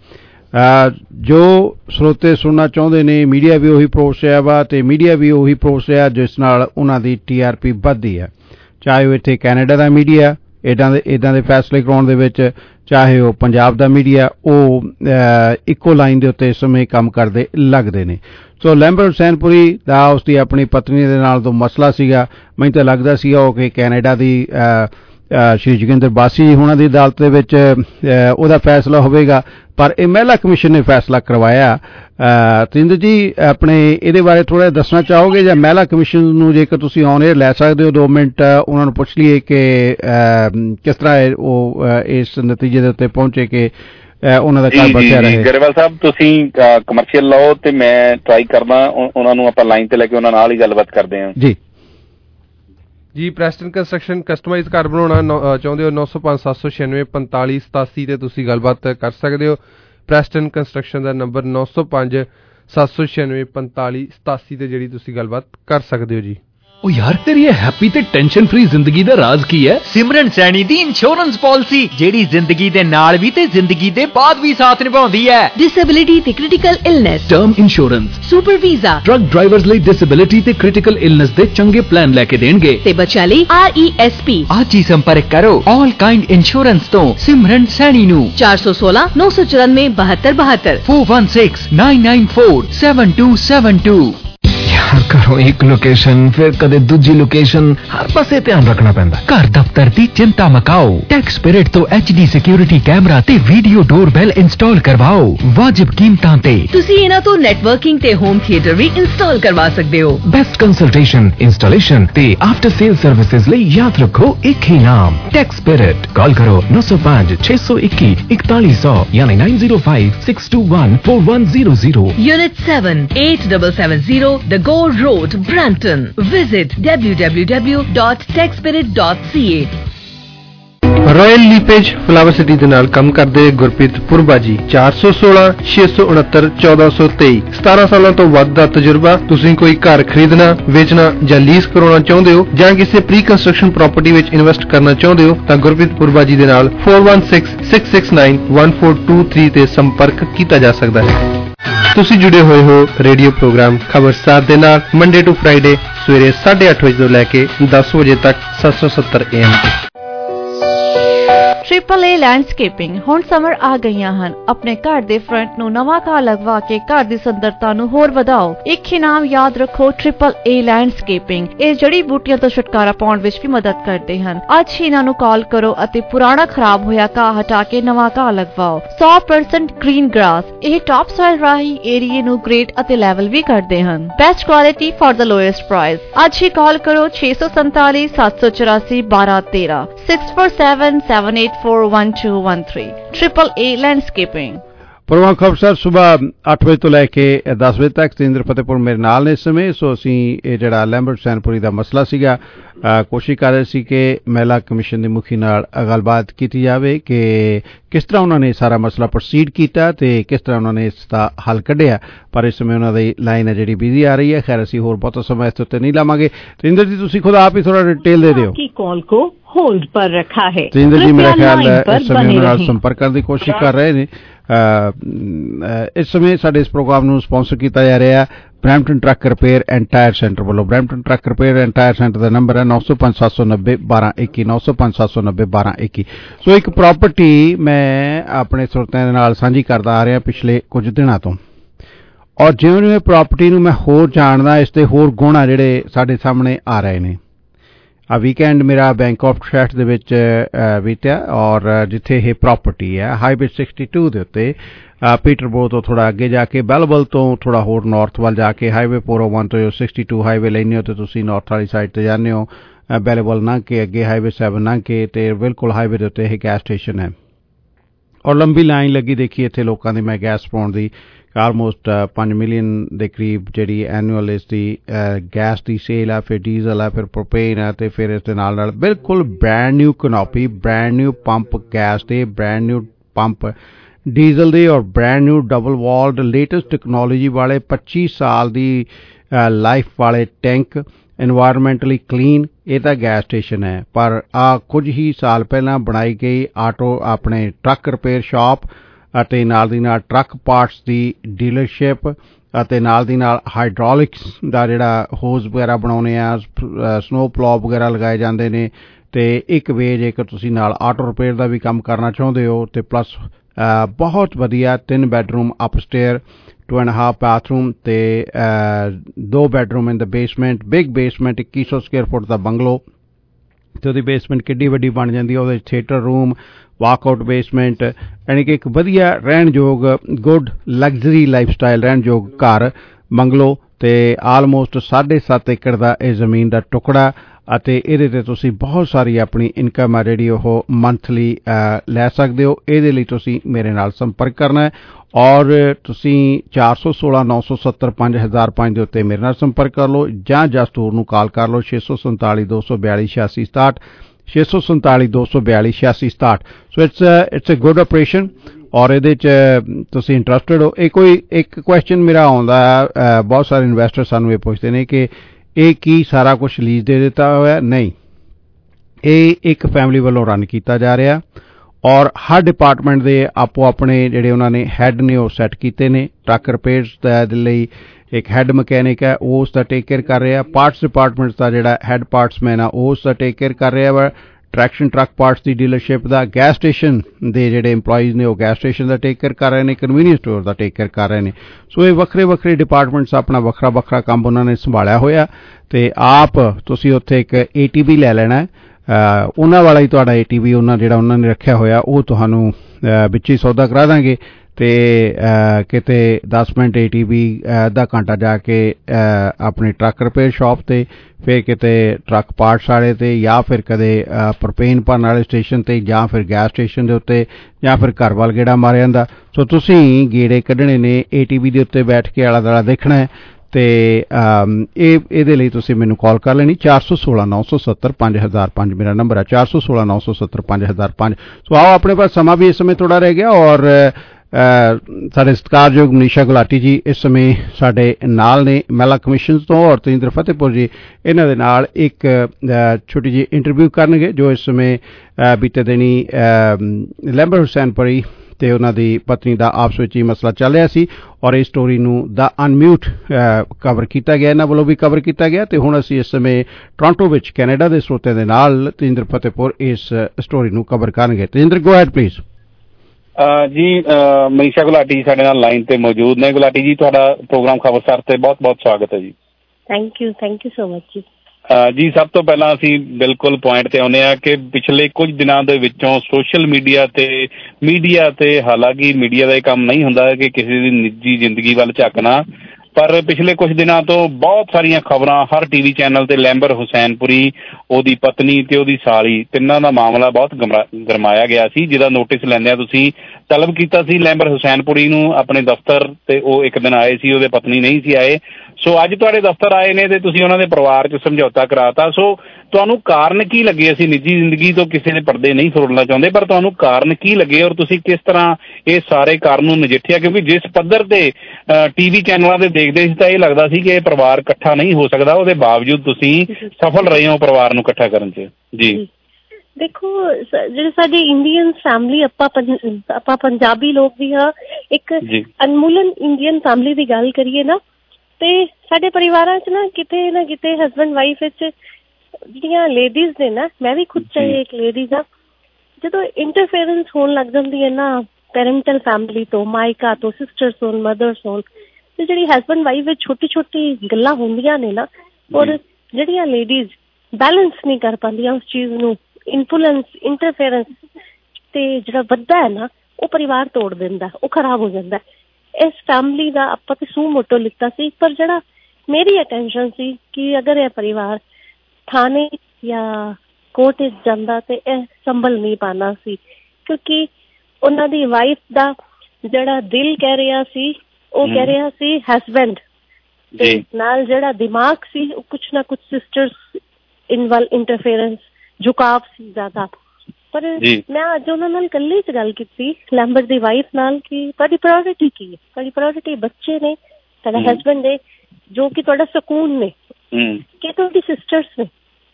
ਜੋ ਸਰੋਤੇ ਸੁਣਨਾ ਚਾਹੁੰਦੇ ਨੇ ਮੀਡੀਆ ਵੀ ਉਹੀ ਪਰੋਸ ਰਿਹਾ ਵਾ ਤੇ ਮੀਡੀਆ ਵੀ ਉਹੀ ਪਰੋਸ ਰਿਹਾ ਜਿਸ ਨਾਲ ਉਹਨਾਂ ਦੀ ਟੀ ਆਰ ਪੀ ਵੱਧਦੀ ਹੈ। ਚਾਹੇ ਉਹ ਇੱਥੇ ਕੈਨੇਡਾ ਦਾ ਮੀਡੀਆ ਇੱਦਾਂ ਦੇ ਇੱਦਾਂ ਦੇ ਫੈਸਲੇ ਕਰਾਉਣ ਦੇ ਵਿੱਚ, ਚਾਹੇ ਉਹ ਪੰਜਾਬ ਦਾ ਮੀਡੀਆ, ਉਹ ਇੱਕੋ ਲਾਈਨ ਦੇ ਉੱਤੇ ਇਸ ਸਮੇਂ ਕੰਮ ਕਰਦੇ ਲੱਗਦੇ ਨੇ। ਸੋ ਲੈਂਬਰ ਹੁਸੈਨਪੁਰੀ ਦਾ ਉਸ ਦੀ ਆਪਣੀ ਪਤਨੀ ਦੇ ਨਾਲ ਤੋਂ ਮਸਲਾ ਸੀਗਾ। ਮੈਨੂੰ ਤਾਂ ਲੱਗਦਾ ਸੀਗਾ ਉਹ ਕਿ ਕੈਨੇਡਾ ਦੀ ਸ਼੍ਰੀ ਜੋਗਿੰਦਰ ਬਾਸੀ ਜੀ ਹੋਣਾ ਦੀ ਅਦਾਲਤ ਦੇ ਵਿੱਚ ਉਹਦਾ ਫੈਸਲਾ ਹੋਵੇਗਾ, ਪਰ ਇਹ ਮਹਿਲਾ ਕਮਿਸ਼ਨ ਨੇ ਫੈਸਲਾ ਕਰਵਾਇਆ। ਤੇਂਦਰ ਜੀ ਆਪਣੇ ਇਹਦੇ ਬਾਰੇ ਥੋੜ੍ਹਾ ਜਿਹਾ ਦੱਸਣਾ ਚਾਹੋਗੇ ਜਾਂ ਮਹਿਲਾ ਕਮਿਸ਼ਨ ਨੂੰ ਜੇਕਰ ਤੁਸੀਂ ਔਨ ਏਅਰ ਲੈ ਸਕਦੇ ਹੋ ਦੋ ਮਿੰਟ ਉਹਨਾਂ ਨੂੰ ਪੁੱਛ ਲਈਏ ਕਿ ਕਿਸ ਤਰ੍ਹਾਂ ਉਹ ਇਸ ਨਤੀਜੇ ਦੇ ਉੱਤੇ ਪਹੁੰਚੇ ਕਿ ਉਹਨਾਂ ਦਾ ਘਰ ਬਚਿਆ ਰਹੇ। ਗਰੇਵਾਲ ਸਾਹਿਬ ਤੁਸੀਂ ਕਮਰਸ਼ੀਅਲ ਲਾਓ ਤੇ ਮੈਂ ਟਰਾਈ ਕਰਦਾ ਉਹਨਾਂ ਨੂੰ ਆਪਾਂ ਲਾਈਨ ਤੇ ਲੈ ਕੇ ਉਹਨਾਂ ਨਾਲ ਹੀ ਗੱਲਬਾਤ ਕਰਦੇ ਹਾਂ। ਜੀ ਜੀ ਪ੍ਰੈਸਟਨ ਕੰਸਟਰਕਸ਼ਨ ਕਸਟਮਾਈਜ਼ ਘਰ ਬਣਾਉਣਾ ਚਾਹੁੰਦੇ ਹੋ ਨੌ ਸੌ ਪੰਜ ਸੱਤ ਸੌ ਛਿਆਨਵੇਂ ਪੰਤਾਲੀ ਸਤਾਸੀ ਤੇ ਤੁਸੀਂ ਗੱਲਬਾਤ ਕਰ ਸਕਦੇ ਹੋ। ਪ੍ਰੈਸਟਨ ਕੰਸਟਰਕਸ਼ਨ ਦਾ ਨੰਬਰ ਨੌ ਸੌ ਪੰਜ ਸੱਤ ਸੌ ਛਿਆਨਵੇਂ ਪੰਤਾਲੀ ਸਤਾਸੀ ਤੇ ਜਿਹੜੀ ਤੁਸੀਂ ਗੱਲਬਾਤ ਕਰ ਸਕਦੇ ਹੋ। ਜੀ ओ यार तेरी ये हैप्पी ते टेंशन फ्री जिंदगी दा राज की है? सिमरन सैनी दी इंश्योरेंस पॉलिसी जेड़ी जिंदगी दे नाल भी ते जिंदगी दे बाद भी साथ निभाउंदी है। डिसेबिलिटी ते critical illness, term insurance, super visa, truck drivers ਲਈ डिसेबिलिटी ते क्रिटिकल इलनेस दे चंगे प्लान लेके देणगे ते बच्चा ਲਈ आर ई एस पी। आज ही संपर्क करो ऑल काइंड इंश्योरेंस तो सिमरन सैनी नु चार सौ सोलह नौ सौ चौरानवे बहत्तर बहत्तर four one six nine nine four seven two seven two. यार करो एक लोकेशन फिर कदे दूजी लोकेशन, हर पासे ध्यान रखना पैंदा। घर दफ्तर दी चिंता मकाओ, टैक्स स्पिरिट तो एच डी सिक्योरिटी कैमरा ते वीडियो डोरबेल इंस्टॉल करवाओ वाजिब कीमतां ते। तुसी इना तो नेटवर्किंग ते होम थिएटर भी इंस्टॉल करवा सकते हो। बेस्ट कंसल्टेशन, इंस्टॉलेशन ते आफ्टर सेल सर्विसेज ਲਈ याद रखो एक ही नाम टैक्स स्पिरिट। कॉल करो नौ सौ पाँच छह सौ इक्की इकतालीस सौ यानी nine zero five six two one four one zero zero. Unit seven eight seven seven zero the Gore Road, Brampton. Visit w w w dot tech spirit dot c a। Royal LePage flower city ਦੇ ਨਾਲ ਕੰਮ ਕਰਦੇ ਗੁਰਪ੍ਰੀਤ ਪੁਰਬਾ ਜੀ ਚਾਰ ਸੌ ਸੋਲਾਂ ਛੇ ਸੌ ਉਨੱਤਰ ਚੌਦਾਂ ਸੌ ਤੇਈ ਸਤਾਰਾਂ ਸਾਲਾਂ ਤੋਂ ਵੱਧ ਦਾ ਤਜਰਬਾ। ਤੁਸੀਂ ਕੋਈ ਘਰ ਖਰੀਦਣਾ, ਵੇਚਣਾ ਜਾਂ ਲੀਜ਼ ਕਰਾਉਣਾ ਚਾਹੁੰਦੇ ਹੋ ਜਾਂ ਕਿਸੇ ਪ੍ਰੀ ਕੰਸਟਰਕਸ਼ਨ ਪ੍ਰਾਪਰਟੀ ਵਿੱਚ ਇਨਵੈਸਟ ਕਰਨਾ ਚਾਹੁੰਦੇ ਹੋ ਤਾਂ ਗੁਰਪ੍ਰੀਤ ਪੁਰਬਾ ਜੀ ਦੇ ਨਾਲ four one six six six nine one four two three ਤੇ ਸੰਪਰਕ ਕੀਤਾ ਜਾ ਸਕਦਾ ਹੈ। ਤੁਸੀਂ ਜੁੜੇ ਹੋਏ ਹੋ ਰੇਡੀਓ ਪ੍ਰੋਗਰਾਮ ਖਬਰਸਾਰ ਦੇ ਨਾਲ ਮੰਡੇ ਟੂ ਫਰਾਈਡੇ ਸਵੇਰੇ ਸਾਢੇ ਅੱਠ ਵਜੇ ਤੋਂ ਲੈ ਕੇ ਦਸ ਵਜੇ ਤੱਕ ਸੱਤ ਸੌ ਸੱਤਰ ਏ ਐਮ ਤੇ। ਟ੍ਰਿਪਲ ਏ ਲੈਂਡਸਕੇਪਿੰਗ ਹੁਣ ਸਮਰ ਆ ਗਈਆਂ ਹਨ। ਆਪਣੇ ਘਰ ਦੇ ਫਰੰਟ ਨੂੰ ਨਵਾਂ ਘਾਹ ਲਗਵਾ ਕੇ ਘਰ ਦੀ ਸੁੰਦਰਤਾ ਨੂੰ ਹੋਰ ਵਧਾਓ। ਇੱਕ ਇਨਾਮ ਯਾਦ ਰੱਖੋ, ਟ੍ਰਿਪਲ ਏ ਲੈਂਡਸਕੇਪਿੰਗ। ਇਹ ਜੜੀ ਬੂਟੀਆਂ ਤੋਂ ਛੁਟਕਾਰਾ ਪਾਉਣ ਵਿੱਚ ਵੀ ਮਦਦ ਕਰਦੇ ਹਨ। ਅੱਜ ਹੀ ਇਹਨਾਂ ਨੂੰ ਕਾਲ ਕਰੋ ਅਤੇ ਪੁਰਾਣਾ ਖਰਾਬ ਹੋਇਆ ਘਾਹ ਹਟਾ ਕੇ ਨਵਾਂ ਘਾਹ ਲਗਵਾਓ। ਸੌ ਪਰਸੈਂਟ ਗ੍ਰੀਨ ਗ੍ਰਾਸ। ਇਹ ਟਾਪ ਸੋਇਲ ਰਾਹੀਂ ਏਰੀਏ ਨੂੰ ਗ੍ਰੇਟ ਅਤੇ ਲੈਵਲ ਵੀ ਕਰਦੇ ਹਨ। Best quality for the lowest price. ਅੱਜ ਹੀ ਕਾਲ ਕਰੋ ਛੇ ਸੌ ਸੰਤਾਲੀ ਸੱਤ ਸੌ ਚੁਰਾਸੀ ਬਾਰਾਂ ਤੇਰਾਂ six four seven seven eight four one two one three। Triple A landscaping. Programme ਖਬਰਸਾਰ ਸਵੇਰ ਅੱਠ ਵਜੇ ਤੋਂ ਲੈ ਕੇ ਦਸ ਵਜੇ ਤੱਕ ਸਤਿੰਦਰ ਫਤਿਹਪੁਰ ਮੇਰੇ ਨਾਲ ਨੇ ਇਸ ਸਮੇਂ। ਸੋ ਅਸੀਂ ਇਹ ਜਿਹੜਾ ਲੈਂਬਰਟ ਸੈਨਪੁਰੀ ਦਾ ਮਸਲਾ ਸੀਗਾ, ਕੋਸ਼ਿਸ਼ ਕਰ ਰਹੇ ਸੀ ਕਿ ਮਹਿਲਾ ਕਮਿਸ਼ਨ ਦੇ ਮੁਖੀ ਨਾਲ ਗੱਲਬਾਤ ਕੀਤੀ ਜਾਵੇ ਕਿ ਕਿਸ ਤਰ੍ਹਾਂ ਉਹਨਾਂ ਨੇ ਸਾਰਾ ਮਸਲਾ ਪ੍ਰੋਸੀਡ ਕੀਤਾ ਤੇ ਕਿਸ ਤਰ੍ਹਾਂ ਉਹਨਾਂ ਨੇ ਇਸ ਦਾ ਹੱਲ ਕੱਢਿਆ। ਪਰ ਇਸ ਸਮੇਂ ਉਹਨਾਂ ਦੀ ਲਾਈਨ ਹੈ ਜਿਹੜੀ ਬਿਜ਼ੀ ਆ ਰਹੀ ਹੈ। ਖੈਰ ਅਸੀਂ ਹੋਰ ਬਹੁਤਾ ਸਮਾਂ ਇਸ ਉੱਤੇ ਨਹੀਂ ਲਾਵਾਂਗੇ। ਸਤਿੰਦਰ ਜੀ ਤੁਸੀਂ ਖੁਦ ਆਪ ਹੀ ਥੋੜਾ ਡਿਟੇਲ ਦੇ ਦਿਓ। कॉल को होल्ड पर रखा है। ਸਤਿੰਦਰ ਜੀ ਮੇਰਾ ਖਿਆਲ ਹੈ ਇਸ ਸਮੇਂ ਉਹਨਾਂ ਨਾਲ ਸੰਪਰਕ ਕਰਨ ਦੀ ਕੋਸ਼ਿਸ਼ ਕਰ ਰਹੇ ਨੇ। ਇਸ ਸਮੇਂ ਸਾਡੇ ਇਸ ਪ੍ਰੋਗਰਾਮ ਨੂੰ ਸਪਾਂਸਰ ਕੀਤਾ ਜਾ ਰਿਹਾ Brampton truck repair and tyre centre ਵੱਲੋਂ। Brampton truck repair and tyre centre ਦਾ ਨੰਬਰ ਹੈ ਨੌ ਸੌ ਪੰਜ ਸੱਤ ਸੌ ਨੱਬੇ ਬਾਰਾਂ ਇੱਕੀ ਨੌ ਸੌ ਪੰਜ ਸੱਤ ਸੌ ਨੱਬੇ ਬਾਰਾਂ ਇੱਕੀ। ਸੋ ਇੱਕ ਪ੍ਰਾਪਰਟੀ ਮੈਂ ਆਪਣੇ ਸਰੋਤਿਆਂ ਦੇ ਨਾਲ ਸਾਂਝੀ ਕਰਦਾ ਆ ਰਿਹਾ ਪਿਛਲੇ ਕੁਝ ਦਿਨਾਂ ਤੋਂ, ਔਰ ਜਿਵੇਂ ਜਿਵੇਂ ਪ੍ਰਾਪਰਟੀ ਨੂੰ ਮੈਂ ਹੋਰ ਜਾਣਦਾ ਇਸ ਦੇ ਹੋਰ ਗੁਣ ਆ ਜਿਹੜੇ ਸਾਡੇ ਸਾਹਮਣੇ ਆ ਰਹੇ ਨੇ। ਆ ਵੀਕਐਂਡ ਮੇਰਾ ਬੈਂਕ ਆਫ ਸ਼ੈਟ ਦੇ ਵਿੱਚ ਬੀਤਿਆ ਔਰ ਜਿੱਥੇ ਇਹ ਪ੍ਰਾਪਰਟੀ ਹੈ ਹਾਈਵੇ ਸਿਕਸਟੀ ਟੂ ਦੇ ਉੱਤੇ ਪੀਟਰਬੋਰ ਤੋਂ ਥੋੜਾ ਅੱਗੇ ਜਾ ਕੇ ਬੈਲਬਲ ਤੋਂ ਥੋੜਾ ਹੋਰ ਨਾਰਥ ਵੱਲ ਜਾ ਕੇ ਹਾਈਵੇ four oh one ਤੋਂ ਸਿਕਸਟੀ ਟੂ ਹਾਈਵੇ ਲੈਂਦੇ ਹੋ ਤੇ ਤੁਸੀਂ ਨਾਰਥ ਵਾਲੀ ਸਾਈਡ ਤੇ ਜਾਂਦੇ ਹੋ। ਬੈਲਬਲ ਲੰਘ ਕੇ ਅੱਗੇ ਹਾਈਵੇ seven ਲੰਘ ਕੇ ਤੇ ਬਿਲਕੁਲ ਹਾਈਵੇ ਦੇ ਉੱਤੇ ਇਹ ਗੈਸ ਸਟੇਸ਼ਨ ਹੈ ਔਰ ਲੰਬੀ ਲਾਈਨ ਲੱਗੀ ਦੇਖੀ ਇੱਥੇ ਲੋਕਾਂ ਦੀ। ਮੈਂ ਗੈਸ ਪਾਉਣ ਦੀ ਆਲਮੋਸਟ ਪੰਜ ਮਿਲੀਅਨ ਦੇ ਕਰੀਬ ਜਿਹੜੀ ਐਨੂਅਲ ਇਸ ਦੀ ਗੈਸ ਦੀ ਸੇਲ ਆ, ਫਿਰ ਡੀਜ਼ਲ ਆ, ਫਿਰ ਪ੍ਰੋਪੇਨ ਆ ਤੇ ਫਿਰ ਇਸ ਦੇ ਨਾਲ ਨਾਲ ਬਿਲਕੁਲ brand new canopy, brand new pump gas ਦੇ, ਬ੍ਰੈਂਡ ਨਿਊ ਪੰਪ ਡੀਜ਼ਲ ਦੇ ਔਰ brand new double walled latest technology ਵਾਲੇ ਪੱਚੀ ਸਾਲ ਦੀ ਲਾਈਫ ਵਾਲੇ ਟੈਂਕ, ਇਨਵਾਇਰਮੈਂਟਲੀ ਕਲੀਨ। ਇਹ ਤਾਂ ਗੈਸ ਸਟੇਸ਼ਨ ਹੈ, ਪਰ ਆ ਕੁਝ ਹੀ ਸਾਲ ਪਹਿਲਾਂ ਬਣਾਈ ਗਈ ਆਟੋ ਆਪਣੇ ਟਰੱਕ ਰਿਪੇਅਰ ਸ਼ਾਪ ਅਤੇ ਨਾਲ ਦੀ ਨਾਲ ਟਰੱਕ ਪਾਰਟਸ ਦੀ ਡੀਲਰਸ਼ਿਪ ਅਤੇ ਨਾਲ ਦੀ ਨਾਲ ਹਾਈਡ੍ਰੋਲਿਕਸ ਦਾ ਜਿਹੜਾ ਹੋਜ਼ ਵਗੈਰਾ ਬਣਾਉਣੇ ਆ, ਸਨੋ ਪਲੋ ਵਗੈਰਾ ਲਗਾਏ ਜਾਂਦੇ ਨੇ ਤੇ ਇੱਕ ਵੇ ਜੇਕਰ ਤੁਸੀਂ ਨਾਲ ਆਟੋ ਰਿਪੇਅਰ ਦਾ ਵੀ ਕੰਮ ਕਰਨਾ ਚਾਹੁੰਦੇ ਹੋ ਤੇ ਪਲੱਸ ਬਹੁਤ ਵਧੀਆ ਤਿੰਨ bedroom upstair, two and half bathroom ਤੇ ਦੋ bedroom in the basement, big basement ਇੱਕੀ ਸੌ ਸਕੁਅਰ ਫੁੱਟ ਦਾ ਬੰਗਲੋ ਤੇ ਉਹਦੀ ਬੇਸਮੈਂਟ ਕਿੱਡੀ ਵੱਡੀ ਬਣ ਜਾਂਦੀ ਹੈ। ਉਹਦੇ ਥੀਏਟਰ ਰੂਮ, ਵਾਕਆਊਟ ਬੇਸਮੈਂਟ, ਯਾਨੀ ਕਿ ਇੱਕ ਵਧੀਆ ਰਹਿਣਯੋਗ ਗੁੱਡ ਲਗਜ਼ਰੀ ਲਾਈਫ ਸਟਾਈਲ ਰਹਿਣਯੋਗ ਘਰ ਬੰਗਲੋ ਤੇ ਆਲਮੋਸਟ ਸਾਢੇ ਸੱਤ ਏਕੜ ਦਾ ਇਹ ਜ਼ਮੀਨ ਦਾ ਟੁਕੜਾ ਅਤੇ ਇਹਦੇ ਤੇ ਤੁਸੀਂ ਬਹੁਤ ਸਾਰੀ ਆਪਣੀ ਇਨਕਮ ਆ ਜਿਹੜੀ ਉਹ ਮੰਥਲੀ ਲੈ ਸਕਦੇ ਹੋ। ਇਹਦੇ ਲਈ ਤੁਸੀਂ ਮੇਰੇ ਨਾਲ ਸੰਪਰਕ ਕਰਨਾ ਹੈ ਔਰ ਤੁਸੀਂ ਚਾਰ ਸੌ ਸੋਲਾਂ ਨੌ ਸੌ ਸੱਤਰ ਪੰਜ ਹਜ਼ਾਰ ਪੰਜ ਦੇ ਉੱਤੇ ਮੇਰੇ ਨਾਲ ਸੰਪਰਕ ਕਰ ਲਓ ਜਾਂ ਜਸਟੂਰ ਨੂੰ ਕਾਲ ਕਰ ਲਓ ਛੇ ਸੌ ਸੰਤਾਲੀ ਦੋ ਸੌ ਬਿਆਲੀ ਛਿਆਸੀ ਸਤਾਹਠ ਛੇ ਸੌ ਸੰਤਾਲੀ ਦੋ ਸੌ ਬਿਆਲੀ ਛਿਆਸੀ ਸਤਾਹਠ। So it's it's a good operation ਔਰ ਇਹਦੇ 'ਚ ਤੁਸੀਂ ਇੰਟਰਸਟਿਡ ਹੋ। ਇਹ ਕੋਈ ਇੱਕ ਕੁਐਸਚਨ ਮੇਰਾ ਆਉਂਦਾ ਹੈ, ਬਹੁਤ ਸਾਰੇ ਇਨਵੈਸਟਰ ਸਾਨੂੰ ਇਹ ਪੁੱਛਦੇ ਨੇ ਕਿ ਇਹ ਕੀ ਸਾਰਾ ਕੁਝ ਲੀਜ਼ ਦੇ ਦਿੱਤਾ ਹੋਇਆ? ਨਹੀਂ, ਇਹ ਇੱਕ ਫੈਮਿਲੀ ਵੱਲੋਂ ਰਨ ਕੀਤਾ ਜਾ ਰਿਹਾ ਔਰ ਹਰ ਡਿਪਾਰਟਮੈਂਟ ਦੇ ਆਪੋ ਆਪਣੇ ਜਿਹੜੇ ਉਹਨਾਂ ਨੇ ਹੈੱਡ ਨੇ ਉਹ ਸੈੱਟ ਕੀਤੇ ਨੇ। ਟਰੱਕ ਰਿਪੇਅਰਸ ਦੇ ਲਈ ਇੱਕ ਹੈੱਡ ਮਕੈਨਿਕ ਹੈ, ਉਹ ਉਸ ਦਾ ਟੇਕ ਕੇਅਰ ਕਰ ਰਿਹਾ। ਪਾਰਟਸ ਡਿਪਾਰਟਮੈਂਟ ਦਾ ਜਿਹੜਾ ਹੈੱਡ ਪਾਰਟਸਮੈਨ ਆ ਉਹ ਉਸ ਦਾ ਟੇਕ ਕੇਅਰ ਕਰ ਰਿਹਾ ਵਾ। ਟਰੈਕਸ਼ਨ ਟਰੱਕ ਪਾਰਟਸ ਦੀ ਡੀਲਰਸ਼ਿਪ ਦਾ, ਗੈਸ ਸਟੇਸ਼ਨ ਦੇ ਜਿਹੜੇ ਇੰਪਲਾਈਜ਼ ਨੇ ਉਹ ਗੈਸ ਸਟੇਸ਼ਨ ਦਾ ਟੇਕ ਕੇਅਰ ਕਰ ਰਹੇ ਨੇ, ਕਨਵੀਨੀਅੰਸ ਸਟੋਰ ਦਾ ਟੇਕ ਕੇਅਰ ਕਰ ਰਹੇ ਨੇ। ਸੋ ਇਹ ਵੱਖਰੇ ਵੱਖਰੇ ਡਿਪਾਰਟਮੈਂਟਸ ਆਪਣਾ ਵੱਖਰਾ ਵੱਖਰਾ ਕੰਮ ਉਹਨਾਂ ਨੇ ਸੰਭਾਲਿਆ ਹੋਇਆ ਤੇ ਆਪ ਤੁਸੀਂ ਉੱਥੇ ਇੱਕ ਏ ਟੀ ਵੀ ਲੈ ਲੈਣਾ। ਉਹਨਾਂ ਵਾਲਾ ਹੀ ਤੁਹਾਡਾ ਏ ਟੀ ਵੀ ਉਹਨਾਂ ਜਿਹੜਾ ਉਹਨਾਂ ਨੇ ਰੱਖਿਆ ਹੋਇਆ ਉਹ ਤੁਹਾਨੂੰ ਵਿੱਚ ਹੀ ਸੌਦਾ ਕਰਾ ਦਾਂਗੇ ਤੇ ਕਿਤੇ ਦਸ ਮਿੰਟ ਏ ਟੀ ਵੀ ਅੱਧਾ ਘੰਟਾ ਜਾ ਕੇ ਆਪਣੀ ਟਰੱਕ ਰਿਪੇਅਰ ਸ਼ਾਪ ਤੇ, ਫਿਰ ਕਿਤੇ ਟਰੱਕ ਪਾਰਟਸ ਵਾਲੇ ਤੇ, ਜਾਂ ਫਿਰ ਕਦੇ ਪ੍ਰੋਪੇਨ ਭਰਨ ਵਾਲੇ ਸਟੇਸ਼ਨ ਤੇ, ਜਾਂ ਫਿਰ ਗੈਸ ਸਟੇਸ਼ਨ ਦੇ ਉੱਤੇ, ਜਾਂ ਫਿਰ ਘਰ ਵੱਲ ਗੇੜਾ ਮਾਰਿਆ ਜਾਂਦਾ। ਸੋ ਤੁਸੀਂ ਗੇੜੇ ਕੱਢਣੇ ਨੇ, ਏ ਟੀ ਵੀ ਦੇ ਉੱਤੇ ਬੈਠ ਕੇ ਆਲਾ ਦੁਆਲਾ ਦੇਖਣਾ ਹੈ ਤੇ ਇਹ ਇਹਦੇ ਲਈ ਤੁਸੀਂ ਮੈਨੂੰ ਕਾਲ ਕਰ ਲੈਣੀ ਚਾਰ ਸੌ ਸੋਲਾਂ ਨੌ ਸੌ ਸੱਤਰ ਪੰਜ ਹਜ਼ਾਰ ਪੰਜ ਮੇਰਾ ਨੰਬਰ ਹੈ ਚਾਰ ਸੌ ਸੋਲਾਂ ਨੌ ਸੌ ਸੱਤਰ ਪੰਜ ਹਜ਼ਾਰ ਪੰਜ। ਸੋ ਆਓ, ਆਪਣੇ ਪਾਸ ਸਮਾਂ ਵੀ ਇਸ ਸਮੇਂ ਥੋੜ੍ਹਾ ਰਹਿ ਗਿਆ ਔਰ ਸਾਡੇ ਸਤਿਕਾਰਯੋਗ ਮਨੀਸ਼ਾ ਗੁਲਾਟੀ ਜੀ ਇਸ ਸਮੇਂ ਸਾਡੇ ਨਾਲ ਨੇ ਮਹਿਲਾ ਕਮਿਸ਼ਨ ਤੋਂ ਔਰ ਤੇਜਿੰਦਰ ਫਤਿਹਪੁਰ ਜੀ ਇਹਨਾਂ ਦੇ ਨਾਲ ਇੱਕ ਛੋਟੀ ਜਿਹੀ ਇੰਟਰਵਿਊ ਕਰਨਗੇ ਜੋ ਇਸ ਸਮੇਂ ਬੀਤੇ ਦਿਨੀ ਲੈਂਬਰ ਹੁਸੈਨਪੁਰੀ ਤੇ ਉਹਨਾਂ ਦੀ ਪਤਨੀ ਦਾ ਆਪਸ ਵਿੱਚ ਹੀ ਮਸਲਾ ਚੱਲ ਰਿਹਾ ਸੀ ਔਰ ਇਸ ਸਟੋਰੀ ਨੂੰ ਦਾ ਅਨਮਿਊਟ ਕਵਰ ਕੀਤਾ ਗਿਆ, ਇਹਨਾਂ ਵੱਲੋਂ ਵੀ ਕਵਰ ਕੀਤਾ ਗਿਆ ਤੇ ਹੁਣ ਅਸੀਂ ਇਸ ਸਮੇਂ ਟੋਰਾਂਟੋ ਵਿੱਚ ਕੈਨੇਡਾ ਦੇ ਸਰੋਤਿਆਂ ਦੇ ਨਾਲ ਤੇਜਿੰਦਰ ਫਤਿਹਪੁਰ ਇਸ ਸਟੋਰੀ ਨੂੰ ਕਵਰ ਕਰਨਗੇ। Tejinder, go ahead please. ਜੀ ਮਨੀਸ਼ਾ ਗੁਲਾਟੀ ਜੀ ਸਾਡੇ ਨਾਲ ਲਾਈਨ ਤੇ ਮੌਜੂਦ ਨੇ। ਗੁਲਾਟੀ ਜੀ, ਤੁਹਾਡਾ ਪ੍ਰੋਗਰਾਮ ਖਬਰਸਾਰ ਤੇ ਬਹੁਤ ਬਹੁਤ ਸਵਾਗਤ ਹੈ ਜੀ। Thank you thank you so much ਜੀ। ਜੀ, ਸਭ ਤੋਂ ਪਹਿਲਾਂ ਅਸੀਂ ਬਿਲਕੁਲ ਪੁਆਇੰਟ ਤੇ ਆਉਂਦੇ ਹਾਂ ਕਿ ਪਿਛਲੇ ਕੁਝ ਦਿਨਾਂ ਦੇ ਵਿੱਚੋਂ ਸੋਸ਼ਲ ਮੀਡੀਆ ਤੇ ਮੀਡੀਆ ਤੇ ਹਾਲਾਂਕਿ ਮੀਡੀਆ ਦਾ ਇਹ ਕੰਮ ਨਹੀਂ ਹੁੰਦਾ ਕਿ ਕਿਸੇ ਦੀ ਨਿੱਜੀ ਜ਼ਿੰਦਗੀ ਵੱਲ ਝਾਕਣਾ, ਪਰ ਪਿਛਲੇ ਕੁਝ ਦਿਨਾਂ ਤੋਂ ਬਹੁਤ ਸਾਰੀਆਂ ਖਬਰਾਂ ਹਰ ਟੀਵੀ ਚੈਨਲ ਤੇ ਲੈਂਬਰ ਹੁਸੈਨਪੁਰੀ, ਉਹਦੀ ਪਤਨੀ ਤੇ ਉਹਦੀ ਸਾਲੀ, ਤਿੰਨਾਂ ਦਾ ਮਾਮਲਾ ਬਹੁਤ ਗਰਮਾਇਆ ਗਿਆ ਸੀ, ਜਿਹਦਾ ਨੋਟਿਸ ਲੈਂਦਿਆਂ ਤੁਸੀਂ ਤਲਬ ਕੀਤਾ ਸੀ ਲੈਂਬਰ ਹੁਸੈਨਪੁਰੀ ਨੂੰ ਆਪਣੇ ਦਫ਼ਤਰ ਤੇ ਉਹ ਇੱਕ ਦਿਨ ਆਏ ਸੀ, ਉਹਦੇ ਪਤਨੀ ਨਹੀਂ ਸੀ ਆਏ। ਸੋ ਅੱਜ ਤੁਹਾਡੇ ਦਫ਼ਤਰ ਆਏ ਨੇ ਤੇ ਤੁਸੀਂ ਉਹਨਾਂ ਦੇ ਪਰਿਵਾਰ 'ਚ ਸਮਝੌਤਾ ਕਰਾਤਾ। ਸੋ ਤੁਹਾਨੂੰ ਕਾਰਨ ਕੀ ਲੱਗੇ? ਅਸੀਂ ਨਿੱਜੀ ਜ਼ਿੰਦਗੀ ਤੋਂ ਕਿਸੇ ਦੇ ਪਰਦੇ ਨਹੀਂ ਫਰੋਲਣਾ ਚਾਹੁੰਦੇ, ਪਰ ਤੁਹਾਨੂੰ ਕਾਰਨ ਕੀ ਲੱਗੇ ਔਰ ਤੁਸੀਂ ਕਿਸ ਤਰ੍ਹਾਂ ਇਹ ਸਾਰੇ ਕਾਰਨ ਨੂੰ ਨਜਿੱਠਿਆ? ਕਿਉਂਕਿ ਜਿਸ ਪੱਧਰ ਤੇ ਟੀਵੀ ਚੈਨਲਾਂ ਤੇ ਦੇਖਦੇ ਸੀ ਤਾਂ ਇਹ ਲੱਗਦਾ ਸੀ ਕਿ ਇਹ ਪਰਿਵਾਰ ਇਕੱਠਾ ਨਹੀਂ ਹੋ ਸਕਦਾ, ਉਹਦੇ ਬਾਵਜੂਦ ਤੁਸੀਂ ਸਫਲ ਰਹੇ ਹੋ ਪਰਿਵਾਰ ਨੂੰ ਇਕੱਠਾ ਕਰਨ 'ਚ। ਜੀ ਦੇਖੋ, ਜਿਹੜੇ ਸਾਡੇ ਇੰਡੀਅਨ ਫੈਮਿਲੀ, ਆਪਾਂ ਆਪਾਂ ਪੰਜਾਬੀ ਲੋਕ ਵੀ ਹਾਂ, ਇੱਕ ਅਨਮੁੱਲਨ ਇੰਡੀਅਨ ਫੈਮਿਲੀ ਦੀ ਗੱਲ ਕਰੀਏ ਨਾ ਤੇ ਸਾਡੇ ਪਰਿਵਾਰਾਂ 'ਚ ਨਾ ਕਿਤੇ ਨਾ ਕਿਤੇ ਹਸਬੈਂਡ ਵਾਈਫ ਵਿੱਚ ਜਿਹੜੀਆਂ ਲੇਡੀਜ਼ ਨੇ ਨਾ, ਮੈਂ ਵੀ ਖੁਦ ਚਾਹੇ ਇੱਕ ਲੇਡੀਜ਼ ਆ, ਜਦੋਂ ਇੰਟਰਫੇਰੈਂਸ ਹੋਣ ਲੱਗ ਜਾਂਦੀ ਹੈ ਨਾ ਪੈਰੈਂਟਲ ਫੈਮਿਲੀ ਤੋਂ, ਮਾਇਕਾ ਤੋਂ, ਸਿਸਟਰਸ ਹੋਣ, ਮਦਰਸ ਹੋਣ, ਤੇ ਜਿਹੜੀ ਹਸਬੈਂਡ ਵਾਈਫ ਵਿੱਚ ਛੋਟੀ ਛੋਟੀ ਗੱਲਾਂ ਹੁੰਦੀਆਂ ਨੇ ਨਾ, ਔਰ ਜਿਹੜੀਆਂ ਲੇਡੀਜ਼ ਬੈਲੈਂਸ ਨਹੀਂ ਕਰ ਪਾਉਂਦੀਆਂ ਉਸ ਚੀਜ਼ ਨੂੰ, ਇਨਫਲੂਐਂਸ ਇੰਟਰਫੇਰੈਂਸ ਤੇ ਜਿਹੜਾ ਵੱਧਦਾ ਹੈ ਨਾ, ਉਹ ਪਰਿਵਾਰ ਤੋੜ ਦਿੰਦਾ, ਉਹ ਖਰਾਬ ਹੋ ਜਾਂਦਾ। ਇਸ ਫੈਮਿਲੀ ਦਾ ਆਪਾਂ ਤੇ ਸੂ ਮੋਟੋ ਲਿੱਤਾ ਸੀ, ਪਰ ਜਿਹੜਾ ਮੇਰੀ ਅਟੈਂਸ਼ਨ ਸੀ ਕਿ ਅਗਰ ਇਹ ਪਰਿਵਾਰ ਥਾਣੇ ਜਾਂ ਕੋਰਟ ਵਿੱਚ ਜਾਂਦਾ ਤੇ ਇਹ ਸੰਭਲ ਨਹੀਂ ਪਾਉਣਾ ਸੀ, ਕਿਉਂਕਿ ਉਹਨਾਂ ਦੀ ਵਾਈਫ ਦਾ ਜਿਹੜਾ ਦਿਲ ਕਹਿ ਰਿਹਾ ਸੀ ਉਹ ਕਹਿ ਰਿਹਾ ਸੀ ਹਸਬੈਂਡ ਤੇ ਨਾਲ ਜਿਹੜਾ ਦਿਮਾਗ ਸੀ ਉਹ ਕੁਛ ਨਾ ਕੁਛ ਸਿਸਟਰਸ ਇਨਵਲ ਇੰਟਰਫੇਰੈਂਸ ਝੁਕਾਵ ਸੀ ਜ਼ਿਆਦਾ। ਪਰ ਮੈਂ ਅੱਜ ਉਹਨਾਂ ਨਾਲ ਇਕੱਲੀ ਚ ਗੱਲ ਕੀਤੀ ਲੈਂਬਰ ਦੀ ਵਾਈਫ ਨਾਲ ਕਿ ਤੁਹਾਡੀ ਪ੍ਰਾਇਓਰਿਟੀ ਕੀ ਹੈ? ਤੁਹਾਡੀ ਪ੍ਰਾਇਓਰਿਟੀ ਬੱਚੇ ਨੇ, ਤੁਹਾਡਾ ਹਸਬੈਂਡ ਨੇ ਜੋ ਕਿ ਤੁਹਾਡਾ ਸਕੂਨ ਨੇ, ਕਿ ਤੁਹਾਡੀ ਸਿਸਟਰਸ ਨੇ।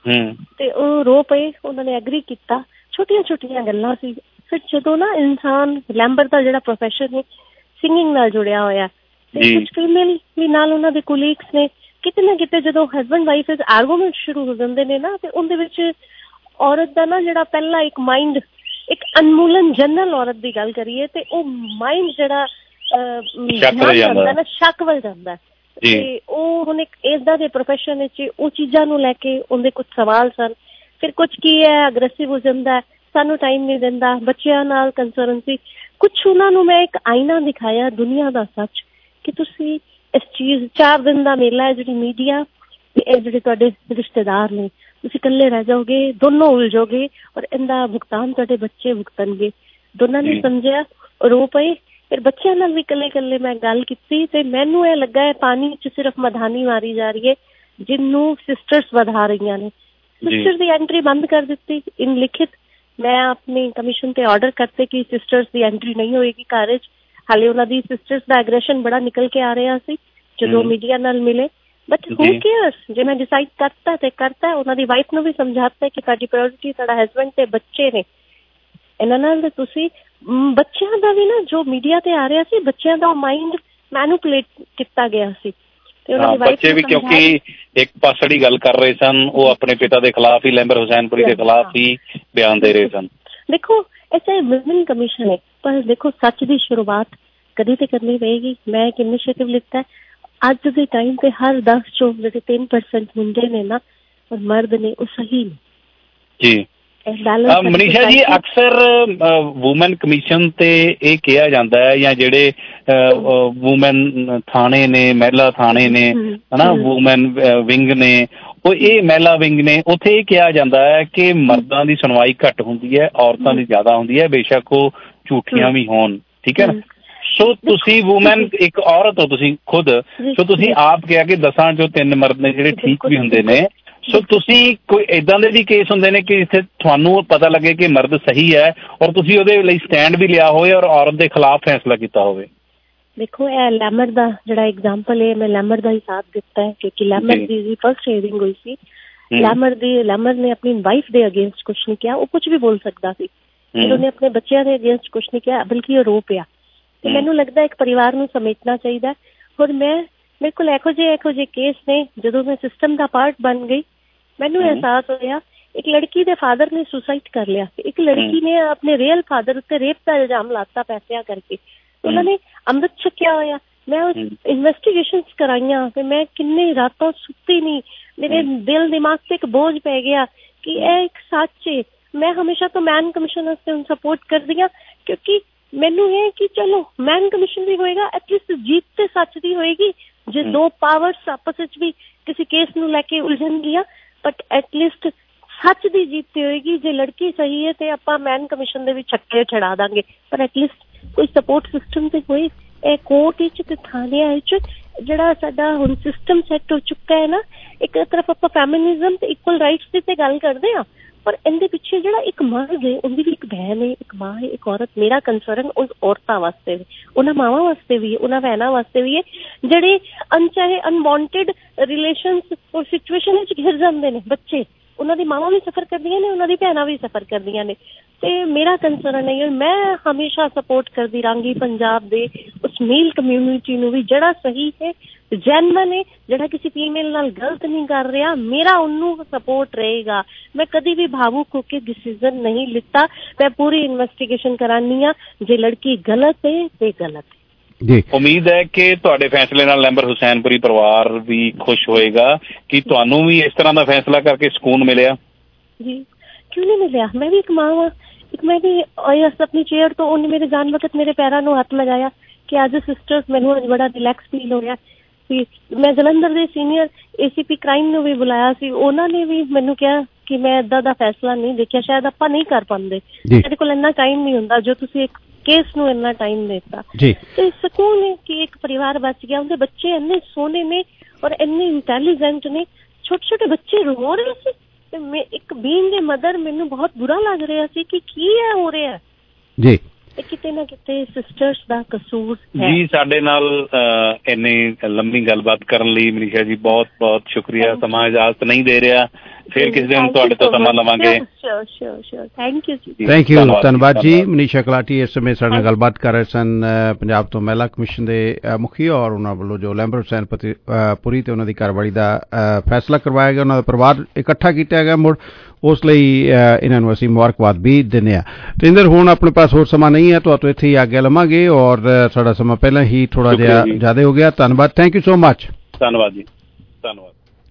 ਤੇ ਉਹ ਰੋ ਪਏ, ਉਹਨਾਂ ਨੇ ਐਗਰੀ ਕੀਤਾ। ਛੋਟੀਆਂ ਛੋਟੀਆਂ ਗੱਲਾਂ ਸੀ। ਫਿਰ ਜਦੋਂ ਨਾ ਇਨਸਾਨ, ਲੈਂਬਰ ਦਾ ਜਿਹੜਾ ਪ੍ਰੋਫੈਸ਼ਨ ਹੈ ਸਿੰਗਿੰਗ ਨਾਲ ਜੁੜਿਆ ਹੋਇਆ ਤੇ ਕੁਝ ਫੀਮੇਲ ਵੀ ਨਾਲ ਉਹਨਾਂ ਦੇ ਕੋਲੀਗਸ ਨੇ, ਕਿਤੇ ਨਾ ਕਿਤੇ ਜਦੋਂ ਹਸਬੈਂਡ ਵਾਈਫ ਵਿੱਚ ਆਰਗੂਮੈਂਟ ਸ਼ੁਰੂ ਹੋ ਜਾਂਦੇ ਨੇ ਨਾ, ਤੇ ਉਹਦੇ ਵਿੱਚ ਔਰਤ ਦਾ ਨਾ ਜਿਹੜਾ ਪਹਿਲਾ ਇੱਕ ਮਾਈਂਡ, ਇੱਕ ਅਨਮੁੱਲਨ ਜਨਰਲ ਔਰਤ ਦੀ ਗੱਲ ਕਰੀਏ ਤੇ ਉਹ ਮਾਈਂਡ ਜਿਹੜਾ ਜਾਂਦਾ ਨਾ ਸ਼ੱਕ ਵੱਲ ਜਾਂਦਾ ਤੇ ਉਹ ਹੁਣ ਇੱਕ ਏਦਾਂ ਦੇ ਪ੍ਰੋਫੈਸ਼ਨ ਵਿੱਚ ਉਹ ਚੀਜ਼ਾਂ ਨੂੰ ਲੈ ਕੇ ਉਹਦੇ ਕੁਛ ਸਵਾਲ ਸਨ। ਫਿਰ ਕੁਛ ਕੀ ਹੈ ਅਗਰੈਸਿਵ ਹੋ ਜਾਂਦਾ, ਸਾਨੂੰ ਟਾਈਮ ਨਹੀਂ ਦਿੰਦਾ, ਬੱਚਿਆਂ ਨਾਲ ਕੰਸਰਨ ਸੀ। ਕੁਛ ਉਹਨਾਂ ਨੂੰ ਮੈਂ ਇੱਕ ਆਈਨਾ ਦਿਖਾਇਆ ਦੁਨੀਆ ਦਾ ਸੱਚ ਕਿ ਤੁਸੀਂ ਇਸ ਚੀਜ਼, ਚਾਰ ਦਿਨ ਦਾ ਮੇਲਾ ਹੈ, ਜਿਹੜੀ ਮੀਡੀਆ ਤੇ ਇਹ ਜਿਹੜੇ ਤੁਹਾਡੇ ਰਿਸ਼ਤੇਦਾਰ ਨੇ, ਤੁਸੀਂ ਇਕੱਲੇ ਰਹਿ ਜਾਓਗੇ, ਦੋਨੋਂ ਉਲਝੋਗੇ ਔਰ ਇਹਦਾ ਭੁਗਤਾਨ ਤੁਹਾਡੇ ਬੱਚੇ ਭੁਗਤਣਗੇ। ਦੋਨਾਂ ਨੇ ਸਮਝਿਆ, ਰੋ ਪਏ। ਫਿਰ ਬੱਚਿਆਂ ਨਾਲ ਵੀ ਇਕੱਲੇ ਇਕੱਲੇ ਮੈਂ ਗੱਲ ਕੀਤੀ ਤੇ ਮੈਨੂੰ ਇਹ ਲੱਗਾ ਹੈ ਪਾਣੀ ਚ ਸਿਰਫ ਮਧਾਨੀ ਮਾਰੀ ਜਾ ਰਹੀ ਹੈ, ਜਿਹਨੂੰ ਸਿਸਟਰਸ ਵਧਾ ਰਹੀਆਂ ਨੇ। ਸਿਸਟਰ ਦੀ ਐਂਟਰੀ ਬੰਦ ਕਰ ਦਿੱਤੀ ਇਨ ਲਿਖਿਤ। ਮੈਂ ਆਪਣੀ ਕਮਿਸ਼ਨ ਤੇ ਆਰਡਰ ਕਰਤੇ ਕਿ ਸਿਸਟਰਸ ਦੀ ਐਂਟਰੀ ਨਹੀਂ ਹੋਏਗੀ ਘਰ ਵਿੱਚ। ਹਾਲੇ ਉਹਨਾਂ ਦੀ ਸਿਸਟਰਸ ਦਾ ਐਗਰੈਸ਼ਨ ਬੜਾ ਨਿਕਲ ਕੇ ਆ ਰਿਹਾ ਸੀ ਜਦੋਂ ਮੀਡੀਆ ਨਾਲ ਮਿਲੇ। ਬਟ ਹੂ ਕੇਅਰਸ, ਜੇ ਮੈਂ ਡਿਸਾਈਡ ਕਰਤਾ ਤੇ ਕਰਤਾ। ਉਹਨਾਂ ਦੀ ਵਾਈਫ ਨੂੰ ਵੀ ਸਮਝਾਤਾ ਕਿ ਤੁਹਾਡੀ ਪ੍ਰਾਇਓਰਿਟੀ ਤੁਹਾਡਾ ਹਸਬੈਂਡ ਤੇ ਬੱਚੇ ਨੇ। ਇਹਨਾਂ ਨਾਲ ਤੁਸੀਂ ਬੱਚਿਆਂ ਦਾ ਵੀ ਨਾ, ਜੋ ਮੀਡੀਆ ਤੇ ਆ ਰਿਹਾ ਸੀ, ਬੱਚਿਆਂ ਦਾ ਮਾਈਂਡ ਮੈਨੂਪੂਲੇਟ ਕੀਤਾ ਗਿਆ ਸੀ। ਬੱਚੇ ਵੀ ਕਿਉਂਕਿ ਇੱਕ ਪਾਸੜੀ ਗੱਲ ਕਰ ਰਹੇ ਸਨ, ਉਹ ਆਪਣੇ ਪਿਤਾ ਦੇ ਖਿਲਾਫ ਹੀ, ਲੈਂਬਰ ਹੁਸੈਨਪੁਰੀ ਦੇ ਖਿਲਾਫ ਹੀ ਬਿਆਨ ਦੇ ਰਹੇ ਸਨ। ਦੇਖੋ, ਇਹ ਚਾਹੇ ਵਿਮਨ ਕਮਿਸ਼ਨ ਹੈ, ਪਰ ਦੇਖੋ ਸੱਚ ਦੀ ਸ਼ੁਰੂਆਤ ਕਦੀ ਤੇ ਕਰਨੀ ਪਏਗੀ। ਮੈਂ ਇੱਕ ਇਨੀਸ਼ੀਏਟਿਵ ਲਿੱਤਾ ਅੱਜ ਦੇ ਟਾਈਮ ਤੇ ਹਰ ਦਸ ਚੋਂ ਜਿਹੜੇ ਤਿੰਨ ਪਰਸੈਂਟ ਮੁੰਡੇ ਨੇ ਨਾ ਔਰ ਮਰਦ ਨੇ, ਉਹ ਸਹੀ ਨੇ ਜੀ। ਮਨੀਸ਼ਾ ਜੀ, ਅਕਸਰ ਵੂਮੈਨ ਕਮਿਸ਼ਨ ਤੇ ਇਹ ਕਿਹਾ ਜਾਂਦਾ ਹੈ, ਜਾਂ ਜਿਹੜੇ ਵੂਮੈਨ ਥਾਣੇ ਨੇ, ਮਹਿਲਾ ਥਾਣੇ ਨੇ, ਹਨਾ, ਵੂਮੈਨ ਵਿੰਗ ਨੇ, ਉਹ ਇਹ ਮਹਿਲਾ ਵਿੰਗ ਨੇ, ਉੱਥੇ ਇਹ ਕਿਹਾ ਜਾਂਦਾ ਹੈ ਕਿ ਮਰਦਾਂ ਦੀ ਸੁਣਵਾਈ ਘੱਟ ਹੁੰਦੀ ਹੈ, ਔਰਤਾਂ ਦੀ ਜ਼ਿਆਦਾ ਹੁੰਦੀ ਹੈ, ਬੇਸ਼ੱਕ ਉਹ ਝੂਠੀਆਂ ਵੀ ਹੋਣ। ਠੀਕ ਹੈ ਨਾ? ਸੋ ਤੁਸੀਂ ਵੂਮੈਨ ਇੱਕ ਔਰਤ ਹੋ ਤੁਸੀਂ ਖੁਦ, ਸੋ ਤੁਸੀਂ ਆਪ ਕਿਹਾ ਕਿ ਦਸਾਂ ਚੋਂ ਤਿੰਨ ਮਰਦ ਨੇ ਜਿਹੜੇ ਠੀਕ ਵੀ ਹੁੰਦੇ ਨੇ, ਸੋ ਤੁਸੀਂ ਕੋਈ ਏਦਾਂ ਦੇ ਵੀ ਕੇਸ ਹੁੰਦੇ ਨੇ ਕਿ ਜਿੱਥੇ ਤੁਹਾਨੂੰ ਪਤਾ ਲੱਗੇ ਕਿ ਮਰਦ ਸਹੀ ਹੈ ਔਰ ਤੁਸੀਂ ਉਹਦੇ ਲਈ ਸਟੈਂਡ ਵੀ ਲਿਆ ਹੋਵੇ ਔਰ ਔਰਤ ਦੇ ਖਿਲਾਫ ਫੈਸਲਾ ਕੀਤਾ ਹੋਵੇ? ਦੇਖੋ ਇਹ ਲੈਮਰ ਦਾ ਜਿਹੜਾ ਐਗਜ਼ਾਮਪਲ ਹੈ, ਮੈਂ ਲੈਮਰ ਦਾ ਹੀ ਸਾਥ ਦਿੱਤਾ ਹੈ ਕਿਉਂਕਿ ਲੈਮਰ ਦੀ ਫਸਟ ਹੀਅਰਿੰਗ ਹੋਈ ਸੀ। ਲੈਮਰ ਦੀ ਲੈਮਰ ਨੇ ਆਪਣੀ ਵਾਈਫ ਦੇ ਅਗੇਂਸਟ ਕੁਛ ਨਹੀਂ ਕਿਹਾ, ਉਹ ਕੁਛ ਵੀ ਬੋਲ ਸਕਦਾ ਸੀ, ਪਰ ਉਹਨੇ ਆਪਣੇ ਬੱਚਿਆਂ ਦੇ ਅਗੇਂਸਟ ਕੁਛ ਨਹੀਂ ਕਿਹਾ, ਬਲਕਿ ਉਹ ਰੋ ਪਿਆ। ਤੇ ਮੈਨੂੰ ਲੱਗਦਾ ਇੱਕ ਪਰਿਵਾਰ ਨੂੰ ਸਮੇਟਣਾ ਚਾਹੀਦਾ। ਹੋਰ ਮੈਂ ਮੇਰੇ ਕੋਲ ਇਹੋ ਜਿਹੇ ਇਹੋ ਜਿਹੇ ਕੇਸ ਨੇ, ਜਦੋਂ ਮੈਂ ਸਿਸਟਮ ਦਾ ਪਾਰਟ ਬਣ ਗਈ ਮੈਨੂੰ ਅਹਿਸਾਸ ਹੋਇਆ ਇੱਕ ਲੜਕੀ ਦੇ ਫਾਦਰ ਨੇ ਸੁਸਾਈਡ ਕਰ ਲਿਆ, ਇੱਕ ਲੜਕੀ ਨੇ ਆਪਣੇ ਰੀਅਲ ਫਾਦਰ ਉੱਤੇ ਰੇਪ ਦਾ ਇਲਜ਼ਾਮ ਲਾਤਾ ਪੈਸਿਆਂ ਕਰਕੇ। ਉਹਨਾਂ ਨੇ ਅੰਮ੍ਰਿਤ ਛਕਿਆ ਹੋਇਆ। ਮੈਂ ਉਸ ਇਨਵੈਸਟੀਗੇਸ਼ਨਸ ਕਰਾਈਆਂ ਤੇ ਮੈਂ ਕਿੰਨੇ ਰਾਤਾਂ ਸੁੱਤੀ ਨਹੀਂ, ਮੇਰੇ ਦਿਲ ਦਿਮਾਗ ਤੇ ਇੱਕ ਬੋਝ ਪੈ ਗਿਆ ਕਿ ਇਹ ਇੱਕ ਸੱਚ ਹੈ। ਮੈਂ ਹਮੇਸ਼ਾ ਤੋਂ ਮੈਨ ਕਮਿਸ਼ਨ ਵਾਸਤੇ ਹੁਣ ਸਪੋਰਟ ਕਰਦੀ ਹਾਂ ਕਿਉਂਕਿ ਮੈਨੂੰ ਇਹ ਕਿ ਚਲੋ ਮੈਨ ਕਮਿਸ਼ਨ ਵੀ ਹੋਏਗਾ, ਐਟਲੀਸਟ ਜੀਤ ਤੇ ਸੱਚ ਦੀ ਹੋਏਗੀ। ਜੇ ਦੋ ਪਾਵਰਸ ਆਪਸ ਵਿੱਚ ਵੀ ਕਿਸੇ ਕੇਸ ਨੂੰ ਲੈ ਕੇ ਉਲਝਣਗੀਆਂ, ਬਟ ਐਟਲੀਸਟ ਸੱਚ ਦੀ ਜੀਤ ਤੇ ਹੋਏਗੀ। ਜੇ ਲੜਕੀ ਸਹੀ ਹੈ ਤੇ ਆਪਾਂ ਮੈਨ ਕਮਿਸ਼ਨ ਦੇ ਵੀ ਛੱਕੇ ਛੜਾ ਦਾਂਗੇ, ਪਰ ਐਟਲੀਸਟ ਕੋਈ ਸਪੋਰਟ ਸਿਸਟਮ ਤੇ ਹੋਏ। ਇਹ ਕੋਰਟ ਵਿੱਚ ਤੇ ਥਾਣਿਆਂ ਵਿੱਚ ਜਿਹੜਾ ਸਾਡਾ ਹੁਣ ਸਿਸਟਮ ਸੈੱਟ ਹੋ ਚੁੱਕਾ ਹੈ ਨਾ, ਇੱਕ ਤਰਫ ਆਪਾਂ ਫੈਮਿਨਿਜ਼ਮ ਤੇ ਇਕੁਅਲ ਰਾਈਟਸ ਦੀ ਤੇ ਗੱਲ ਕਰਦੇ ਹਾਂ, ਪਰ ਇਹਦੇ ਪਿੱਛੇ ਜਿਹੜਾ ਇੱਕ ਮਰਦ ਹੈ, ਉਹਦੀ ਵੀ ਇੱਕ ਬਹਿਨ ਹੈ, ਇੱਕ ਮਾਂ ਹੈ, ਇੱਕ ਔਰਤ। ਮੇਰਾ ਕੰਸਰਨ ਉਸ ਔਰਤਾਂ ਵਾਸਤੇ ਵੀ, ਉਹਨਾਂ ਮਾਵਾਂ ਵਾਸਤੇ ਵੀ ਹੈ, ਉਹਨਾਂ ਭੈਣਾਂ ਵਾਸਤੇ ਵੀ ਹੈ ਜਿਹੜੇ ਅਨਚਾਹੇ ਅਨਵਾਂਟਿਡ ਰਿਲੇਸ਼ਨਸ ਔਰ ਸਿਚੁਏਸ਼ਨ ਵਿੱਚ ਘਿਰ ਜਾਂਦੇ ਨੇ ਬੱਚੇ। ਉਹਨਾਂ ਦੀ ਮਾਵਾਂ ਵੀ ਸਫਰ ਕਰਦੀਆਂ ਨੇ, ਉਹਨਾਂ ਦੀ ਭੈਣਾਂ ਵੀ ਸਫਰ ਕਰਦੀਆਂ ਨੇ। ਤੇ ਮੇਰਾ ਕੰਸਰਨ ਹੈ, ਮੈਂ ਹਮੇਸ਼ਾ ਸਪੋਰਟ ਕਰਦੀ ਰਹਾਂਗੀ ਪੰਜਾਬ ਦੇ ਉਸ ਮੇਲ ਕਮਿਊਨਿਟੀ ਨੂੰ ਵੀ ਜਿਹੜਾ ਸਹੀ ਹੈ, ਜੈਨੂਇਨ ਹੈ, ਜਿਹੜਾ ਕਿਸੇ ਫੀਮੇਲ ਨਾਲ ਗਲਤ ਨਹੀਂ ਕਰ ਰਿਹਾ, ਮੇਰਾ ਉਹਨੂੰ ਸਪੋਰਟ ਰਹੇਗਾ। ਮੈਂ ਕਦੀ ਵੀ ਭਾਵੁਕ ਹੋ ਕੇ ਡਿਸੀਜ਼ਨ ਨਹੀਂ ਲਿੱਤਾ। ਮੈਂ ਪੂਰੀ ਇਨਵੈਸਟੀਗੇਸ਼ਨ ਕਰਾਨੀ ਆ, ਜੇ ਲੜਕੀ ਗਲਤ ਹੈ ਤੇ ਗਲਤ ਹੈ। ਜੀ ਉਮੀਦ ਹੈ ਕਿ ਤੁਹਾਡੇ ਫੈਸਲੇ ਨਾਲ ਲੈਂਬਰ ਹੁਸੈਨਪੁਰੀ ਪਰਿਵਾਰ ਵੀ ਖੁਸ਼ ਹੋਏਗਾ ਕਿ ਤੁਹਾਨੂੰ ਵੀ ਇਸ ਤਰ੍ਹਾਂ ਦਾ ਫੈਸਲਾ ਕਰਕੇ ਸਕੂਨ ਮਿਲਿਆ। ਜੀ ਕਿਉਂ ਨਹੀਂ ਮਿਲਿਆ? ਮੈਂ ਵੀ ਇੱਕ ਮਾਂ ਹਾਂ, ਇੱਕ ਮੈਂ ਵੀ ਆਪਣੀ ਚੇਅਰ ਤੋਂ ਉਹਨੇ ਮੇਰੇ ਜਾਣ ਵਕਤ ਮੇਰੇ ਪੈਰਾਂ ਨੂੰ ਹੱਥ ਲਗਾਇਆ ਕਿ ਅੱਜ ਸਿਸਟਰਸ ਮੈਨੂੰ ਅੱਜ ਬੜਾ ਰਿਲੈਕਸ ਫੀਲ ਹੋ ਰਿਹਾ ਸੀ। ਮੈਂ ਜਲੰਧਰ ਦੇ ਸੀਨੀਅਰ ਏ ਸੀ ਪੀ ਕ੍ਰਾਈਮ ਨੂੰ ਵੀ ਬੁਲਾਇਆ ਸੀ, ਉਹਨਾਂ ਨੇ ਵੀ ਮੈਨੂੰ ਕਿਹਾ ਕਿ ਮੈਂ ਏਦਾਂ ਦਾ ਫੈਸਲਾ ਨਹੀਂ ਦੇਖਿਆ, ਸ਼ਾਇਦ ਆਪਾਂ ਨਹੀਂ ਕਰ ਪਾਉਂਦੇ, ਸਾਡੇ ਕੋਲ ਇੰਨਾ ਟਾਈਮ ਨਹੀਂ ਹੁੰਦਾ ਜੋ ਤੁਸੀਂ ਇੱਕ ਕੇਸ ਨੂੰ ਇੰਨਾ ਟਾਈਮ ਦਿੱਤਾ। ਤੇ ਸਕੂਨ ਹੈ ਕਿ ਇੱਕ ਪਰਿਵਾਰ ਬਚ ਗਿਆ। ਉਹਦੇ ਬੱਚੇ ਇੰਨੇ ਸੋਹਣੇ ਨੇ ਔਰ ਇੰਨੇ ਇੰਟੈਲੀਜੈਂਟ ਨੇ, ਛੋਟੇ ਛੋਟੇ ਬੱਚੇ ਰੋ ਰਹੇ ਸੀ ਤੇ ਮੈਂ ਇੱਕ ਬੀਇੰਗ ਏ ਮਦਰ ਮੈਨੂੰ ਬਹੁਤ ਬੁਰਾ ਲੱਗ ਰਿਹਾ ਸੀ ਕਿ ਕੀ ਹੈ ਹੋ ਰਿਹਾ ਜੀ। ਕਿਤੇ ਨਾ ਕਿਤੇ ਸਿਸਟਰਸ ਦਾ ਕਸੂਰ ਹੈ। ਜੀ ਸਾਡੇ ਨਾਲ ਇੰਨੀ ਲੰਬੀ ਗੱਲਬਾਤ ਕਰਨ ਲਈ ਮਨੀਸ਼ਾ ਜੀ ਬਹੁਤ ਬਹੁਤ ਸ਼ੁਕਰੀਆ। ਸਮਾਂ ਇਜਾਜ਼ਤ ਨਹੀਂ ਦੇ ਰਿਹਾ, ਫਿਰ ਕਿਸੇ ਦਿਨ ਤੁਹਾਡੇ ਤੋਂ ਸਮਾਂ ਲਵਾਂਗੇ। ਥੈਂਕ ਯੂ ਜੀ। ਥੈਂਕ ਯੂ, ਧੰਨਵਾਦ ਜੀ। ਮਨੀਸ਼ਾ ਕਲਾਟੀ ਇਸ ਸਮੇਂ ਸਾਡੇ ਨਾਲ ਗੱਲਬਾਤ ਕਰ ਰਹੇ ਸਨ, ਪੰਜਾਬ ਤੋਂ ਮਹਿਲਾ ਕਮਿਸ਼ਨ ਦੇ ਮੁਖੀ, ਔਰ ਉਹਨਾਂ ਵੱਲੋਂ ਜੋ ਲੈਂਬਰ ਹੁਸੈਨਪੁਰੀ ਪੁਰੀ ਤੇ ਉਹਨਾਂ ਦੀ ਕਾਰਵਾਈ ਦਾ ਫੈਸਲਾ ਕਰਵਾਇਆ ਗਿਆ, ਉਹਨਾਂ ਦਾ ਪਰਿਵਾਰ ਇਕੱਠਾ ਕੀਤਾ ਗਿਆ ਮੁੜ, ਉਸ ਲਈ ਇਹਨਾਂ ਨੂੰ ਅਸੀਂ ਮੁਬਾਰਕਬਾਦ ਵੀ ਦਿੰਦੇ ਹਾਂ। ਤੇਂਦਰ ਹੁਣ ਆਪਣੇ ਪਾਸ ਹੋਰ ਸਮਾਂ ਨਹੀਂ ਹੈ, ਤੁਹਾਨੂੰ ਇੱਥੇ ਹੀ ਆਗਿਆ ਲਵਾਂਗੇ ਔਰ ਸਾਡਾ ਸਮਾਂ ਪਹਿਲਾਂ ਹੀ ਥੋੜਾ ਜਿਹਾ ਜ਼ਿਆਦਾ ਹੋ ਗਿਆ। ਧੰਨਵਾਦ, ਥੈਂਕ ਯੂ ਸੋ ਮਚ। ਧੰਨਵਾਦ ਜੀ, ਧੰਨਵਾਦ।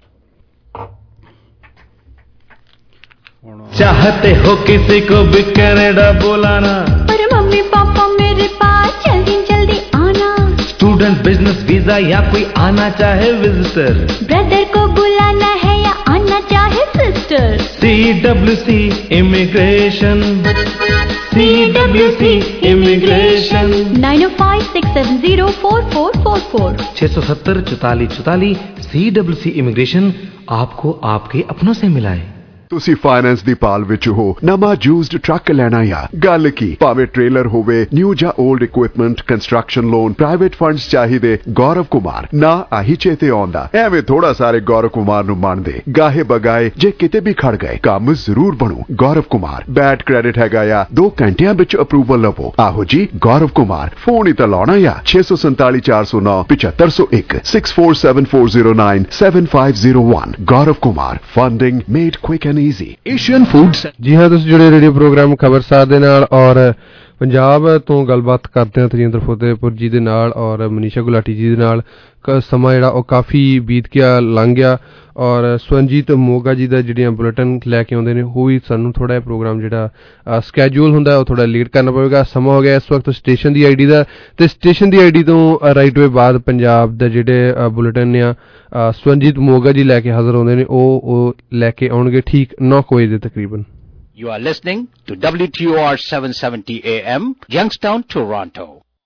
चाहते हो किसी को भी कनाडा बुलाना, पर मम्मी पापा मेरे पास जल्दी जल्दी आना। स्टूडेंट बिजनेस वीजा या कोई आना चाहे विजिटर, ब्रदर को बुलाना है या आना चाहे sister. C W C immigration, C W C immigration. Nine O five six seven zero four four four four छह सौ सत्तर चौतालीस चौतालीस। सी डब्ल्यू सी इमिग्रेशन आपको आपके अपनों से मिलाए। ਤੁਸੀਂ ਫਾਈਨੈਂਸ ਦੀ ਭਾਲ ਵਿੱਚ ਹੋ, ਨਵਾਂ ਯੂਜ਼ਡ ਟਰੱਕ ਲੈਣਾ ਆ, ਗੱਲ ਕੀ, ਭਾਵੇਂ ਟ੍ਰੇਲਰ ਹੋਵੇ, ਨਿਊ ਜਾਂ old equipment, construction loan, private funds ਚਾਹੀਦੇ, ਗੌਰਵ ਕੁਮਾਰ ਨਾ ਆਹੀ ਚੇਤੇ ਆਉਂਦਾ। ਐਵੇਂ ਥੋੜਾ ਸਾਰੇ ਗੌਰਵ ਕੁਮਾਰ ਨੂੰ ਮੰਨਦੇ, ਗਾਹੇ ਬਗਾਏ ਜੇ ਕਿਤੇ ਵੀ ਖੜ ਗਏ ਕੰਮ ਜ਼ਰੂਰ ਬਣੂ। ਗੌਰਵ ਕੁਮਾਰ ਬੈਡ ਕ੍ਰੈਡਿਟ ਹੈਗਾ ਆ, ਦੋ ਘੰਟਿਆਂ ਵਿੱਚ ਅਪਰੂਵਲ ਲਵੋ। ਆਹੋ ਜੀ ਗੌਰਵ ਕੁਮਾਰ, ਫੋਨ ਹੀ ਤਾਂ ਲਾਉਣਾ ਆ ਛੇ ਸੌ ਸੰਤਾਲੀ ਚਾਰ ਸੌ ਨੌ ਪਚੱਤਰ ਸੌ ਇੱਕ six four seven four zero nine seven five zero one. Gaurav Kumar, funding made quick easy। Asian foods. ਜੀ ਹਾਂ, ਤੁਸੀਂ ਜੁੜੇ ਰੇਡੀਓ ਪ੍ਰੋਗਰਾਮ ਖਬਰਸਾਰ ਦੇ ਨਾਲ ਔਰ ਪੰਜਾਬ ਤੋਂ ਗੱਲਬਾਤ ਕਰਦੇ ਹਾਂ ਤਜਿੰਦਰ ਫਤਿਹਪੁਰ ਜੀ ਦੇ ਨਾਲ ਔਰ ਮਨੀਸ਼ਾ ਗੁਲਾਟੀ ਜੀ ਦੇ ਨਾਲ। ਸਮਾਂ ਜਿਹੜਾ ਉਹ ਕਾਫੀ ਬੀਤ ਗਿਆ, ਲੰਘ ਗਿਆ ਔਰ ਸਵੰਜੀਤ ਮੋਗਾ ਜੀ ਦਾ ਜਿਹੜੀਆਂ ਬੁਲੇਟਿਨ ਲੈ ਕੇ ਆਉਂਦੇ ਨੇ ਉਹ ਵੀ ਸਾਨੂੰ ਥੋੜ੍ਹਾ ਜਿਹਾ ਪ੍ਰੋਗਰਾਮ ਜਿਹੜਾ ਸਕੈਜੂਲ ਹੁੰਦਾ ਉਹ ਥੋੜ੍ਹਾ ਲੇਟ ਕਰਨਾ ਪਵੇਗਾ। ਸਮਾਂ ਹੋ ਗਿਆ ਇਸ ਵਕਤ ਸਟੇਸ਼ਨ ਦੀ ਆਈ ਡੀ ਦਾ, ਅਤੇ ਸਟੇਸ਼ਨ ਦੀ ਆਈ ਡੀ ਤੋਂ ਰਾਈਟ ਵੇ ਬਾਅਦ ਪੰਜਾਬ ਦਾ ਜਿਹੜੇ ਬੁਲੇਟਿਨ ਆ ਸਵੰਜੀਤ ਮੋਗਾ ਜੀ ਲੈ ਕੇ ਹਾਜ਼ਰ ਆਉਂਦੇ ਨੇ, ਉਹ ਉਹ ਲੈ ਕੇ ਆਉਣਗੇ ਠੀਕ ਨੌ ਕੁ ਵਜੇ ਦੇ ਤਕਰੀਬਨ। You are listening to W T O R seven seventy A M, Youngstown, Toronto.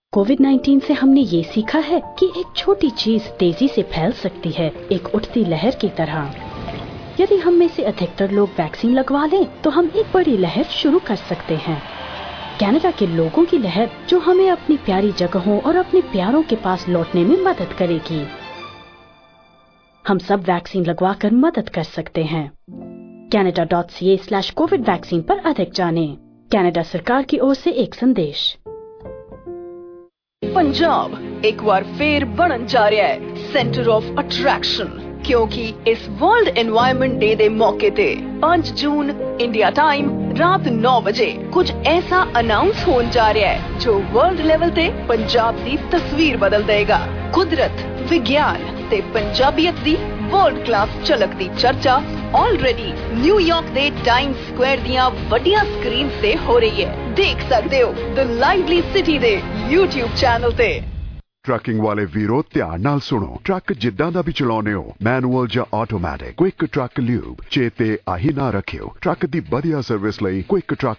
COVID nineteen से हमने ये सीखा है कि एक छोटी चीज तेजी से फैल सकती है, एक उठती लहर की तरह। यदि हम में से अधिकतर लोग वैक्सीन लगवा लें, तो हम एक बड़ी लहर शुरू कर सकते हैं। कनाडा के लोगों की लहर जो हमें अपनी प्यारी जगहों और अपने प्यारों के पास लौटने में मदद करेगी। हम सब वैक्सीन लगवा कर मदद कर सकते हैं। Canada dot C A slash COVID vaccine पर अधिक जानें। कनाडा सरकार की ओर से एक संदेश। पंजाब एक बार फिर बनन जा रहा है सेंटर ऑफ अट्रैक्शन, क्योंकि इस वर्ल्ड एनवायरनमेंट डे दे मौके ते पांच जून इंडिया टाइम रात नौ बजे कुछ ऐसा अनाउंस होने जा रहा है जो वर्ल्ड लेवल ते पंजाब दी तस्वीर बदल देगा। कुदरत, विज्ञान ते पंजाबियत दी वर्ल्ड क्लास झलक दी चर्चा ऑलरेडी न्यूयॉर्क दे टाइम स्क्वायर दियां वड्डियां स्क्रीन से हो रही है। देख सकते हो द लाइवली सिटी दे यूट्यूब चैनल ते। ट्रकिंग वाले वीरो ध्यान नाल सुनो। ट्रक जिद्दां दा भी चलाउने हो, मैनुअल ਜਾਂ ਆਟੋਮੈਟਿਕ, क्विक ट्रक ल्यूब चेते आही ना रखियो। ट्रक दी बढ़िया सर्विस लई क्विक ट्रक